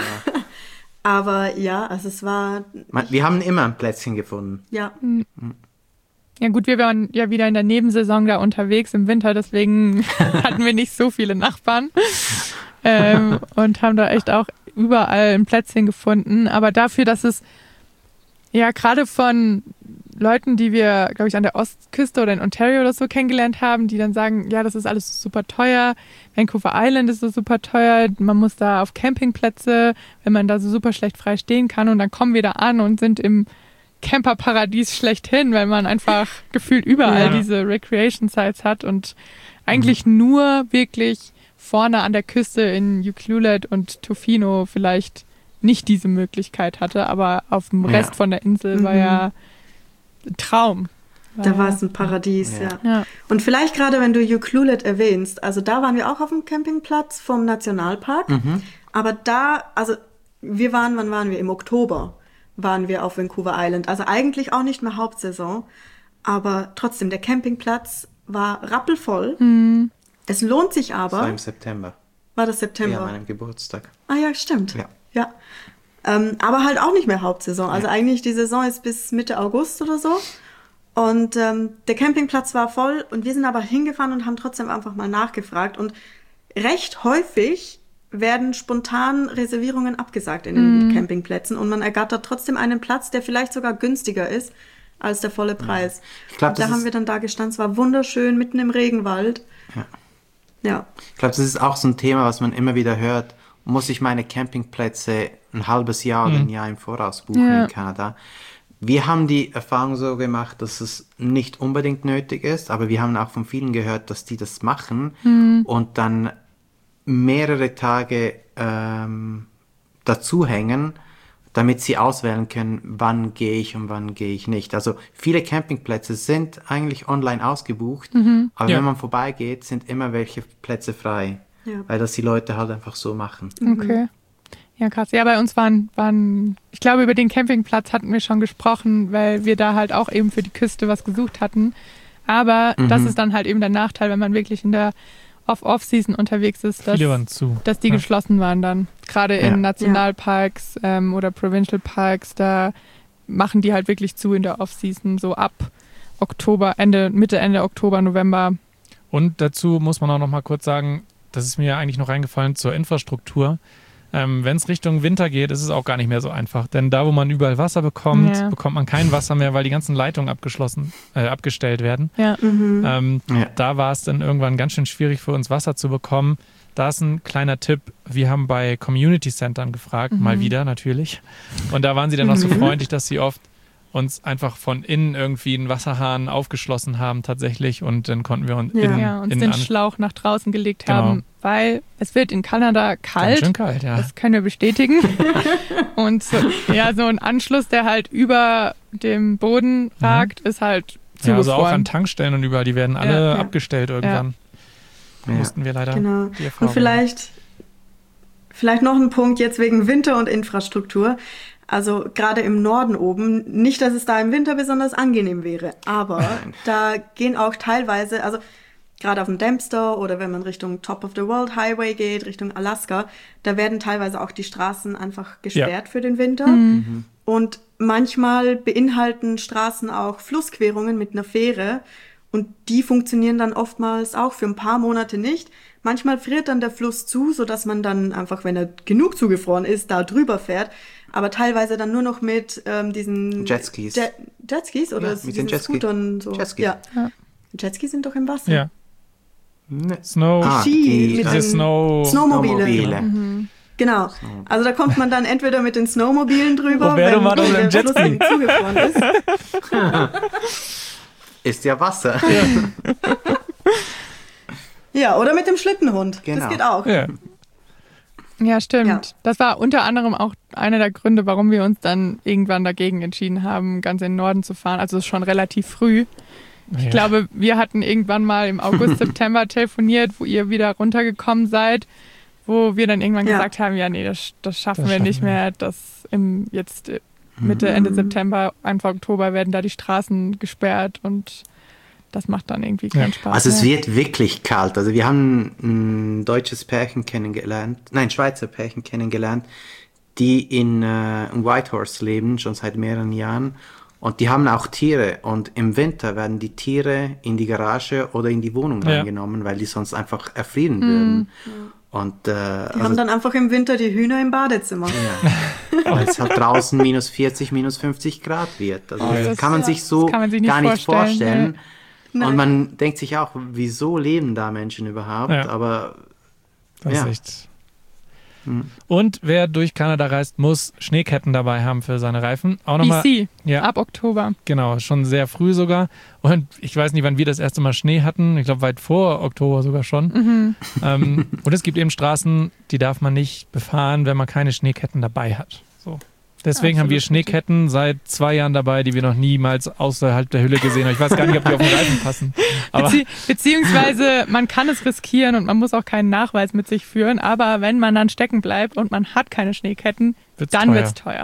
Aber ja, also es war... Wir haben immer ein Plätzchen gefunden. Ja. Ja gut, wir waren ja wieder in der Nebensaison da unterwegs im Winter, deswegen hatten wir nicht so viele Nachbarn und haben da echt auch überall ein Plätzchen gefunden. Aber dafür, dass es ja gerade von Leuten, die wir, glaube ich, an der Ostküste oder in Ontario oder so kennengelernt haben, die dann sagen, ja, das ist alles super teuer, Vancouver Island ist so super teuer, man muss da auf Campingplätze, wenn man da so super schlecht frei stehen kann, und dann kommen wir da an und sind im Camperparadies schlechthin, weil man einfach gefühlt überall diese Recreation Sites hat und eigentlich nur wirklich vorne an der Küste in Ucluelet und Tofino vielleicht nicht diese Möglichkeit hatte, aber auf dem Rest von der Insel war ja ein Traum. Da war es ein Paradies, ja. Und vielleicht gerade, wenn du Ucluelet erwähnst, also da waren wir auch auf dem Campingplatz vom Nationalpark, aber da, also wann waren wir? Im Oktober waren wir auf Vancouver Island, also eigentlich auch nicht mehr Hauptsaison, aber trotzdem, der Campingplatz war rappelvoll. Es lohnt sich aber. Das war im September. War das September? Ja, meinem Geburtstag. Ah ja, stimmt. Ja. Aber halt auch nicht mehr Hauptsaison. Also eigentlich die Saison ist bis Mitte August oder so. Und der Campingplatz war voll und wir sind aber hingefahren und haben trotzdem einfach mal nachgefragt. Und recht häufig werden spontan Reservierungen abgesagt in den Campingplätzen und man ergattert trotzdem einen Platz, der vielleicht sogar günstiger ist als der volle Preis. Ich glaub, da haben wir dann da gestanden, es war wunderschön, mitten im Regenwald. Ja. Ich glaube, das ist auch so ein Thema, was man immer wieder hört. Muss ich meine Campingplätze ein halbes Jahr oder ein Jahr im Voraus buchen in Kanada? Wir haben die Erfahrung so gemacht, dass es nicht unbedingt nötig ist, aber wir haben auch von vielen gehört, dass die das machen und dann mehrere Tage dazu hängen, damit sie auswählen können, wann gehe ich und wann gehe ich nicht. Also viele Campingplätze sind eigentlich online ausgebucht, aber wenn man vorbeigeht, sind immer welche Plätze frei, weil das die Leute halt einfach so machen. Okay. Ja, krass. Ja, bei uns waren, ich glaube, über den Campingplatz hatten wir schon gesprochen, weil wir da halt auch eben für die Küste was gesucht hatten. Aber das ist dann halt eben der Nachteil, wenn man wirklich in der Off-Season unterwegs ist, dass die geschlossen waren dann. Gerade in Nationalparks oder Provincial Parks, da machen die halt wirklich zu in der Off-Season, so ab Oktober, Mitte Oktober, November. Und dazu muss man auch noch mal kurz sagen, das ist mir eigentlich noch reingefallen zur Infrastruktur. Wenn es Richtung Winter geht, ist es auch gar nicht mehr so einfach. Denn da, wo man überall Wasser bekommt, bekommt man kein Wasser mehr, weil die ganzen Leitungen abgestellt werden. Ja. Da war es dann irgendwann ganz schön schwierig für uns, Wasser zu bekommen. Da ist ein kleiner Tipp. Wir haben bei Community Centern gefragt, mal wieder natürlich. Und da waren sie dann auch so freundlich, dass sie oft uns einfach von innen irgendwie einen Wasserhahn aufgeschlossen haben tatsächlich, und dann konnten wir uns den Schlauch nach draußen gelegt haben, weil es wird in Kanada kalt. Ganz schön kalt, ja. Das können wir bestätigen. Und so ein Anschluss, der halt über dem Boden ragt, ist halt zugefroren. Ja, also auch an Tankstellen und überall, die werden alle abgestellt irgendwann. Ja. Mussten wir leider die Erfahrung. Und vielleicht noch ein Punkt jetzt wegen Winter und Infrastruktur. Also gerade im Norden oben, nicht, dass es da im Winter besonders angenehm wäre, aber da gehen auch teilweise, also gerade auf dem Dempster oder wenn man Richtung Top of the World Highway geht, Richtung Alaska, da werden teilweise auch die Straßen einfach gesperrt für den Winter. Und manchmal beinhalten Straßen auch Flussquerungen mit einer Fähre und die funktionieren dann oftmals auch für ein paar Monate nicht. Manchmal friert dann der Fluss zu, sodass man dann einfach, wenn er genug zugefroren ist, da drüber fährt. Aber teilweise dann nur noch mit diesen Jetskis. Jetskis oder mit den Jetskis. Scootern so. Jetskis. Ja. Jetskis sind doch im Wasser. Ja. Snowmobile. Genau. Also da kommt man dann entweder mit den Snowmobilen drüber, wenn der Fluss zugefroren ist. Ist ja Wasser. Ja, oder mit dem Schlittenhund. Genau. Das geht auch. Ja, stimmt. Ja. Das war unter anderem auch einer der Gründe, warum wir uns dann irgendwann dagegen entschieden haben, ganz in den Norden zu fahren. Also schon relativ früh. Ich glaube, wir hatten irgendwann mal im August, September telefoniert, wo ihr wieder runtergekommen seid, wo wir dann irgendwann gesagt haben, das schaffen wir nicht mehr. Jetzt Mitte, Ende September, Anfang Oktober werden da die Straßen gesperrt und das macht dann irgendwie keinen Spaß. Also es wird wirklich kalt. Also wir haben ein Schweizer Pärchen kennengelernt, die in Whitehorse leben, schon seit mehreren Jahren. Und die haben auch Tiere. Und im Winter werden die Tiere in die Garage oder in die Wohnung reingenommen, weil die sonst einfach erfrieren würden. Und, Die haben dann einfach im Winter die Hühner im Badezimmer. ja, weil es halt draußen minus 40, minus 50 Grad wird. Also das kann man sich so kann man sich nicht gar nicht vorstellen. Nein. Und man denkt sich auch, wieso leben da Menschen überhaupt? Ja. Aber Das ja. ist echt. Und wer durch Kanada reist, muss Schneeketten dabei haben für seine Reifen. Auch nochmal. BC, Ja. ab Oktober. Genau, schon sehr früh sogar. Und ich weiß nicht, wann wir das erste Mal Schnee hatten. Ich glaube, weit vor Oktober sogar schon. Und es gibt eben Straßen, die darf man nicht befahren, wenn man keine Schneeketten dabei hat. So. Deswegen haben wir Absolut Schneeketten seit 2 Jahren dabei, die wir noch niemals außerhalb der Hülle gesehen haben. Ich weiß gar nicht, ob die auf den Reifen passen. Aber Beziehungsweise man kann es riskieren und man muss auch keinen Nachweis mit sich führen. Aber wenn man dann stecken bleibt und man hat keine Schneeketten, wird's dann teuer. wird es teuer.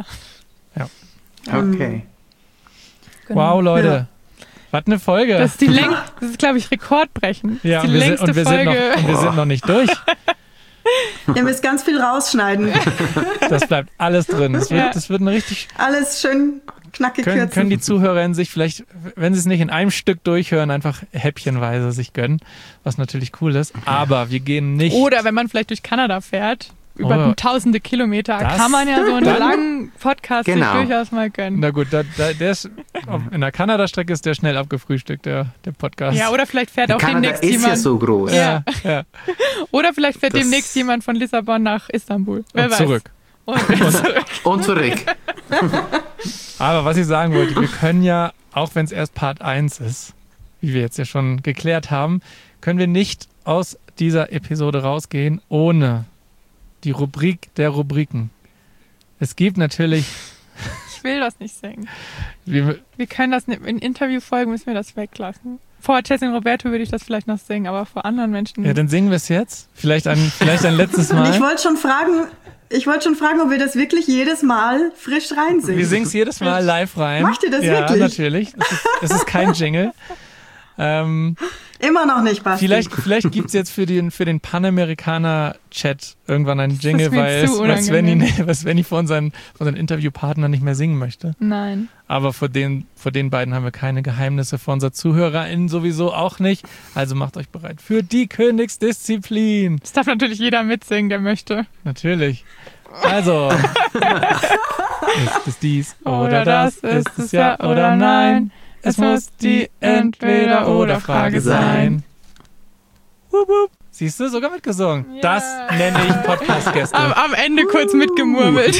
Okay. Wow, Leute. Ja. Was eine Folge. Das ist, glaube ich, rekordbrechend. ja, das ist und die wir, längste sind, Folge. wir sind noch nicht durch. Ihr müsst ganz viel rausschneiden. Das bleibt alles drin. Das wird eine richtig. Alles schön knackig Können kürzen. die ZuhörerInnen sich vielleicht, wenn sie es nicht in einem Stück durchhören, einfach häppchenweise sich gönnen, was natürlich cool ist. Aber wir gehen nicht. Oder wenn man vielleicht durch Kanada fährt, über tausende Kilometer, Das- kann man ja so einen dann- langen Podcast Genau. sich durchaus mal gönnen. Na gut, der ist, in der Kanada-Strecke ist der schnell abgefrühstückt, der Podcast. Ja, oder vielleicht fährt auch Kanada demnächst ist jemand. ja so groß. ja. Oder vielleicht fährt Das- demnächst jemand von Lissabon nach Istanbul. Wer Und weiß. zurück. Und zurück. Und zurück. Aber was ich sagen wollte, wir können ja, auch wenn es erst Part 1 ist, wie wir jetzt ja schon geklärt haben, können wir nicht aus dieser Episode rausgehen ohne die Rubrik der Rubriken. Es gibt natürlich, Ich will das nicht singen. wir, Wir können das nicht, in Interviewfolgen müssen wir das weglassen. Vor Jessie und Roberto würde ich das vielleicht noch singen, aber vor anderen Menschen ja, dann singen wir es jetzt. Vielleicht ein letztes Und ich Mal. wollte schon fragen, ob wir das wirklich jedes Mal frisch reinsingen. Wir singen es jedes Mal live rein. Macht ihr das ja, wirklich? Ja, natürlich. Es ist kein Jingle. Immer noch nicht, Basti. Vielleicht gibt es jetzt für den Panamerikaner-Chat irgendwann einen Jingle, mir weil zu Svenny vor unseren Interviewpartnern nicht mehr singen möchte. Nein. Aber vor den beiden haben wir keine Geheimnisse, vor unseren ZuhörerInnen sowieso auch nicht. Also macht euch bereit für die Königsdisziplin. Das darf natürlich jeder mitsingen, der möchte. Natürlich. Also, ist es dies oder das? Ist es ja oder nein? Es muss die Entweder-oder-Frage sein. Wup, wup. Siehst du, sogar mitgesungen. Ja. Das nenne ich Podcast-Gäste. Am Ende kurz mitgemurmelt.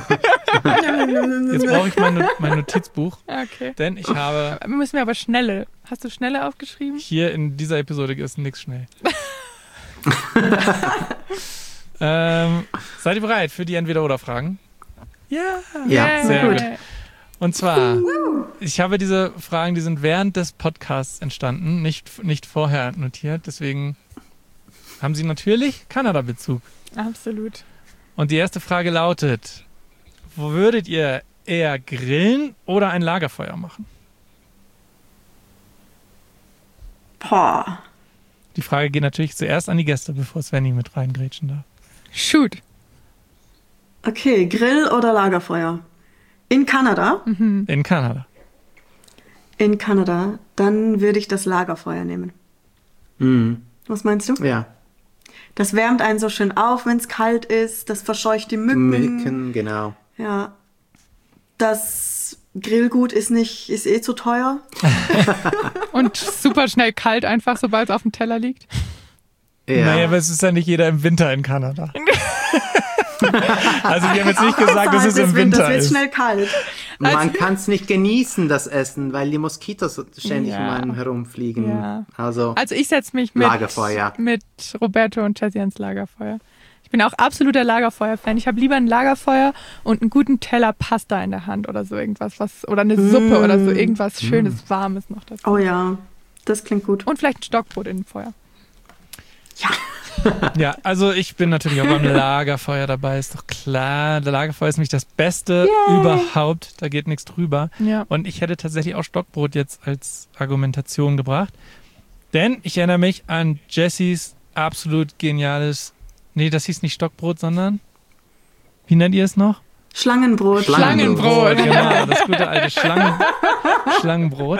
Jetzt brauche ich mein Notizbuch, Okay. denn ich habe Müssen wir aber schnelle. Hast du schnelle aufgeschrieben? hier in dieser Episode ist nichts schnell. Seid ihr bereit für die Entweder-oder-Fragen? Ja. Ja. Sehr Yay. gut. Und zwar, ich habe diese Fragen, die sind während des Podcasts entstanden, nicht vorher notiert. Deswegen haben sie natürlich Kanada-Bezug. Absolut. Und die erste Frage lautet, würdet ihr eher grillen oder ein Lagerfeuer machen? Boah. Die Frage geht natürlich zuerst an die Gäste, bevor Svenny mit reingrätschen darf. Shoot. Okay, Grill oder Lagerfeuer? In Kanada? In Kanada. In Kanada. Dann würde ich das Lagerfeuer nehmen. Mhm. Was meinst du? Ja. Das wärmt einen so schön auf, wenn es kalt ist. Das verscheucht die Mücken. Mücken, genau. Ja. Das Grillgut ist eh zu teuer. Und super schnell kalt einfach, sobald es auf dem Teller liegt. Ja. Naja, aber es ist ja nicht jeder im Winter in Kanada. Also wir haben jetzt nicht gesagt, dass es Außerhalb im des Winters Winter wird ist. schnell kalt. Man kann es nicht genießen, das Essen, weil die Moskitos ständig Ja. um einen herumfliegen. Ja. Also, Also ich setze mich Lagerfeuer. mit Roberto und Jessie ans Lagerfeuer. Ich bin auch absoluter Lagerfeuer-Fan. Ich habe lieber ein Lagerfeuer und einen guten Teller Pasta in der Hand oder so irgendwas, oder eine Suppe oder so irgendwas Schönes, Warmes noch dazu. Oh ja, das klingt gut. Und vielleicht ein Stockbrot in dem Feuer. Ja, also ich bin natürlich auch beim Lagerfeuer dabei, ist doch klar. Der Lagerfeuer ist nämlich das Beste überhaupt, da geht nichts drüber. Ja. Und ich hätte tatsächlich auch Stockbrot jetzt als Argumentation gebracht. Denn ich erinnere mich an Jessys absolut geniales, nee, das hieß nicht Stockbrot, sondern, wie nennt ihr es noch? Schlangenbrot. Schlangenbrot. Genau, das gute alte Schlangenbrot.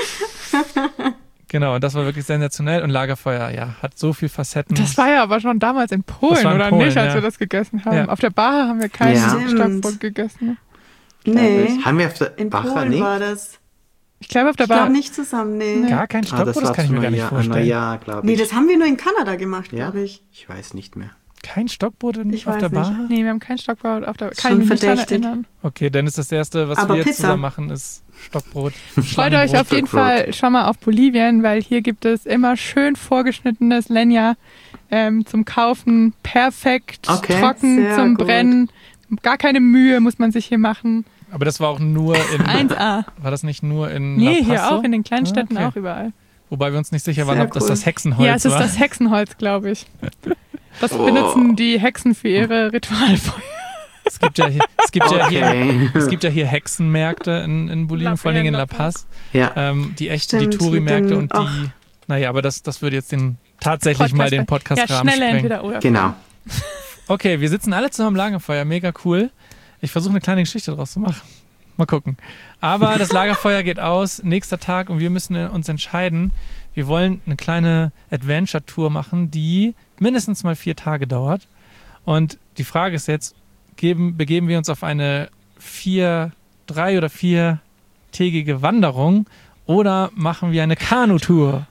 Genau, das war wirklich sensationell und Lagerfeuer, ja, hat so viel Facetten. Das war ja aber schon damals in Polen, war in oder Polen, nicht, als ja. wir das gegessen haben. Ja. Auf der Bar haben wir kein Ja. Stockbrot gegessen. Nee, Haben wir auf der in Bacher Polen nicht? war das. Ich glaube, auf der Ich Bar. glaube nicht zusammen, nee. Gar kein Stockbrot, das kann ich mir gar nicht vorstellen. Ja, glaube ich. Nee, das haben wir nur in Kanada gemacht, Ja? glaube ich. Ich weiß nicht mehr. Kein Stockbrot Ich auf weiß der Bar? nicht. Nee, wir haben kein Stockbrot auf der Bar. Kann Schon ich mich nicht dran verdächtig. erinnern. Okay, dann ist das Erste, was Aber wir jetzt Pizza. zusammen machen, ist Stockbrot. Freut euch auf jeden Stockbrot. Fall schon mal auf Bolivien, weil hier gibt es immer schön vorgeschnittenes Leña zum Kaufen. Perfekt, Okay. trocken Sehr zum gut. Brennen. Gar keine Mühe muss man sich hier machen. Aber das war auch nur in... 1A. War das nicht nur in Nee, La hier Paz so? auch, in den kleinen Städten Okay. auch überall. Wobei wir uns nicht sicher waren, Sehr ob das cool. das Hexenholz Ja, es ist war. das Hexenholz, glaube ich. Das benutzen die Hexen für ihre Ritualfeuer. Es gibt ja Okay. hier Hexenmärkte in Bolivien, vor allen Dingen in La Paz. Ja. Die Stimmt, die Touri-Märkte mit und dem- die... Naja, aber das würde jetzt tatsächlich mal den Ja, Podcast-Rahmen schnelle sprengen. entweder oder. Genau. Okay, wir sitzen alle zusammen am Lagerfeuer, mega cool. Ich versuche eine kleine Geschichte draus zu machen. Mal gucken. Aber das Lagerfeuer geht aus, nächster Tag und wir müssen uns entscheiden. Wir wollen eine kleine Adventure-Tour machen, die mindestens mal 4 Tage dauert. Und die Frage ist jetzt, begeben wir uns auf eine 3- oder 4-tägige Wanderung oder machen wir eine Kanutour?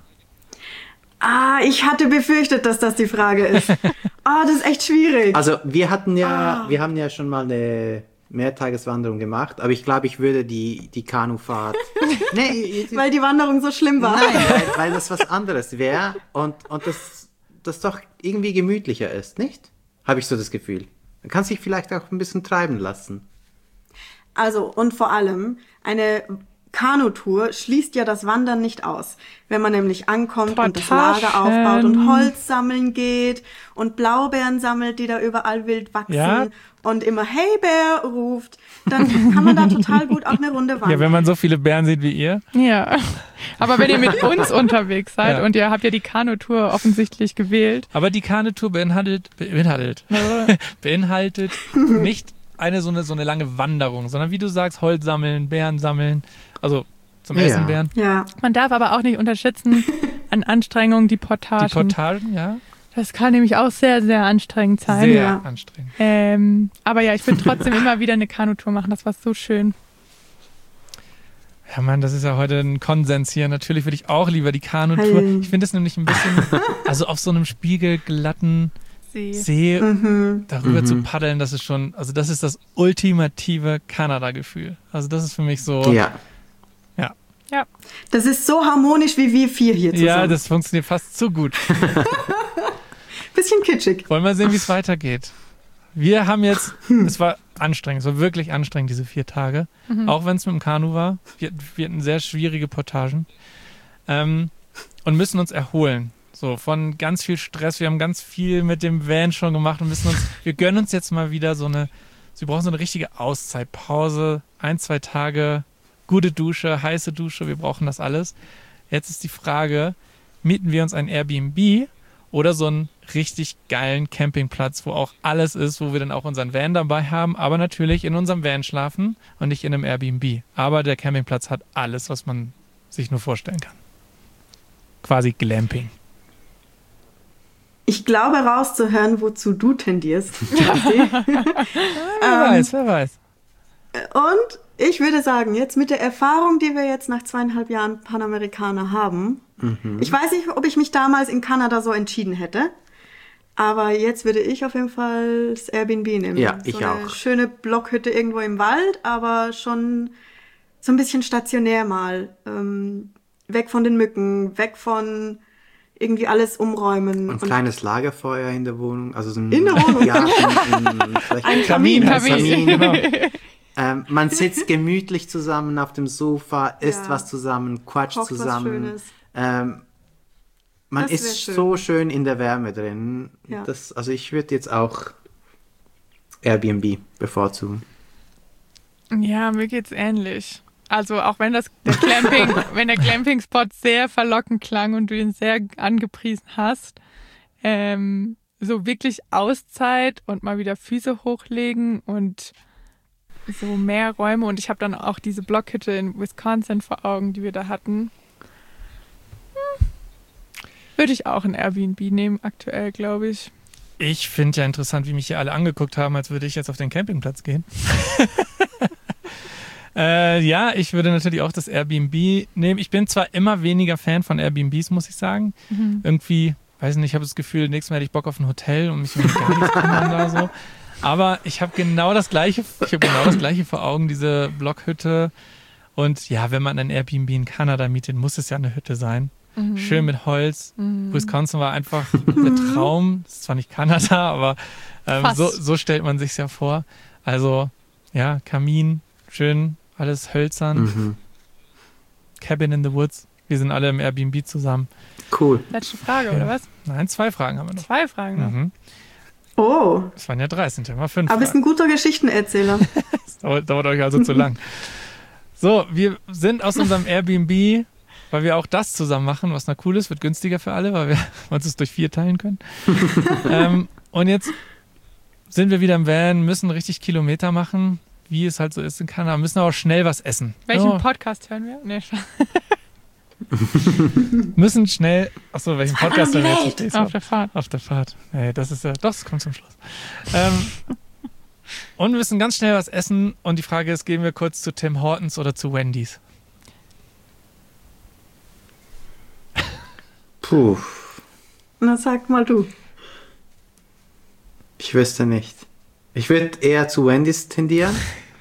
Ah, ich hatte befürchtet, dass das die Frage ist. Das ist echt schwierig. Also wir haben ja schon mal eine Mehrtageswanderung gemacht, aber ich glaube, ich würde die Kanufahrt. Nee, Weil die Wanderung so schlimm war. nein, weil das was anderes wäre und das doch irgendwie gemütlicher ist, nicht? Habe ich so das Gefühl. Man kann sich vielleicht auch ein bisschen treiben lassen. Also, und vor allem, eine Kanutour schließt ja das Wandern nicht aus. Wenn man nämlich ankommt und das Lager Portagen. aufbaut und Holz sammeln geht und Blaubeeren sammelt, die da überall wild wachsen Ja. und immer Hey Bär ruft, dann kann man da total gut auch eine Runde wandern. Ja, wenn man so viele Bären sieht wie ihr. Ja, aber wenn ihr mit uns unterwegs seid Ja. und ihr habt ja die Kanutour offensichtlich gewählt, Aber die Kanutour beinhaltet nicht so eine lange Wanderung, sondern wie du sagst, Holz sammeln, Beeren sammeln, also zum Ja. Essen Beeren. Ja, man darf aber auch nicht unterschätzen an Anstrengungen die Portagen. Die Portagen, ja, Das kann nämlich auch sehr, sehr anstrengend sein. sehr Ja. anstrengend. Aber ja, ich würde trotzdem immer wieder eine Kanutour machen, das war so schön. Ja, Mann, das ist ja heute ein Konsens hier. Natürlich würde ich auch lieber die Kanutour. Hey. Ich finde es nämlich ein bisschen, also auf so einem spiegelglatten See darüber zu paddeln, das ist schon, also das ist das ultimative Kanada-Gefühl. Also das ist für mich so, Ja. das ist so harmonisch wie wir 4 hier zusammen. ja, das funktioniert fast zu gut. Bisschen kitschig. Wollen wir sehen, wie es weitergeht. Wir haben jetzt, es war anstrengend, es war wirklich anstrengend, diese 4 Tage. Auch wenn es mit dem Kanu war. Wir hatten sehr schwierige Portagen. Und müssen uns erholen. So, von ganz viel Stress. Wir haben ganz viel mit dem Van schon gemacht und wir gönnen uns jetzt mal wieder wir brauchen so eine richtige Auszeit, Pause, 1-2 Tage, gute Dusche, heiße Dusche, wir brauchen das alles. Jetzt ist die Frage, mieten wir uns ein Airbnb oder so einen richtig geilen Campingplatz, wo auch alles ist, wo wir dann auch unseren Van dabei haben, aber natürlich in unserem Van schlafen und nicht in einem Airbnb. Aber der Campingplatz hat alles, was man sich nur vorstellen kann. Quasi Glamping. Ich glaube rauszuhören, wozu du tendierst. Wer weiß. Und ich würde sagen, jetzt mit der Erfahrung, die wir jetzt nach 2,5 Jahren Panamerikaner haben, ich weiß nicht, ob ich mich damals in Kanada so entschieden hätte, aber jetzt würde ich auf jeden Fall das Airbnb nehmen. Ja, so ich eine auch. schöne Blockhütte irgendwo im Wald, aber schon so ein bisschen stationär mal. Weg von den Mücken, weg von irgendwie alles umräumen. Ein kleines Lagerfeuer in der Wohnung. Also so ein In der Wohnung? Ja, vielleicht Ein Kamin. Kamin. Man sitzt gemütlich zusammen auf dem Sofa, isst Ja. was zusammen, quatscht Kocht was zusammen. Schönes. Man Das wär ist schön. so schön in der Wärme drin. Ja. Also ich würde jetzt auch Airbnb bevorzugen. Ja, mir geht's ähnlich. Also auch wenn wenn der Glamping-Spot sehr verlockend klang und du ihn sehr angepriesen hast, so wirklich Auszeit und mal wieder Füße hochlegen und so mehr Räume und ich habe dann auch diese Blockhütte in Wisconsin vor Augen, die wir da hatten. Würde ich auch ein Airbnb nehmen, aktuell, glaube ich. Ich finde ja interessant, wie mich hier alle angeguckt haben, als würde ich jetzt auf den Campingplatz gehen. Ja, ich würde natürlich auch das Airbnb nehmen. Ich bin zwar immer weniger Fan von Airbnbs, muss ich sagen. Irgendwie, weiß nicht, ich habe das Gefühl, nächstes Mal hätte ich Bock auf ein Hotel und mich um gar nichts kümmern da so. Aber ich habe genau das Gleiche vor Augen, diese Blockhütte. Und ja, wenn man ein Airbnb in Kanada mietet, muss es ja eine Hütte sein. Schön mit Holz. Wisconsin war einfach der Traum. Das ist zwar nicht Kanada, aber so stellt man sich's ja vor. Also, ja, Kamin, schön, alles hölzern. Cabin in the Woods. Wir sind alle im Airbnb zusammen. Cool. Letzte Frage, oder was? Nein, 2 Fragen haben wir noch. 2 Fragen noch. Oh, Das waren ja 3, sind ja mal 5 aber bist Fragen. ein guter Geschichtenerzähler. Das dauert euch also zu lang. So, wir sind aus unserem Airbnb, weil wir auch das zusammen machen, was noch cool ist, wird günstiger für alle, weil wir uns es durch 4 teilen können. Und jetzt sind wir wieder im Van, müssen richtig Kilometer machen, wie es halt so ist in Kanada, müssen aber auch schnell was essen. Welchen Podcast hören wir? Nee, Müssen schnell, achso, welchen Podcast hören wir jetzt? Verstehst du? auf der Fahrt. Auf der Fahrt. Nee, das ist ja, doch, das kommt zum Schluss. Und wir müssen ganz schnell was essen und die Frage ist, gehen wir kurz zu Tim Hortons oder zu Wendy's? Puh, Na, sag mal du. ich wüsste nicht. Ich würde eher zu Wendy's tendieren.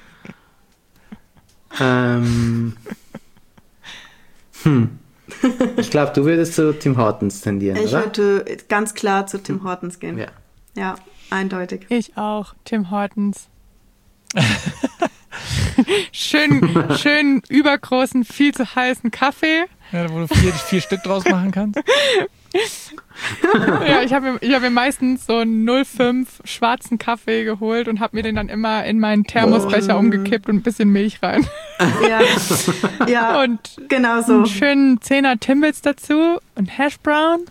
Ich glaube, du würdest zu Tim Hortons tendieren, Ich oder? würde ganz klar zu Tim Hortons gehen. Ja. Ja, eindeutig. Ich auch. Tim Hortons. schön übergroßen, viel zu heißen Kaffee. Ja, wo du 4 Stück draus machen kannst. Ja, ich hab mir meistens so einen 05 schwarzen Kaffee geholt und habe mir den dann immer in meinen Thermosbecher umgekippt und ein bisschen Milch rein. Ja, ja, Und genau so. einen schönen 10er Timbits dazu und Hashbrown.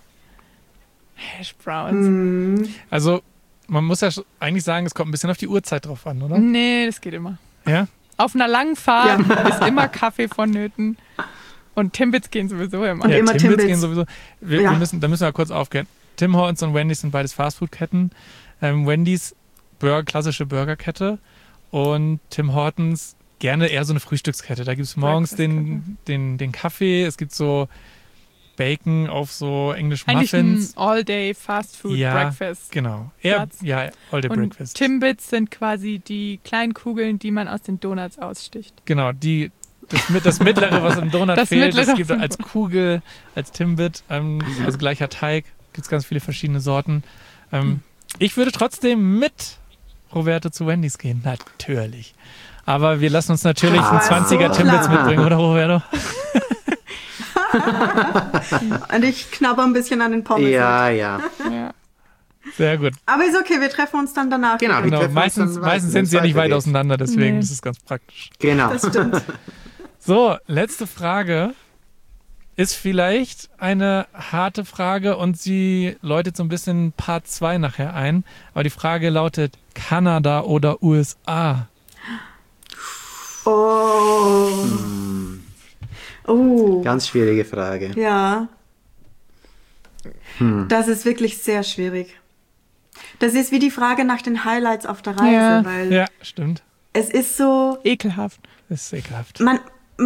Hashbrowns. Also, man muss ja eigentlich sagen, es kommt ein bisschen auf die Uhrzeit drauf an, oder? Nee, das geht immer. Ja? Auf einer langen Fahrt ist immer Kaffee vonnöten. Und Timbits gehen sowieso immer. Und Ja, immer Timbits Timbits. gehen sowieso. Da müssen wir kurz aufklären. Tim Hortons und Wendy's sind beides Fastfood-Ketten. Wendy's klassische Burgerkette und Tim Hortons gerne eher so eine Frühstückskette. Da gibt es morgens den Kaffee, es gibt so Bacon auf so englisch Eigentlich Muffins. ein All-Day-Fast-Food-Breakfast. Genau. Platz. All-Day Und Breakfast. Timbits sind quasi die kleinen Kugeln, die man aus den Donuts aussticht. Genau, das Mittlere, was im Donut Das fehlt, das Mittlere gibt es als Kugel, als Timbit, also gleicher Teig, gibt es ganz viele verschiedene Sorten. Ich würde trotzdem mit Roberto zu Wendy's gehen, natürlich. Aber wir lassen uns natürlich einen 20er Timbits mitbringen, oder Roberto? Und ich knabber ein bisschen an den Pommes. Ja, mit. ja. Ja. Sehr gut. Aber ist okay, wir treffen uns dann danach. Genau. wieder. Wir Genau, treffen uns meistens dann, sind sie ja nicht weit weitergeht. auseinander, deswegen Nee. ist es ganz praktisch. Genau. Das stimmt. So, letzte Frage ist vielleicht eine harte Frage und sie läutet so ein bisschen Part 2 nachher ein. Aber die Frage lautet, Kanada oder USA? Oh. Oh. Ganz schwierige Frage. Ja. Das ist wirklich sehr schwierig. Das ist wie die Frage nach den Highlights auf der Reise, Ja. weil Ja, stimmt. es ist so, Ekelhaft. Das ist ekelhaft. man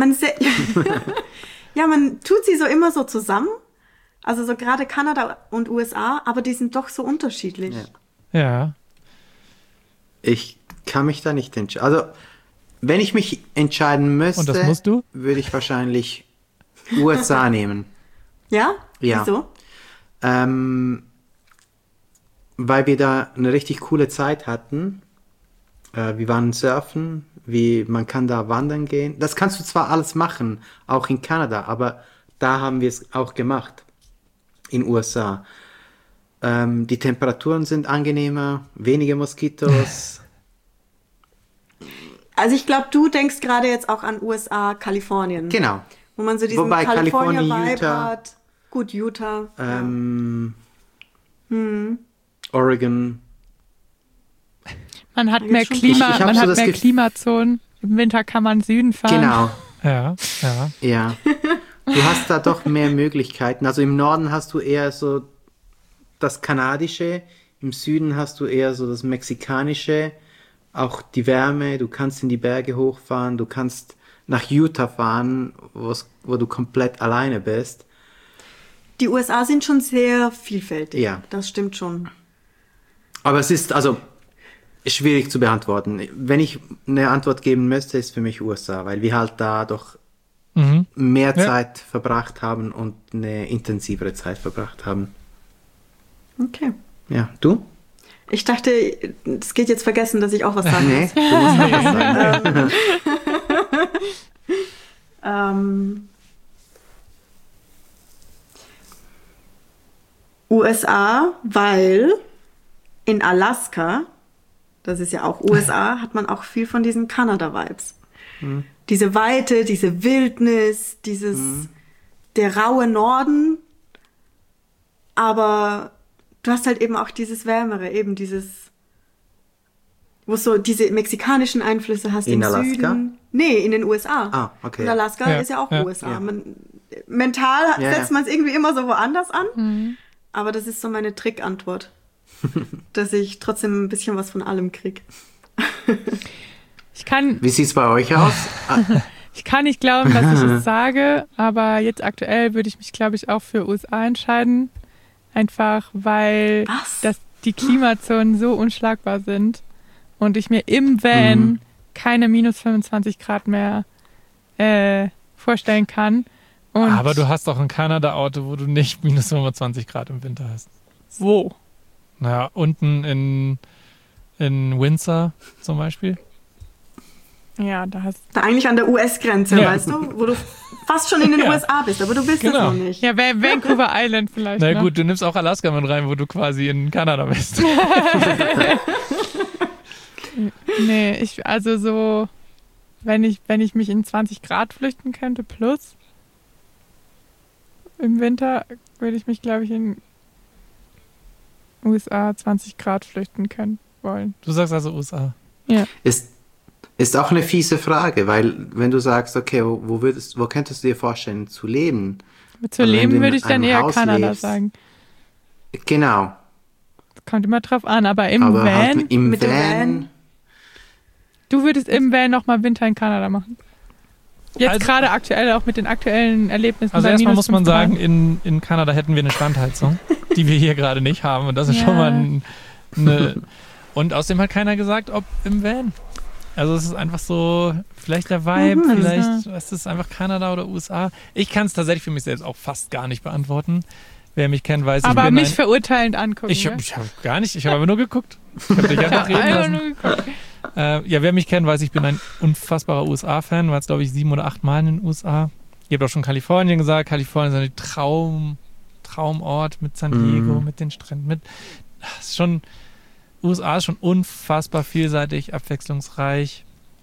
ja, man tut sie so immer so zusammen. Also so gerade Kanada und USA, aber die sind doch so unterschiedlich. Ja. Ja. Ich kann mich da nicht entscheiden. Also, wenn ich mich entscheiden müsste, Und das musst du? würde ich wahrscheinlich USA nehmen. Ja? Ja. Wieso? Weil wir da eine richtig coole Zeit hatten. Wir waren surfen, man kann da wandern gehen. Das kannst du zwar alles machen, auch in Kanada, aber da haben wir es auch gemacht, in USA. Die Temperaturen sind angenehmer, weniger Moskitos. Also ich glaube, du denkst gerade jetzt auch an USA, Kalifornien. Genau. Wo man so diesen Wobei Kalifornien, California-Vibe Utah, hat. Gut, Utah. Oregon. Man hat Jetzt mehr schon. Klima, Ich hab man so hat das mehr Gefühl- Klimazonen. Im Winter kann man Süden fahren. Genau, Ja. ja. Du hast da doch mehr Möglichkeiten. Also im Norden hast du eher so das Kanadische, im Süden hast du eher so das Mexikanische, auch die Wärme, du kannst in die Berge hochfahren, du kannst nach Utah fahren, wo du komplett alleine bist. Die USA sind schon sehr vielfältig. Ja. Das stimmt schon. Aber es ist also schwierig zu beantworten. Wenn ich eine Antwort geben müsste, ist für mich USA, weil wir halt da doch mehr Ja. Zeit verbracht haben und eine intensivere Zeit verbracht haben. Okay. Ja, du? Ich dachte, es geht jetzt vergessen, dass ich auch was sagen Nee, muss. du musst noch was sagen. USA, weil in Alaska, das ist ja auch USA, hat man auch viel von diesen Kanada-Vibes. Diese Weite, diese Wildnis, der raue Norden, aber du hast halt eben auch dieses Wärmere, eben wo so diese mexikanischen Einflüsse hast In im Alaska? Süden. Nee, in den USA. Ah, okay. Und Alaska Ja, ist ja auch ja. USA. Ja. Mental Ja, setzt ja. man es irgendwie immer so woanders an. Aber das ist so meine Trickantwort. Dass ich trotzdem ein bisschen was von allem krieg. Ich kann Wie sieht's bei euch aus? nicht glauben, dass ich es sage, aber jetzt aktuell würde ich mich, glaube ich, auch für USA entscheiden. Einfach, weil Was? die Klimazonen so unschlagbar sind und ich mir im Van keine minus 25 Grad mehr vorstellen kann. Und Aber du hast doch ein Kanada-Auto, wo du nicht minus 25 Grad im Winter hast. wo? Naja, unten in Windsor zum Beispiel. Ja, da hast Da eigentlich an der US-Grenze, Ja. weißt du? Wo du fast schon in den Ja. USA bist, aber du willst Genau. das noch nicht. ja Vancouver Island vielleicht. Na ne? gut, du nimmst auch Alaska mit rein, wo du quasi in Kanada bist. Nee, also so, wenn ich mich in 20 Grad flüchten könnte plus im Winter, würde ich mich, glaube ich, in USA 20 Grad flüchten können wollen. Du sagst also USA. Ist auch eine fiese Frage, weil wenn du sagst, okay, wo könntest du dir vorstellen zu leben? Aber zu Also wenn du leben in würde ich dann einem eher Haus Kanada lebst. sagen. Genau, Kommt immer drauf an, aber im aber Van, halt im mit dem Van, du würdest im Van nochmal Winter in Kanada machen. Jetzt Also- gerade aktuell, auch mit den aktuellen Erlebnissen. Also bei erstmal minus muss man 5 Grad. sagen, in Kanada hätten wir eine Standheizung, die wir hier gerade nicht haben. Und das ist Ja. schon mal eine... Und außerdem hat keiner gesagt, ob im Van. Also es ist einfach so, vielleicht der Vibe, vielleicht es ist einfach Kanada oder USA. Ich kann es tatsächlich für mich selbst auch fast gar nicht beantworten. Wer mich kennt, weiß, Aber ich bin mich ein... verurteilend angucken. Ich ne? hab gar nicht, ich habe aber nur geguckt. Ich habe dich einfach reden Einfach lassen. nur geguckt. Ja, wer mich kennt, weiß, ich bin ein unfassbarer USA-Fan. War jetzt, glaube ich, 7 oder 8 Mal in den USA. Ihr habt auch schon Kalifornien gesagt. Kalifornien ist ein Traumort mit San Diego, mit den Stränden. Das ist schon, USA ist schon unfassbar vielseitig, abwechslungsreich.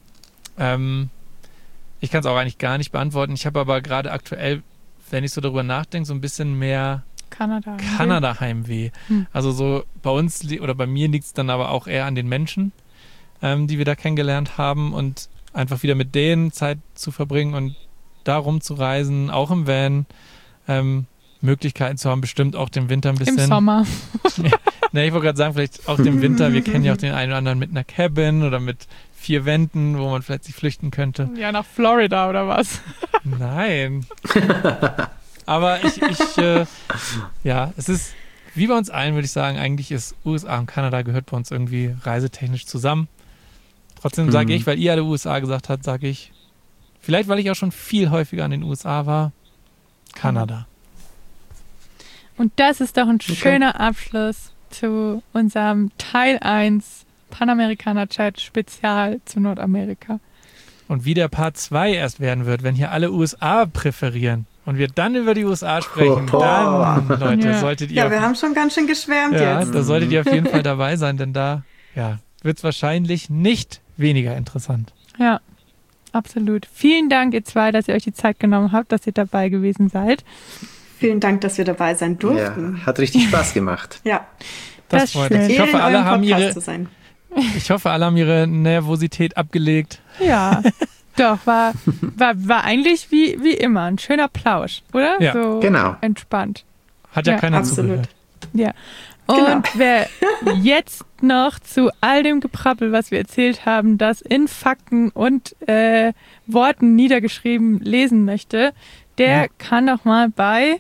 Ich kann es auch eigentlich gar nicht beantworten. Ich habe aber gerade aktuell, wenn ich so darüber nachdenke, so ein bisschen mehr Kanada-Heimweh. Also so bei uns oder bei mir liegt es dann aber auch eher an den Menschen, die wir da kennengelernt haben und einfach wieder mit denen Zeit zu verbringen und da rumzureisen, auch im Van, Möglichkeiten zu haben, bestimmt auch den Winter ein bisschen. Im Sommer. Ne, ich wollte gerade sagen, vielleicht auch den Winter. Wir kennen ja auch den einen oder anderen mit einer Cabin oder mit 4 Wänden, wo man vielleicht sich flüchten könnte. Ja, nach Florida oder was? Nein. Aber ja, es ist wie bei uns allen, würde ich sagen, eigentlich ist USA und Kanada gehört bei uns irgendwie reisetechnisch zusammen. Trotzdem sage ich, weil ihr alle USA gesagt habt, sage ich, vielleicht weil ich auch schon viel häufiger in den USA war, Kanada. Und das ist doch ein schöner Abschluss zu unserem Teil 1 Panamerikaner-Chat Spezial zu Nordamerika. Und wie der Part 2 erst werden wird, wenn hier alle USA präferieren und wir dann über die USA sprechen, dann, Leute, Ja. solltet ihr Ja, wir haben schon ganz schön geschwärmt ja, jetzt. da solltet ihr auf jeden Fall dabei sein, denn da wird es wahrscheinlich nicht weniger interessant. Ja, absolut. Vielen Dank, ihr zwei, dass ihr euch die Zeit genommen habt, dass ihr dabei gewesen seid. Vielen Dank, dass wir dabei sein durften. ja, hat richtig Spaß gemacht. Ja, Das Das freut ist uns. schön. Ich hoffe, in alle eurem haben Podcast ihre... zu sein. Ich hoffe, alle haben ihre Nervosität abgelegt. Ja, doch, war eigentlich wie immer ein schöner Plausch, oder? Ja, so genau. entspannt. Hat ja keiner absolut. zugehört. Ja. Und wer jetzt noch zu all dem Geprabbel, was wir erzählt haben, das in Fakten und Worten niedergeschrieben lesen möchte, der kann doch mal bei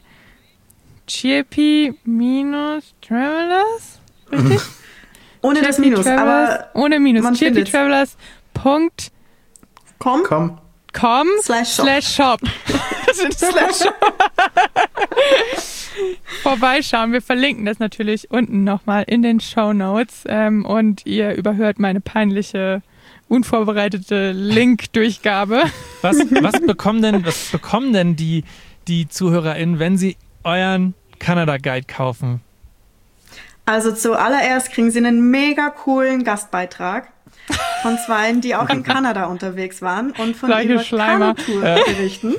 Chirpy-Travelers, richtig? Ohne das Minus, aber ohne Minus. man findet's. chirpytravelers.com komm. /shop. Vorbeischauen. Wir verlinken das natürlich unten nochmal in den Shownotes und ihr überhört meine peinliche, unvorbereitete Link-Durchgabe. Was bekommen denn die ZuhörerInnen, wenn sie euren Kanada-Guide kaufen? Also zuallererst kriegen sie einen mega coolen Gastbeitrag von Zweien, die auch in Kanada unterwegs waren und von Solche ihrer Schleimer. Kanutour berichten.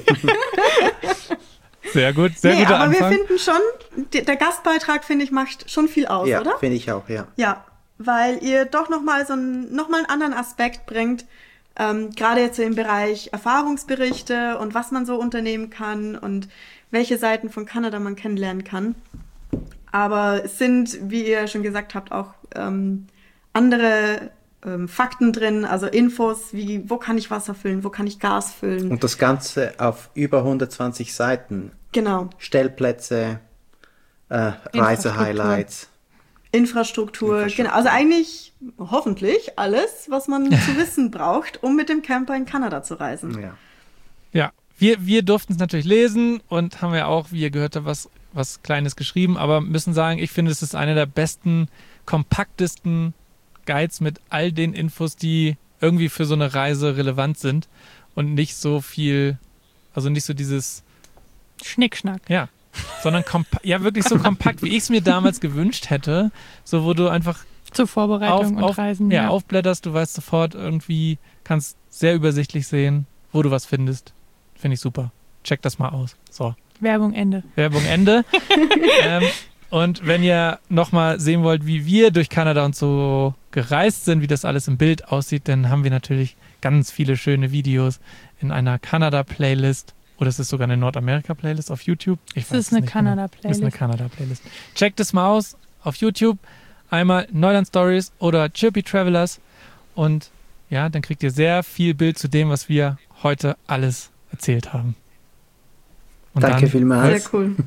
Sehr gut, sehr guter aber Anfang. wir finden schon, der Gastbeitrag, finde ich, macht schon viel aus, Ja, oder? finde ich auch, ja. Ja, weil ihr doch nochmal einen anderen Aspekt bringt, gerade jetzt so im Bereich Erfahrungsberichte und was man so unternehmen kann und welche Seiten von Kanada man kennenlernen kann. Aber es sind, wie ihr schon gesagt habt, auch andere Fakten drin, also Infos wie, wo kann ich Wasser füllen, wo kann ich Gas füllen. Und das Ganze auf über 120 Seiten. Genau. Stellplätze, Reisehighlights. Infrastruktur, genau. Also eigentlich, hoffentlich, alles, was man zu wissen braucht, um mit dem Camper in Kanada zu reisen. Ja. Ja, wir durften es natürlich lesen und haben ja auch, wie ihr gehört habt, was Kleines geschrieben, aber müssen sagen, ich finde, es ist einer der besten, kompaktesten Guides mit all den Infos, die irgendwie für so eine Reise relevant sind und nicht so viel, also nicht so dieses, Schnickschnack. ja, sondern wirklich so kompakt, wie ich es mir damals gewünscht hätte, so wo du einfach Zur Vorbereitung und Reisen. ja, aufblätterst, du weißt sofort irgendwie, kannst sehr übersichtlich sehen, wo du was findest. Finde ich super. Check das mal aus. So. Werbung Ende. Werbung Ende. Und wenn ihr nochmal sehen wollt, wie wir durch Kanada und so gereist sind, wie das alles im Bild aussieht, dann haben wir natürlich ganz viele schöne Videos in einer Kanada-Playlist. Oder es ist sogar eine Nordamerika-Playlist auf YouTube. Es ist eine Kanada-Playlist. Es ist eine Kanada-Playlist. Checkt es mal aus auf YouTube. Einmal Neuland Stories oder Chirpy Travelers. Und ja, dann kriegt ihr sehr viel Bild zu dem, was wir heute alles erzählt haben. Und Danke vielmals. Sehr cool.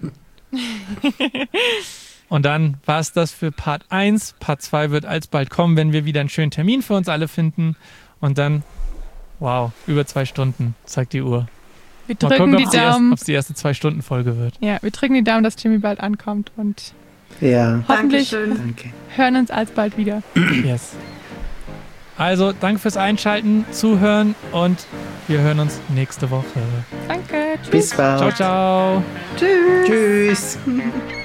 Und dann war es das für Part 1. Part 2 wird alsbald kommen, wenn wir wieder einen schönen Termin für uns alle finden. Und dann, wow, über 2 Stunden, zeigt die Uhr. Wir Mal drücken gucken, die Daumen. ob es die erste 2-Stunden-Folge wird. Ja, wir drücken die Daumen, dass Jimmy bald ankommt und Ja, hoffentlich Dankeschön. danke. hören uns alsbald wieder. Yes. Also, danke fürs Einschalten, Zuhören und wir hören uns nächste Woche. Danke. Tschüss. Bis bald. Ciao, ciao. Tschüss. Tschüss.